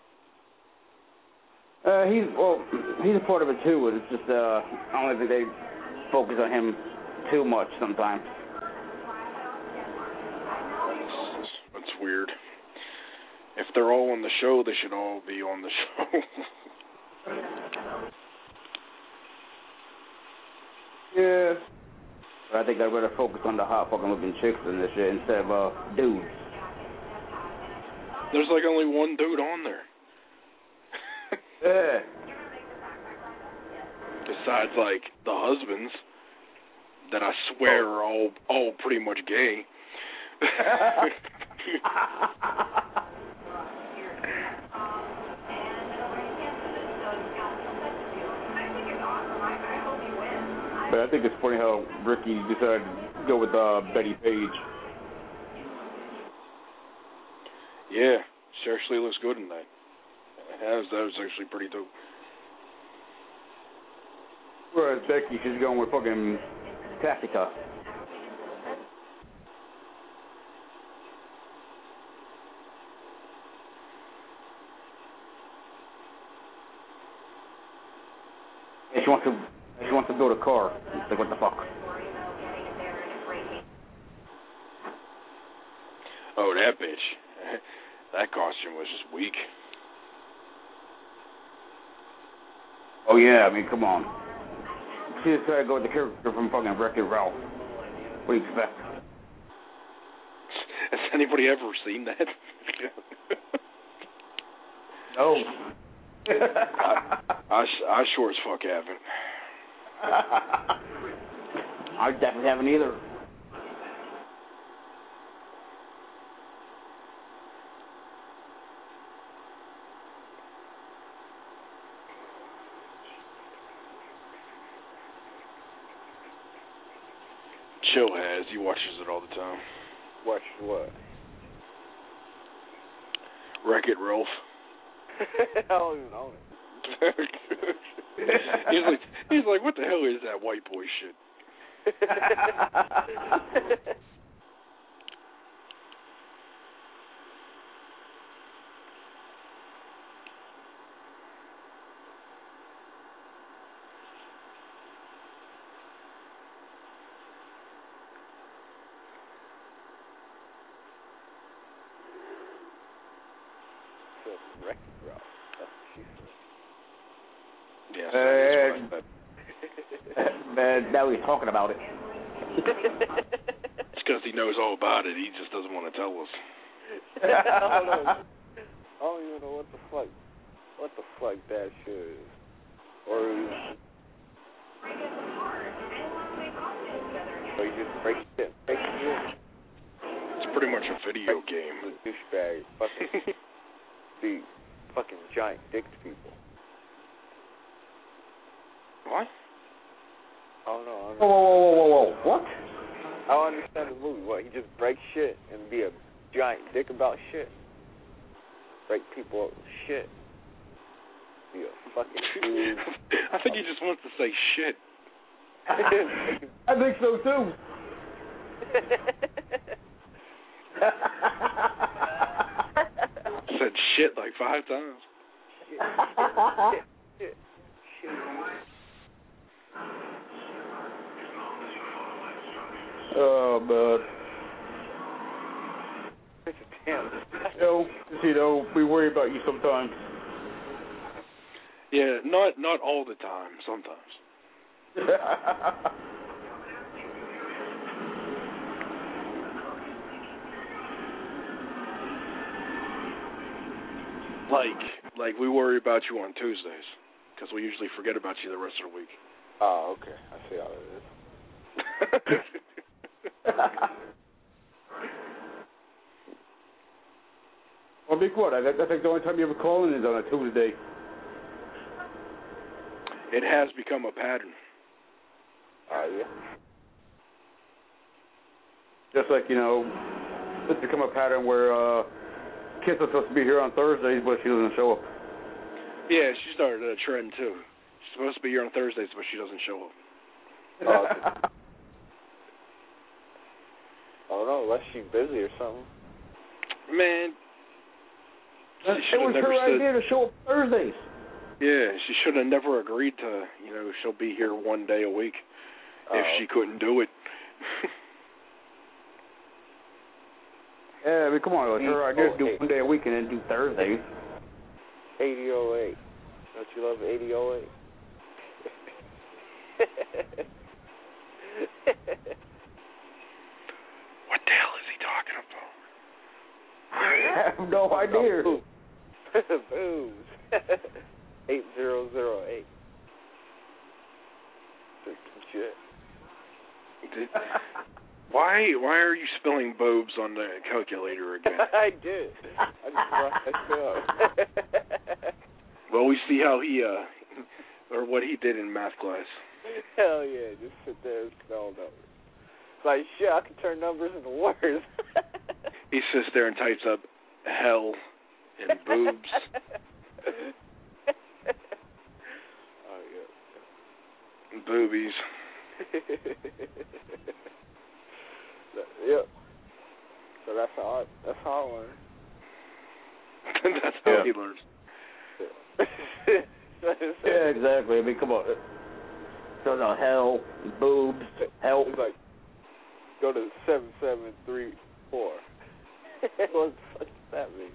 Uh, he's well, he's a part of it too. It's just uh, I don't think they focus on him too much sometimes. That's, that's weird. If they're all on the show, they should all be on the show. Yeah. But I think I'd rather focus on the hot fucking looking chicks and this shit instead of uh dudes. There's like only one dude on there. Yeah. Besides like the husbands that I swear are all all pretty much gay. But I think it's funny how Ricky decided to go with uh, Betty Page. Yeah, she actually looks good in that. That was, that was actually pretty dope. Whereas Becky, she's going with fucking Tactica. And she wants to, she wants to build a car. It's like, what the fuck? Oh, that bitch. That costume was just weak. Oh yeah, I mean, come on. She decided to go with the character from fucking Wreck-It Ralph. What do you expect? Has anybody ever seen that? No. I, I, I sure as fuck haven't. I definitely haven't either. Chill has. He watches it all the time. Watch what? Wreck-It Ralph. I don't even own it. he's like, he's like, what the hell is that white boy shit? Wreck-It Ralph. That's what she said. Yeah, Uh, man, now he's talking about it. It's because he knows all about it. He just doesn't want to tell us. I don't know. I don't even know what the fuck, what the fuck that shit is. Or, or you just break shit, break shit. It's pretty much a video game. Douchebag, fucking, see, fucking giant dick people. What? I don't know. I don't Whoa, whoa, whoa, whoa, whoa, whoa. What? I don't understand the movie. What, he just breaks shit and be a giant dick about shit? Break people up with shit? Be a fucking dude. I think he just wants to say shit. I think so too. Said shit like five times. Shit, shit, shit. Oh, man. Damn. You know, you know, we worry about you sometimes. Yeah, not not all the time. Sometimes. Like, like we worry about you on Tuesdays because we usually forget about you the rest of the week. Oh, okay. I see how it is. Well, Big what? I, I think the only time you ever call in is on a Tuesday. It has become a pattern. Oh, yeah. Just like, you know, it's become a pattern where uh, Kiss is supposed to be here on Thursdays, but she doesn't show up. Yeah, she started a trend, too. She's supposed to be here on Thursdays, but she doesn't show up. Oh, I don't know, unless she's busy or something. Man. It was her said, idea to show up Thursdays. Yeah, she should have never agreed to, you know, she'll be here one day a week oh. if she couldn't do it. Yeah, I mean, come on, it was her idea to do one day a week and then do Thursdays. eighty oh eight. Don't you love eighty oh eight? What the hell is he talking about? I have no idea. Booms. eight zero zero eight. Shit. Did, why why are you spelling boobs on the calculator again? I did. I just brought that up. Well, we see how he, uh, or what he did in math class. Hell yeah, just sit there and spell numbers. It's like, shit, I can turn numbers into words. He sits there and types up hell and boobs. Oh, yeah. And boobies. Yep. So that's how I, that's how I learn. That's how yeah. he learns. Yeah, exactly. I mean, come on. So no, hell, boobs, help. It's like, go to seven seven three four. What the fuck does that mean?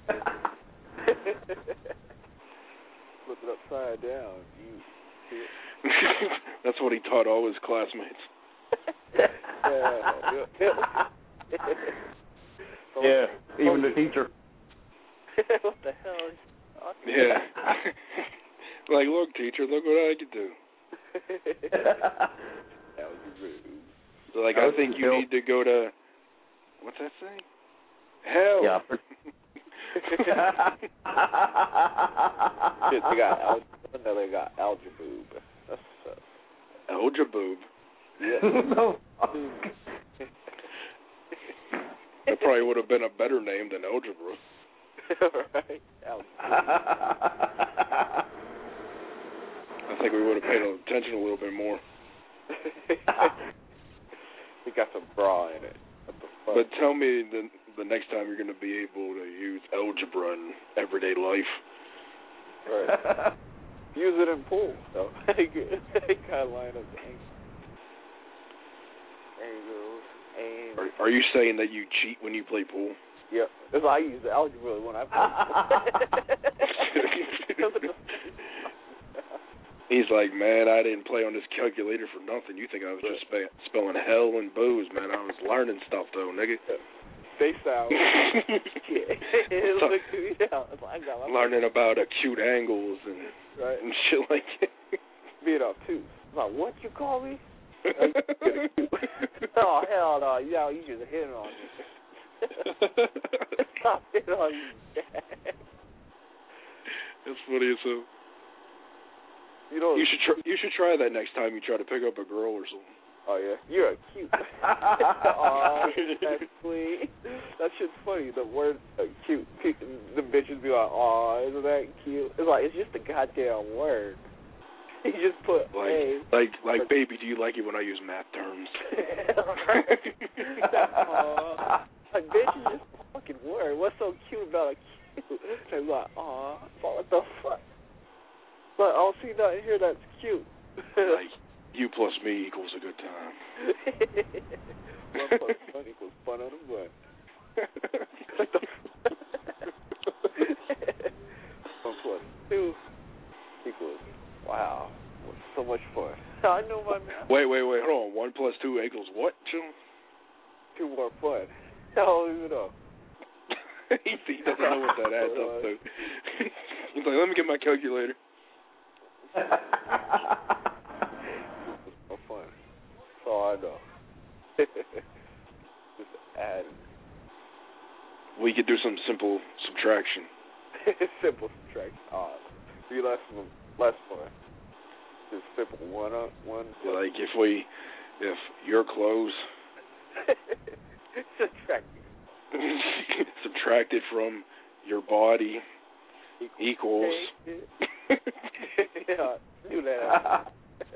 Flip it upside down. You see it? That's what he taught all his classmates. Yeah. Yeah, even the teacher. What the hell is talking Yeah. Like, look, teacher, look what I can do. That was rude. So, like, I think you need to go to, what's that say? Hell. Yeah. Shit, they got algebra. No, they got algeboob. That's what's up. Algeboob. Yeah. No. That probably would have been a better name than algebra. Right. I think we would have paid attention a little bit more. We got some bra in it. But tell me the the next time you're going to be able to use algebra in everyday life. Right. Use it in pool, though. They kind of line up the angles. Angles. Are, are you saying that you cheat when you play pool? Yep. That's why I use the algebra when I play. He's like, man, I didn't play on this calculator for nothing. You think I was just spe- spelling hell and booze, man. I was learning stuff, though, nigga. Face out. Yeah. Look, yeah. I got my learning about acute angles and, right. and shit like that. Being obtuse. Like, what you call me? Oh, hell no. Yeah, you just hit on me. Stop hitting on you. That's funny as hell. You know, you should try. You should try that next time you try to pick up a girl or something. Oh yeah, you're cute. Aw, that's sweet. That shit's funny. The word uh, cute. The bitches be like, aw, isn't that cute? It's like it's just a goddamn word. You just put like, hey. like, like, baby, do you like it when I use math terms? Aw, like bitch is just a fucking word. What's so cute about a cute? They're like, aw, what the fuck? But I don't see nothing here that's cute. Like, you plus me equals a good time. One plus one equals fun on the butt. One plus two equals Wow. So much fun. I know my man. Wait, wait, wait. Hold on. One plus two equals what, Chill? Two more fun. I don't even know. He doesn't know what that adds up to. He's like, let me get my calculator. So fun. That's all I know. Just add. We could do some simple subtraction. Simple subtraction. Oh, be less less fun. Just simple one up one. Like if we, if your clothes subtract subtracted from your body equals. Yeah, do that.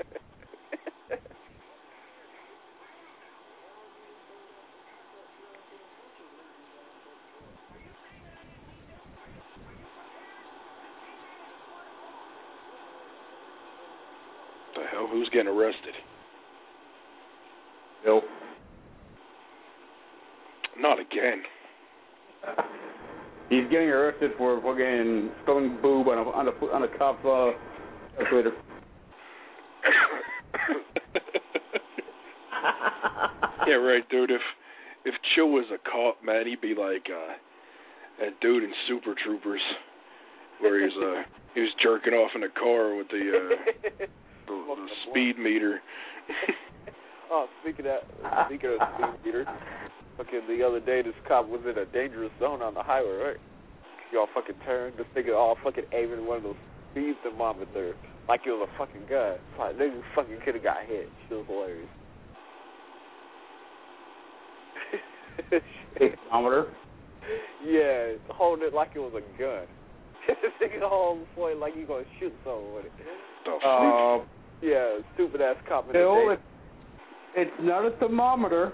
The hell? Who's getting arrested? Nope. Not again. He's getting arrested for fucking spilling boob on a on a on a cop's uh, calculator. Yeah, right, dude. If if Chill was a cop, man, he'd be like uh, that dude in Super Troopers, where he's uh he was jerking off in a car with the uh, the, the speed meter. Oh, speaking of that, speaking of speed meter. Fucking the other day, this cop was in a dangerous zone on the highway, right? Y'all fucking turned, this nigga all fucking aiming one of those speed thermometers like it was a fucking gun. It's like, nigga fucking could have got hit. Shit was hilarious. Thermometer? Yeah, holding it like it was a gun. This nigga holding the point like he gonna shoot someone with it. Uh, yeah, stupid ass cop in the Bill, day. it's, it's not a thermometer.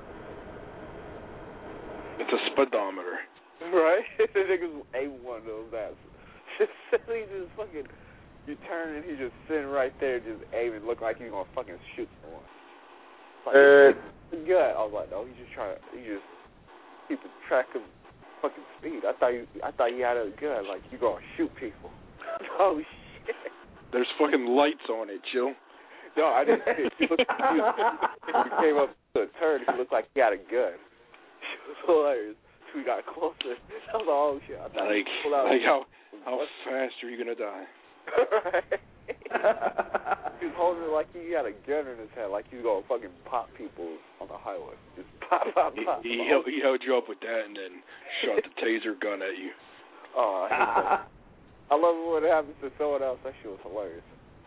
It's a speedometer. Right? The niggas aim one of those asses. He just fucking, you turn and he just sitting right there just aiming, look like he's gonna fucking shoot someone. Like, Uh, good. I was like, no, he's just trying to, he just keeping track of fucking speed. I thought you, I thought you had a gun, like you gonna shoot people. Oh shit. There's fucking lights on it, Chill. No, I didn't see it. He, looked, he, he came up to a turn, he looked like he had a gun. It was hilarious. We got closer. I was like, oh shit. I thought Like, pull out like how how fast are you gonna die? Right. He was holding it like he had a gun in his hand, like he was gonna fucking pop people on the highway. Just pop, pop, pop. He, he, held, he held you up with that and then shot the taser gun at you. Oh, I hate that. I love it when it happens to someone else. That shit was hilarious.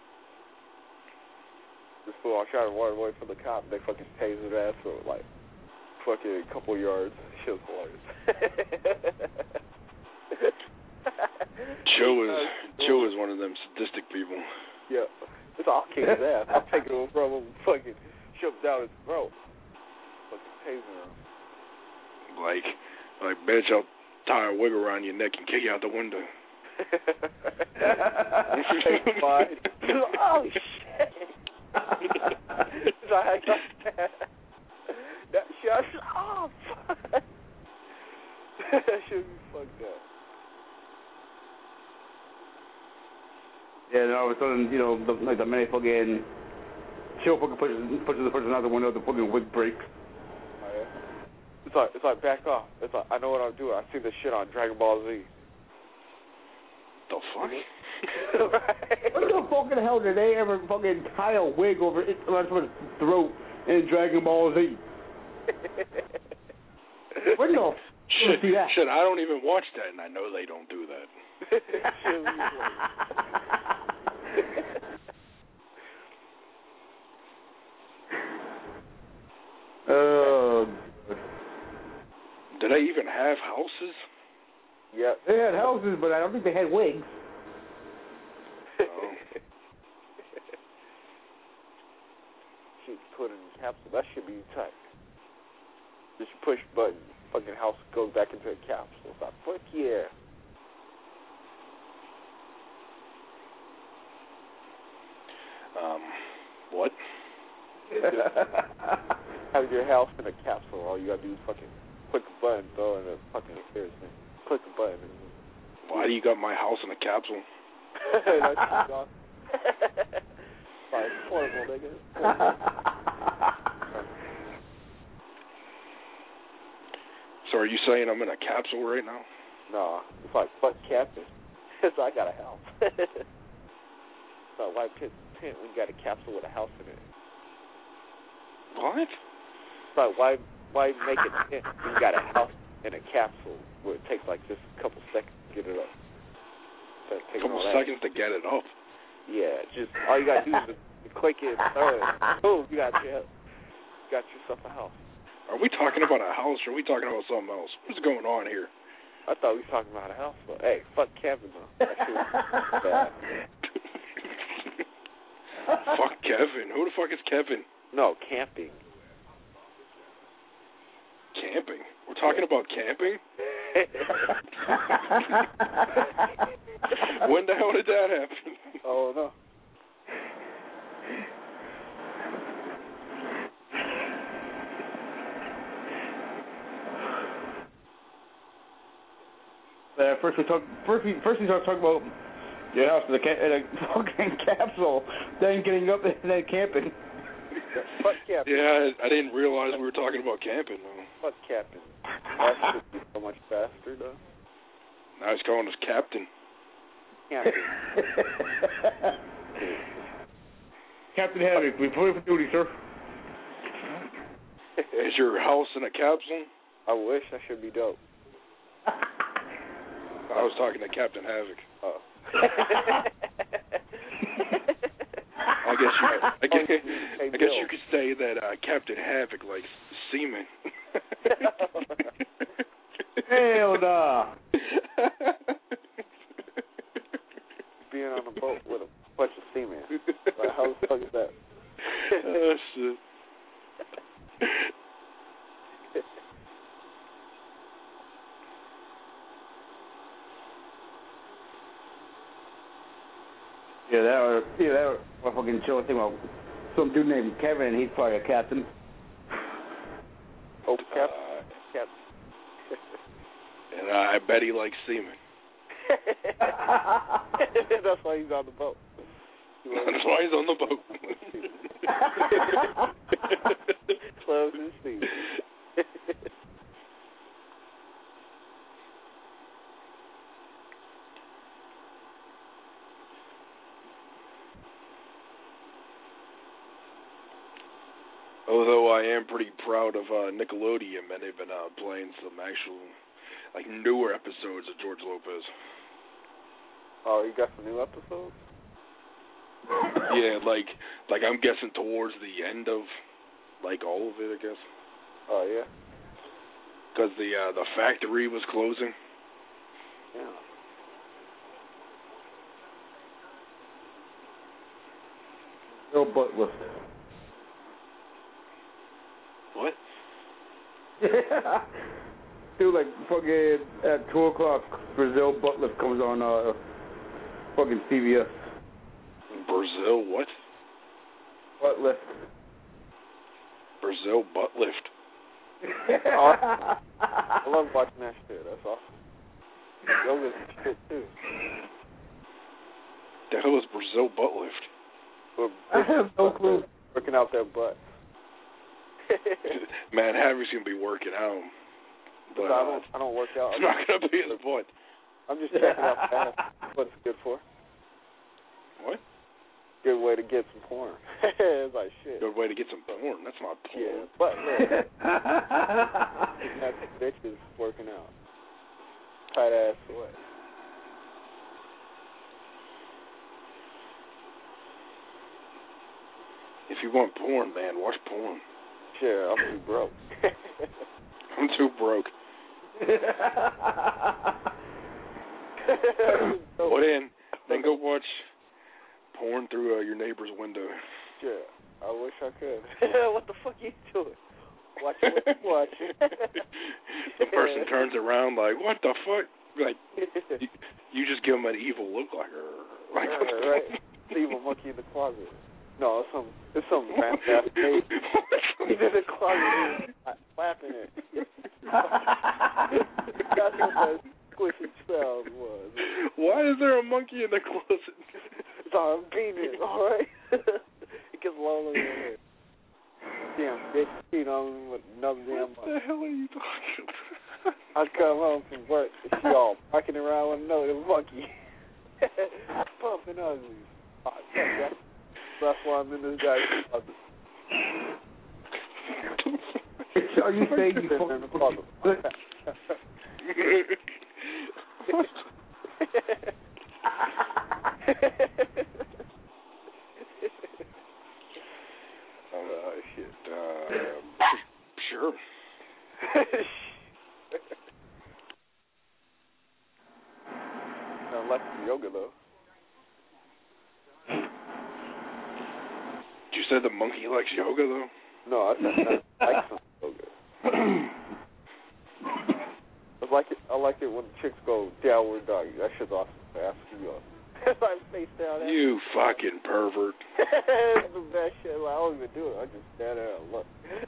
This fool, I tried to run away from the cop, and they fucking tasered ass for like fucking a couple yards. Shit was hilarious. Joe is Joe is one of them sadistic people. Yeah, it's all kick his ass. I'm taking him from him, fucking shoved down his throat, fucking tasing him. Like, like, bitch, I'll tie a wig around your neck and kick you out the window. Fine. Oh shit! Sorry, that shut off. That should be fucked up. Yeah, and all of a sudden, you know, the, like the minute fucking Chill fucking pushes, pushes the person out the window, the fucking wig breaks. Oh, yeah. It's like, it's like, back off. It's like, I know what I'm doing. I see this shit on Dragon Ball Z. The fuck? Right. What the fucking hell did they ever fucking tie a wig over it, someone's throat in Dragon Ball Z? Where the Shit, see that? shit, I don't even watch that, and I know they don't do that. Oh. Do they even have houses? Yep. They had houses, but I don't think they had wigs. Oh. Shit, put in a capsule. That should be tight. Just push button. Fucking house goes back into a capsule. It's like, fuck yeah. Um, what? Have your house in a capsule. All you gotta do is fucking click a button, throw in a fucking affairs thing. Click a button. And Why do you got my house in a capsule? That's portable, nigga. So are you saying I'm in a capsule right now? No, it's like fuck captain. So I got a house. So why pit tent when you got a capsule with a house in it? What? So why why make it tent when you got a house in a capsule where it takes like just a couple seconds to get it up? A couple seconds to get it up. Yeah, just all you gotta do is just click it, throw it. Boom, you got your you got yourself a house. Are we talking about a house or are we talking about something else? What's going on here? I thought we were talking about a house, but hey, fuck Kevin though. That shit was bad. Fuck Kevin. Who the fuck is Kevin? No, camping. Camping? We're talking about camping? When the hell did that happen? Oh no. Uh, first we talk. First we first we start talking about your house in a, ca- in a fucking capsule, then getting up and then camping. Fuck camping. Yeah, I, I didn't realize we were talking about camping. Though. Fuck camping. That should be so much faster, though. Now he's calling us captain. Camping. Captain Havoc, report for duty, sir. Is your house in a capsule? I wish. That should be dope. I was talking to Captain Havoc. Oh. I guess you, I guess, I guess you could say that uh, Captain Havoc likes semen. Hell nah. Being on a boat with a bunch of seamen. Like, how the fuck is that? Oh, shit. Yeah, that was, yeah, that was a fucking show thing about some dude named Kevin, and he's probably a captain. Oh, captain. Uh, captain. And I bet he likes semen. That's why he's on the boat. That's why he's on the boat. Close his seat. Although I am pretty proud of uh, Nickelodeon, man, they've been uh, playing some actual, like, newer episodes of George Lopez. Oh, you got some new episodes? Yeah, like, like I'm guessing towards the end of, like, all of it, I guess. Oh, yeah? Because the uh, the factory was closing. Yeah. No butt lift. What? Dude, like fucking at two o'clock, Brazil butt lift comes on uh, fucking C B S. Brazil what? Butt lift. Brazil butt lift. Awesome. I love watching that shit. That's awesome. Yoga's shit too. The hell is Brazil butt lift? Well, I have no clue. Working out their butt. Man, Harry's gonna be working out. But so I don't. I don't work out. It's not gonna be in the butt. I'm just checking out that. What it's good for. What? Good way to get some porn. It's like shit. Good way to get some porn. That's not porn. Yeah, but look, that's bitches working out. Tight ass sweat. If you want porn, man, watch porn. Sure, I'm too broke. I'm too broke. Well, then, then go watch porn through uh, your neighbor's window. Sure, I wish I could. What the fuck you doing? Watch what you watching. The person turns around like, what the fuck? Like, you, you just give them an evil look like, like right, right. It's the evil monkey in the closet. No, it's some, it's some fantastic baby. He's in the closet, laughing at it. That's what that squishy sound was. Why is there a monkey in the closet? So I'm beating it, all right? Because bitch cheat on me with no damn What the hell are you talking about? I come home from work and she all barking around with another monkey. Pumping ugly. Oh, that. That's why I'm in this guy's closet. Are you saying you fucking Oh, shit. Uh, sure. I like yoga, though. You said the monkey likes yoga, though? No, I said I like some yoga. I like it. I like it when chicks go downward doggy. That shit's awesome. Ass you up. I'm face down. You fucking pervert. It's the best shit. I don't even do it. I just stand there and look.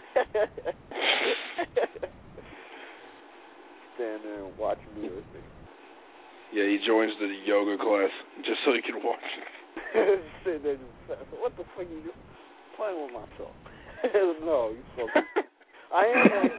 Stand there and watch me with it. Yeah, he joins the yoga class just so he can watch it. Sitting there just, what the fuck you doing? Playing with myself. No, you fucking. I am.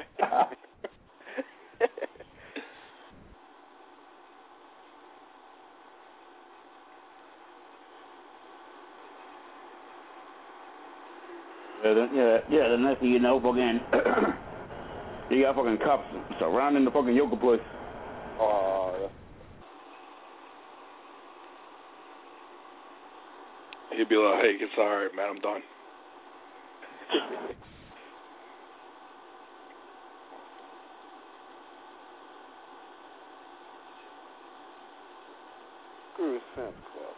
Yeah, then, yeah, yeah. The next thing you know, fucking, you got fucking cops surrounding the fucking yoga place. Oh. He'd be like, "Hey, it's all right, man. I'm done." Screw Santa Claus.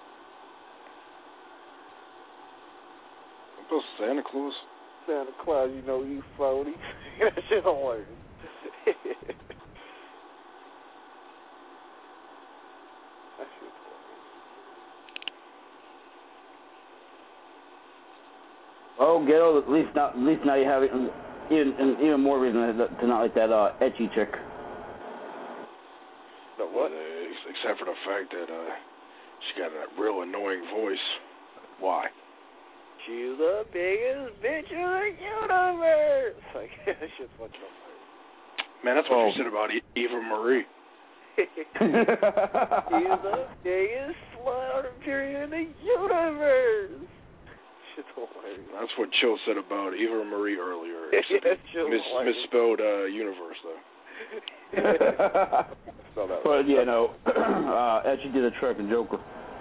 About Santa Claus? Santa Claus, you know you phony. That shit's hilarious. That shit's hilarious. Oh, ghetto. At least not. At least now you have it, even even more reason to not like that uh, etchy chick. The what? Uh, except for the fact that uh, she got a real annoying voice. Why? She's the biggest bitch in the universe. Like, that shit's fucking hilarious. Man, that's what Oh. you said about e- Eva Marie. She's the biggest slaughter period in the universe. Shit's hilarious. That's what Chill said about Eva Marie earlier. Yeah, Chill Mis- hilarious. misspelled uh, universe, though. But yeah, no. uh, etchy did a track in Joker.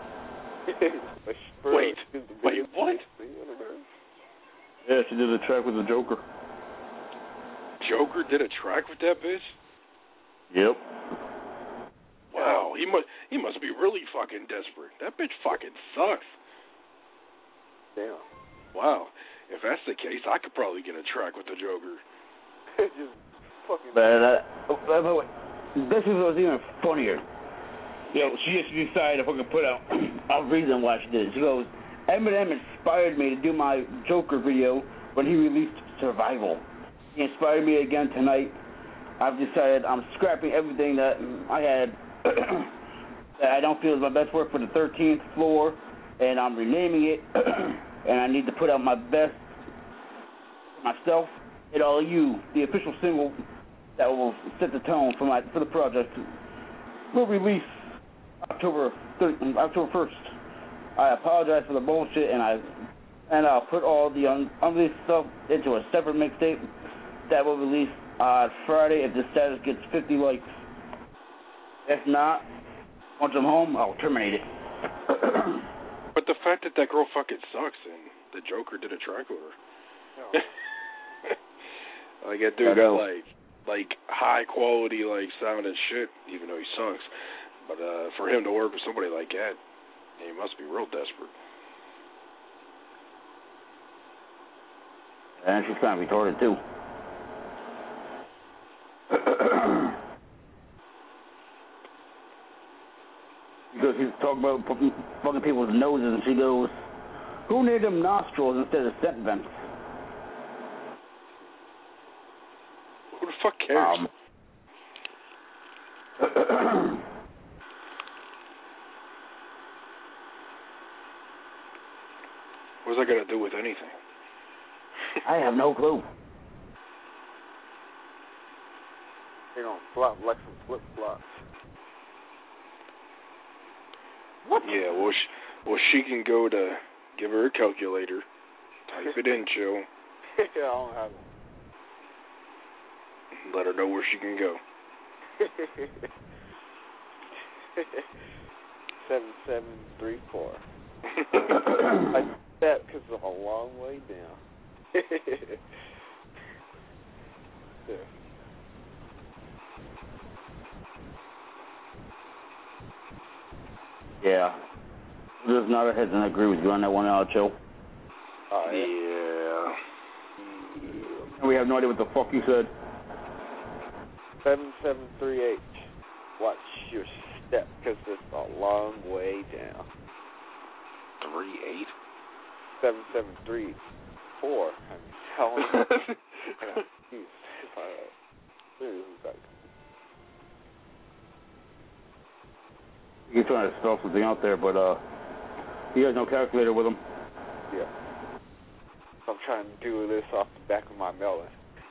Wait, wait, what? Yeah, she did a track with the Joker. Joker did a track with that bitch? Yep. Wow, he must he must be really fucking desperate. That bitch fucking sucks. Damn. Wow. If that's the case, I could probably get a track with the Joker. Just fucking. But uh, oh, by the way, this is what was even funnier. You know, she just decided to fucking put out a reason why she did it. She goes, Eminem inspired me to do my Joker video when he released Survival. He inspired me again tonight. I've decided I'm scrapping everything that I had that I don't feel is my best work for the thirteenth floor, and I'm renaming it, and I need to put out my best for myself and all of you. The official single that will set the tone for my for the project will release October thirtieth, October first. I apologize for the bullshit, and I and I'll put all the un, unreleased stuff into a separate mixtape that will release on uh, Friday if the status gets fifty likes. If not, once I'm home, I'll terminate it. But the fact that that girl fucking sucks and the Joker did a track with her. No. Like that dude got like like high quality like sound and shit, even though he sucks. But uh, for him to work with somebody like that, he must be real desperate. And she's kind of retarded too. Because he's talking about fucking people's noses, and she goes, "Who named them nostrils instead of scent vents?" Who the fuck cares? Um, What's that got to do with anything? I have no clue. They don't flop like some flip flops. What? Yeah, well, she, well, she can go to give her a calculator, type it in, Joe. Yeah, I don't have one. Let her know where she can go. seven seven three four. Like that because I'm a long way down. Yeah. Yeah. Just nod our heads and I agree with you on that one, uh, Chill. Oh, yeah. Yeah. And we have no idea what the fuck you said. seven seven three eight. Watch your step because it's a long way down. Three eight. Seven seven three four. I'm telling you. I got confused. Alright. Seriously, back. You're trying to spell something out there, but uh, he has no calculator with him. Yeah. I'm trying to do this off the back of my melon.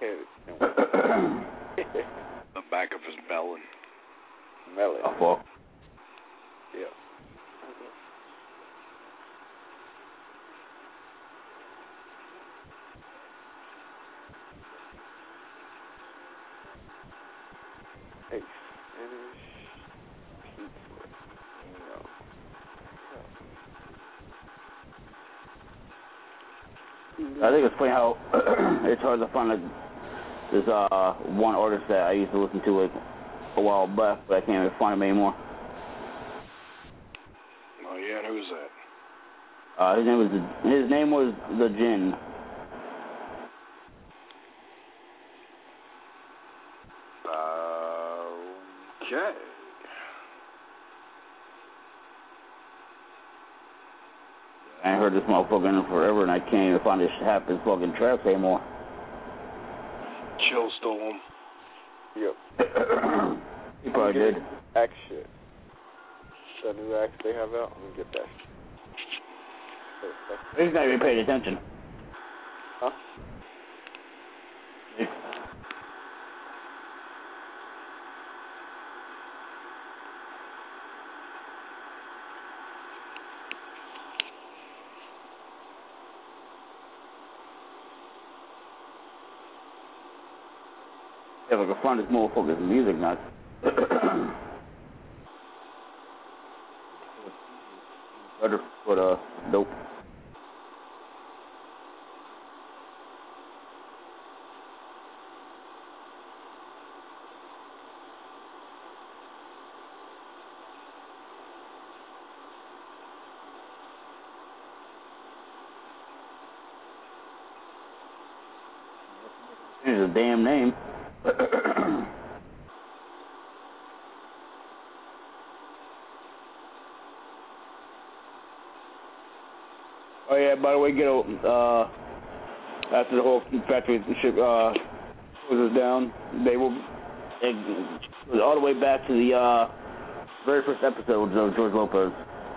The back of his melon. Melon. Oh, fuck. Yeah. Hey, finish pizza. No. I think it's funny how it's hard to find like this uh one artist that I used to listen to like a while back, but I can't even find him anymore. Oh yeah, and who's that? Uh, his name was the, his name was the Jinn. Uh, okay. I ain't heard this motherfucker in forever, and I can't even find his half his fucking tracks anymore. Chill stole him. Yep. He probably did. Axe shit. That new axe they have out, I'm gonna get that. He's not even paying attention. Huh? If I can find this motherfucker's music not. Better, but uh, nope. Here's a damn name. Oh yeah, by the way, get a, uh, after the whole factory ship uh, closes down, they will it goes all the way back to the uh, very first episode of George Lopez.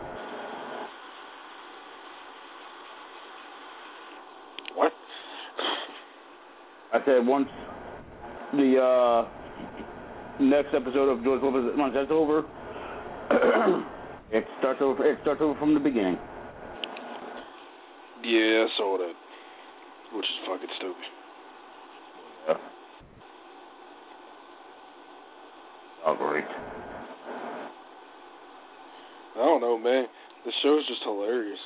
What? I said once the uh, next episode of George Lopez, once that's over, it starts over. It starts over from the beginning. Yeah, I saw that. Which is fucking stupid. Yeah. Oh, great. I don't know, man. The show's just hilarious.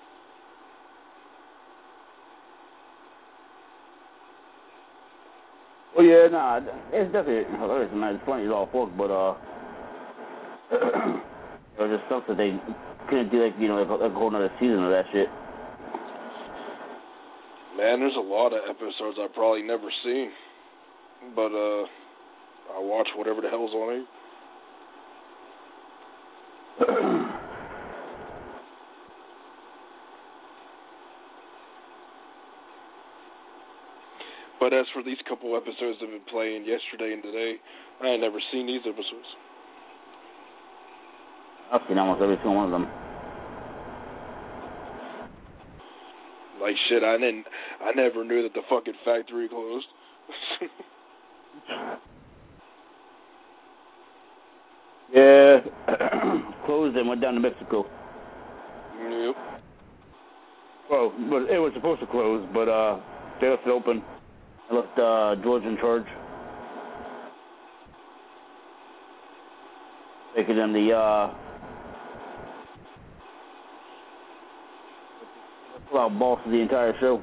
Well, yeah, nah, it's definitely hilarious, man. It's funny as all fuck, but, uh, it was just stuff that they couldn't do, like, you know, like, like a whole nother season of that shit. Man, there's a lot of episodes I've probably never seen. But, uh, I watch whatever the hell's on it. But as for these couple episodes that have been playing yesterday and today, I ain't never seen these episodes. I've seen almost every single one of them. Like shit, I didn't. I never knew that the fucking factory closed. Yeah, closed and went down to Mexico. Yep. Well, but it was supposed to close, but uh, they left it open. I left uh, George in charge, making them the uh, well, boss of the entire show.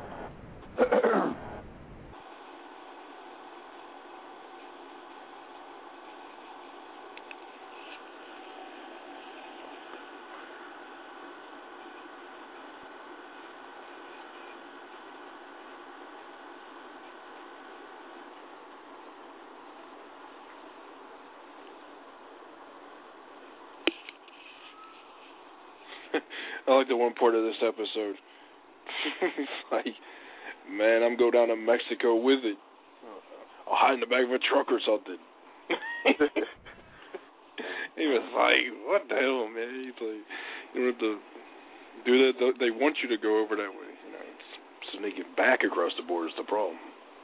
I like the one part of this episode. It's like, man, I'm going down to Mexico with it. I'll hide in the back of a truck or something. He was like, what the hell, man? He's like, you don't have to do that. They want you to go over that way. You know, it's sneaking back across the border is the problem.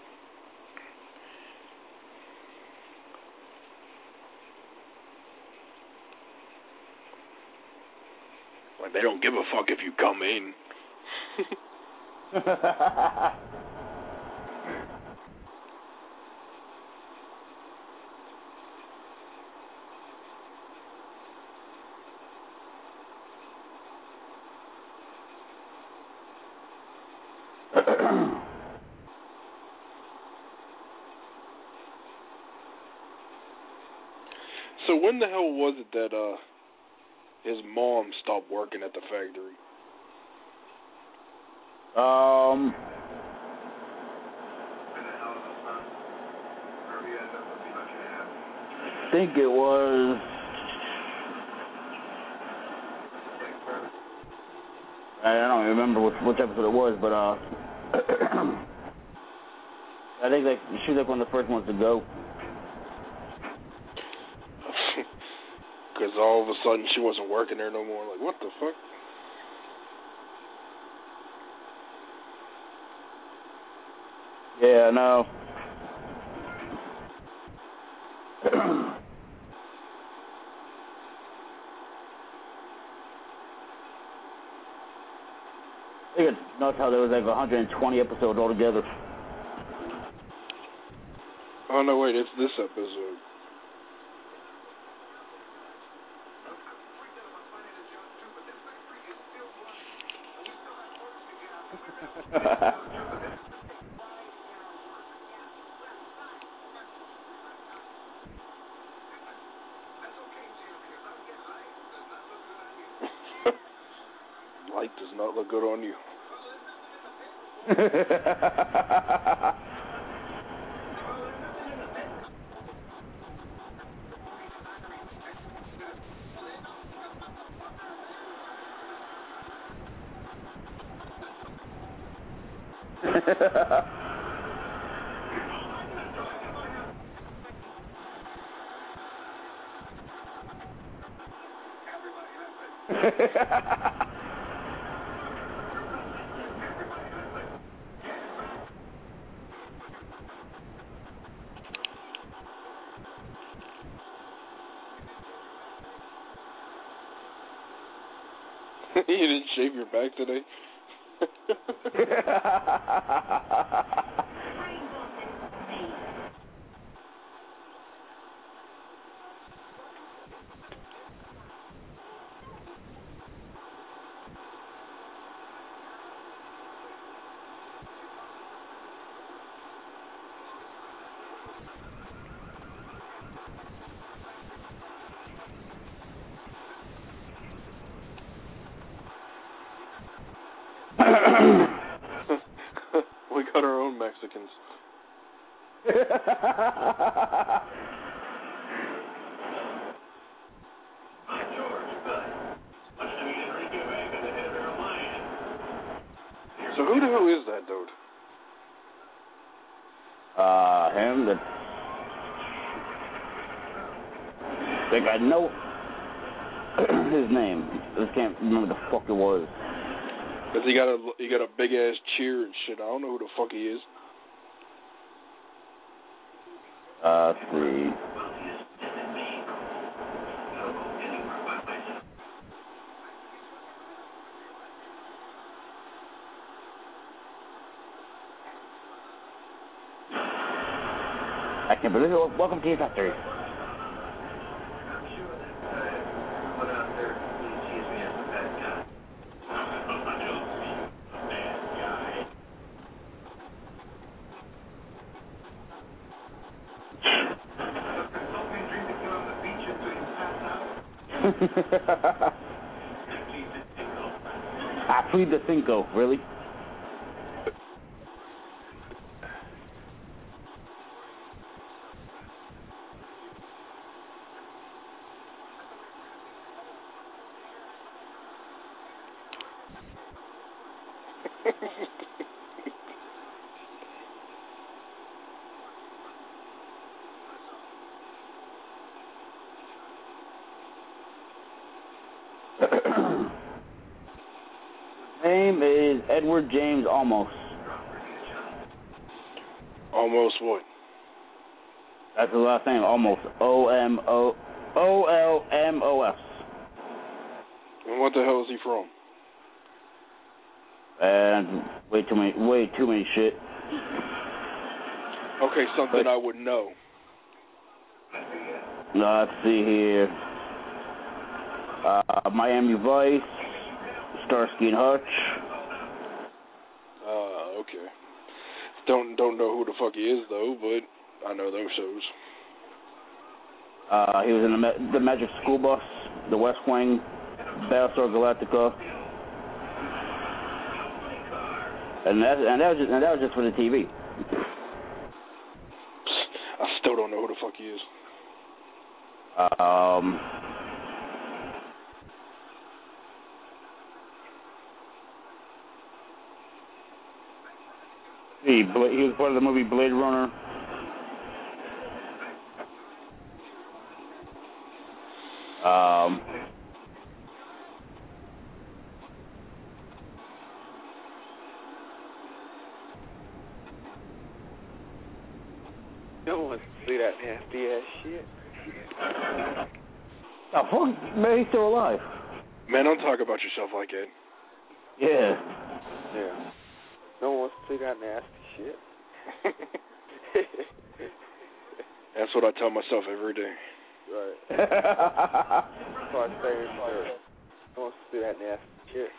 Like, they don't give a fuck if you come in. So when the hell was it that uh his mom stopped working at the factory? Um, I think it was. I don't remember which, which episode it was, but uh, I think like she was like one of the first ones to go. Because all of a sudden she wasn't working there no more. Like, what the fuck? Yeah, no. I think it's nuts how there was like one hundred twenty episodes altogether. Oh, no, wait, it's this episode. Light does not look good on you. You didn't shave your back today? We got our own Mexicans. So who the hell is that dude? Uh, him, the... I think I know his name. I just can't remember what the fuck it was. Cause he got a he got a big ass cheer and shit. I don't know who the fuck he is. Uh, let's see. I can't believe it. Welcome to your factory. I plead the Cinco, really? Name is Edward James Olmos. Almost what? That's the last name, Olmos. O M O O L M O S. And what the hell is he from? And way too many, way too many shit. Okay, something I would know. Let's see here. Uh, Miami Vice, Starsky and Hutch. Uh, okay. Don't don't know who the fuck he is though, but I know those shows. Uh, he was in the, Ma- the Magic School Bus, The West Wing, Battlestar Galactica, and that and that was just, and that was just for the T V. I still don't know who the fuck he is. Um. He, he was part of the movie Blade Runner. Um. No one wants to see that nasty ass shit. Oh, fuck, man, he's still alive. Man, don't talk about yourself like that. Yeah. Yeah. No one wants to see that nasty shit. That's what I tell myself every day. Right. That's why I say it's like, no one wants to see that nasty shit.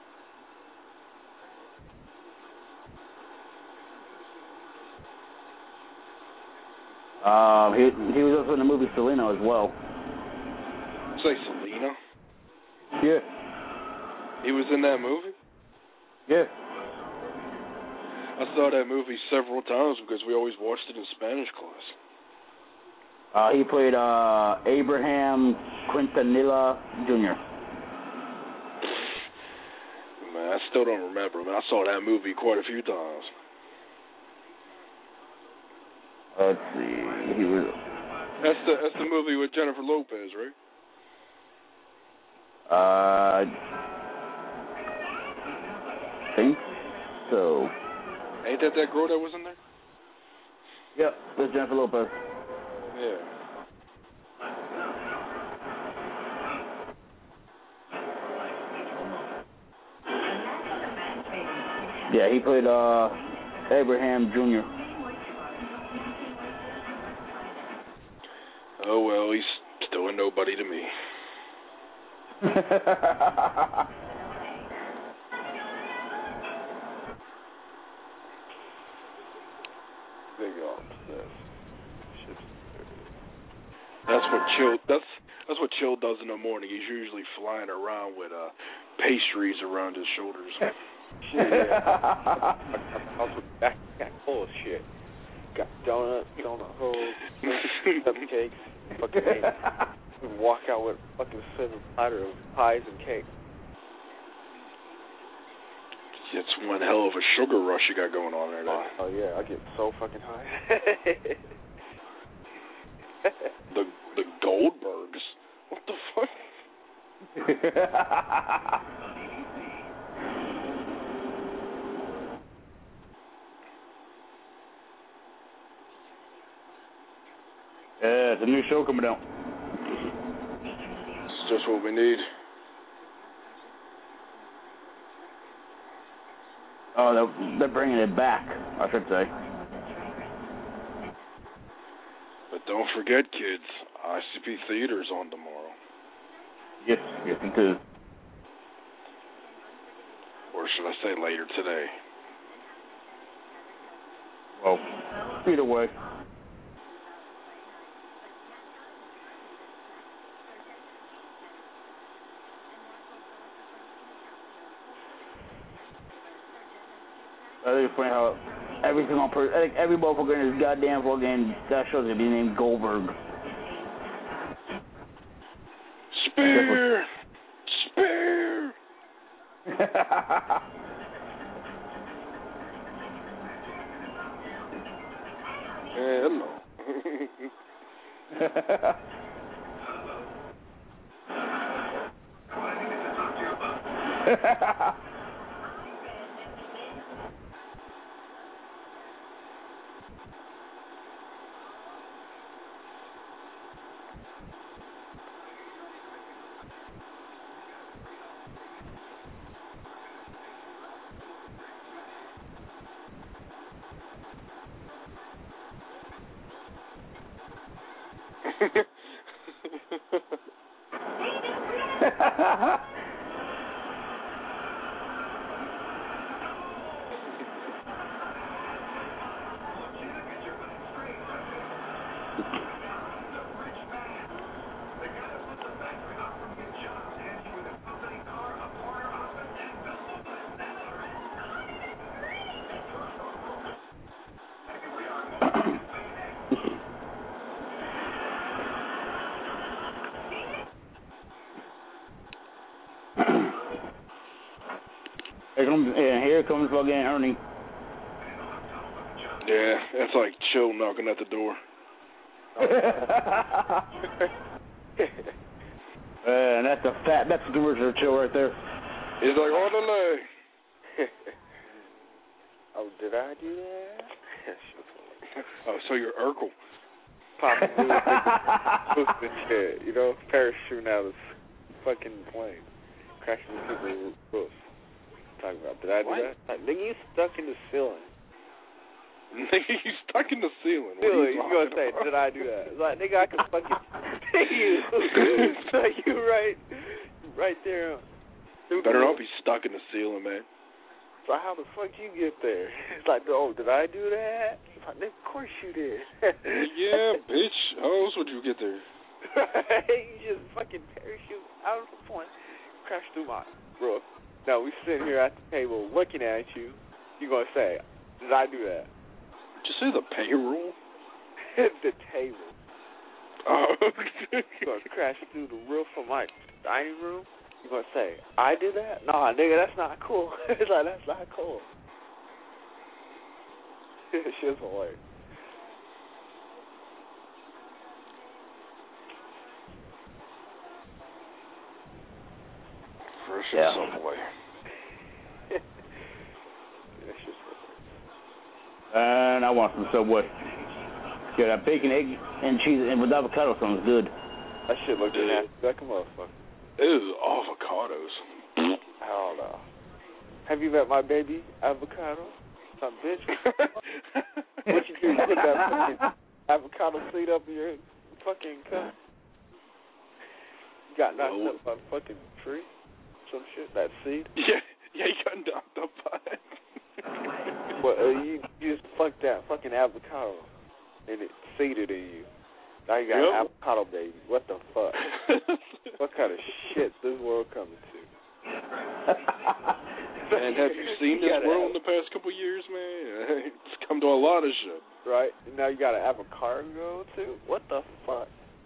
Um, he he was also in the movie Selena as well. Say Selena? Yeah. He was in that movie? Yeah. I saw that movie several times because we always watched it in Spanish class. Uh, he played uh, Abraham Quintanilla Junior Man, I still don't remember, man. I saw that movie quite a few times. Let's see. He was. That's the that's the movie with Jennifer Lopez, right? Uh, I think so. Ain't that that girl that was in there? Yep, that's Jennifer Lopez. Yeah. Yeah, he played uh, Abraham Junior Oh, well, he's still a nobody to me. Big obsessed. That's what Chill. That's that's what Chill does in the morning. He's usually flying around with uh, pastries around his shoulders. Shit, yeah. Also, back, back full of shit. Got donuts, donut holes, cupcakes, fucking cakes. Walk out with a fucking seven platter of pies and cake. It's one hell of a sugar rush you got going on there. Though. Oh yeah, I get so fucking high. the the Goldbergs. What the fuck? Yeah, it's a new show coming out. It's just what we need. Oh, they're, they're bringing it back, I should say. But don't forget, kids, I C P Theater's on tomorrow. Yes, yes it is. Or should I say later today? Well, either way. I think it's funny how every single person, I think every motherfucker in this goddamn fucking that show's gonna be named Goldberg. Spear! Spear! Hell no. Here comes, yeah, here comes fucking Ernie. Yeah, that's like Chill knocking at the door. uh, and that's a fat, that's the original Chill right there. He's like, orderly. Oh, did I do that? Oh, so you're Urkel. Popping the shit, you know, parachuting out of fucking plane, crashing into the roof. Talking about, did I do What? that? Like, nigga, you stuck in the ceiling. Nigga, you stuck in the ceiling. What Ceiling, are you you gonna talking say, about? did I do that? It's like, nigga, I can fucking see you. It's like, you right, right there. Better not be stuck in the ceiling, man. So how the fuck you get there? It's like, oh, did I do that? It's like, of course you did. Yeah, bitch. How else would you get there? You just fucking parachute out of the plane, crash through my roof. Now we sitting here at the table looking at you. You gonna say, did I do that? Did you say the payroll? The table. Oh. You gonna crash through the roof of my dining room? You gonna say, I did that? Nah, nigga, that's not cool. It's like, that's not cool. Shit's hilarious. For Yeah. sure, Subway. That's just And I want some Subway. Yeah, that bacon, egg, and cheese, and with avocado sounds good. that shit look nasty like a motherfucker. Ew, avocados. I don't know. Have you met my baby avocado? Some bitch. What you do? You put that fucking avocado seed up in your fucking cup. You got knocked Whoa. up by a fucking tree? Some shit? That seed? Yeah, yeah, you got knocked up by it. Well, uh, you, you just fucked that fucking avocado, and it seeded in you. Now you got Yep. an avocado baby. What the fuck? What kind of shit this world coming to? Man, have you seen You this gotta world have- in the past couple of years, man? It's come to a lot of shit. Right? And now you got an avocado too? What the fuck?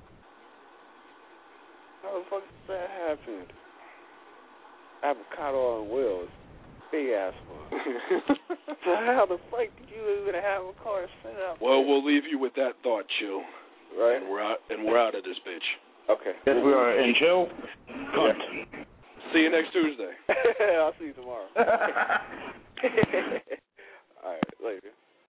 How the fuck does that happen? Avocado on wheels. Big ass one. So how the fuck did you even have a car set up? Well, we'll leave you with that thought, Chill. Right? And we're out, and we're out of this bitch. Okay. Yes, we are in Chill. Cunt. See you next Tuesday. I'll see you tomorrow.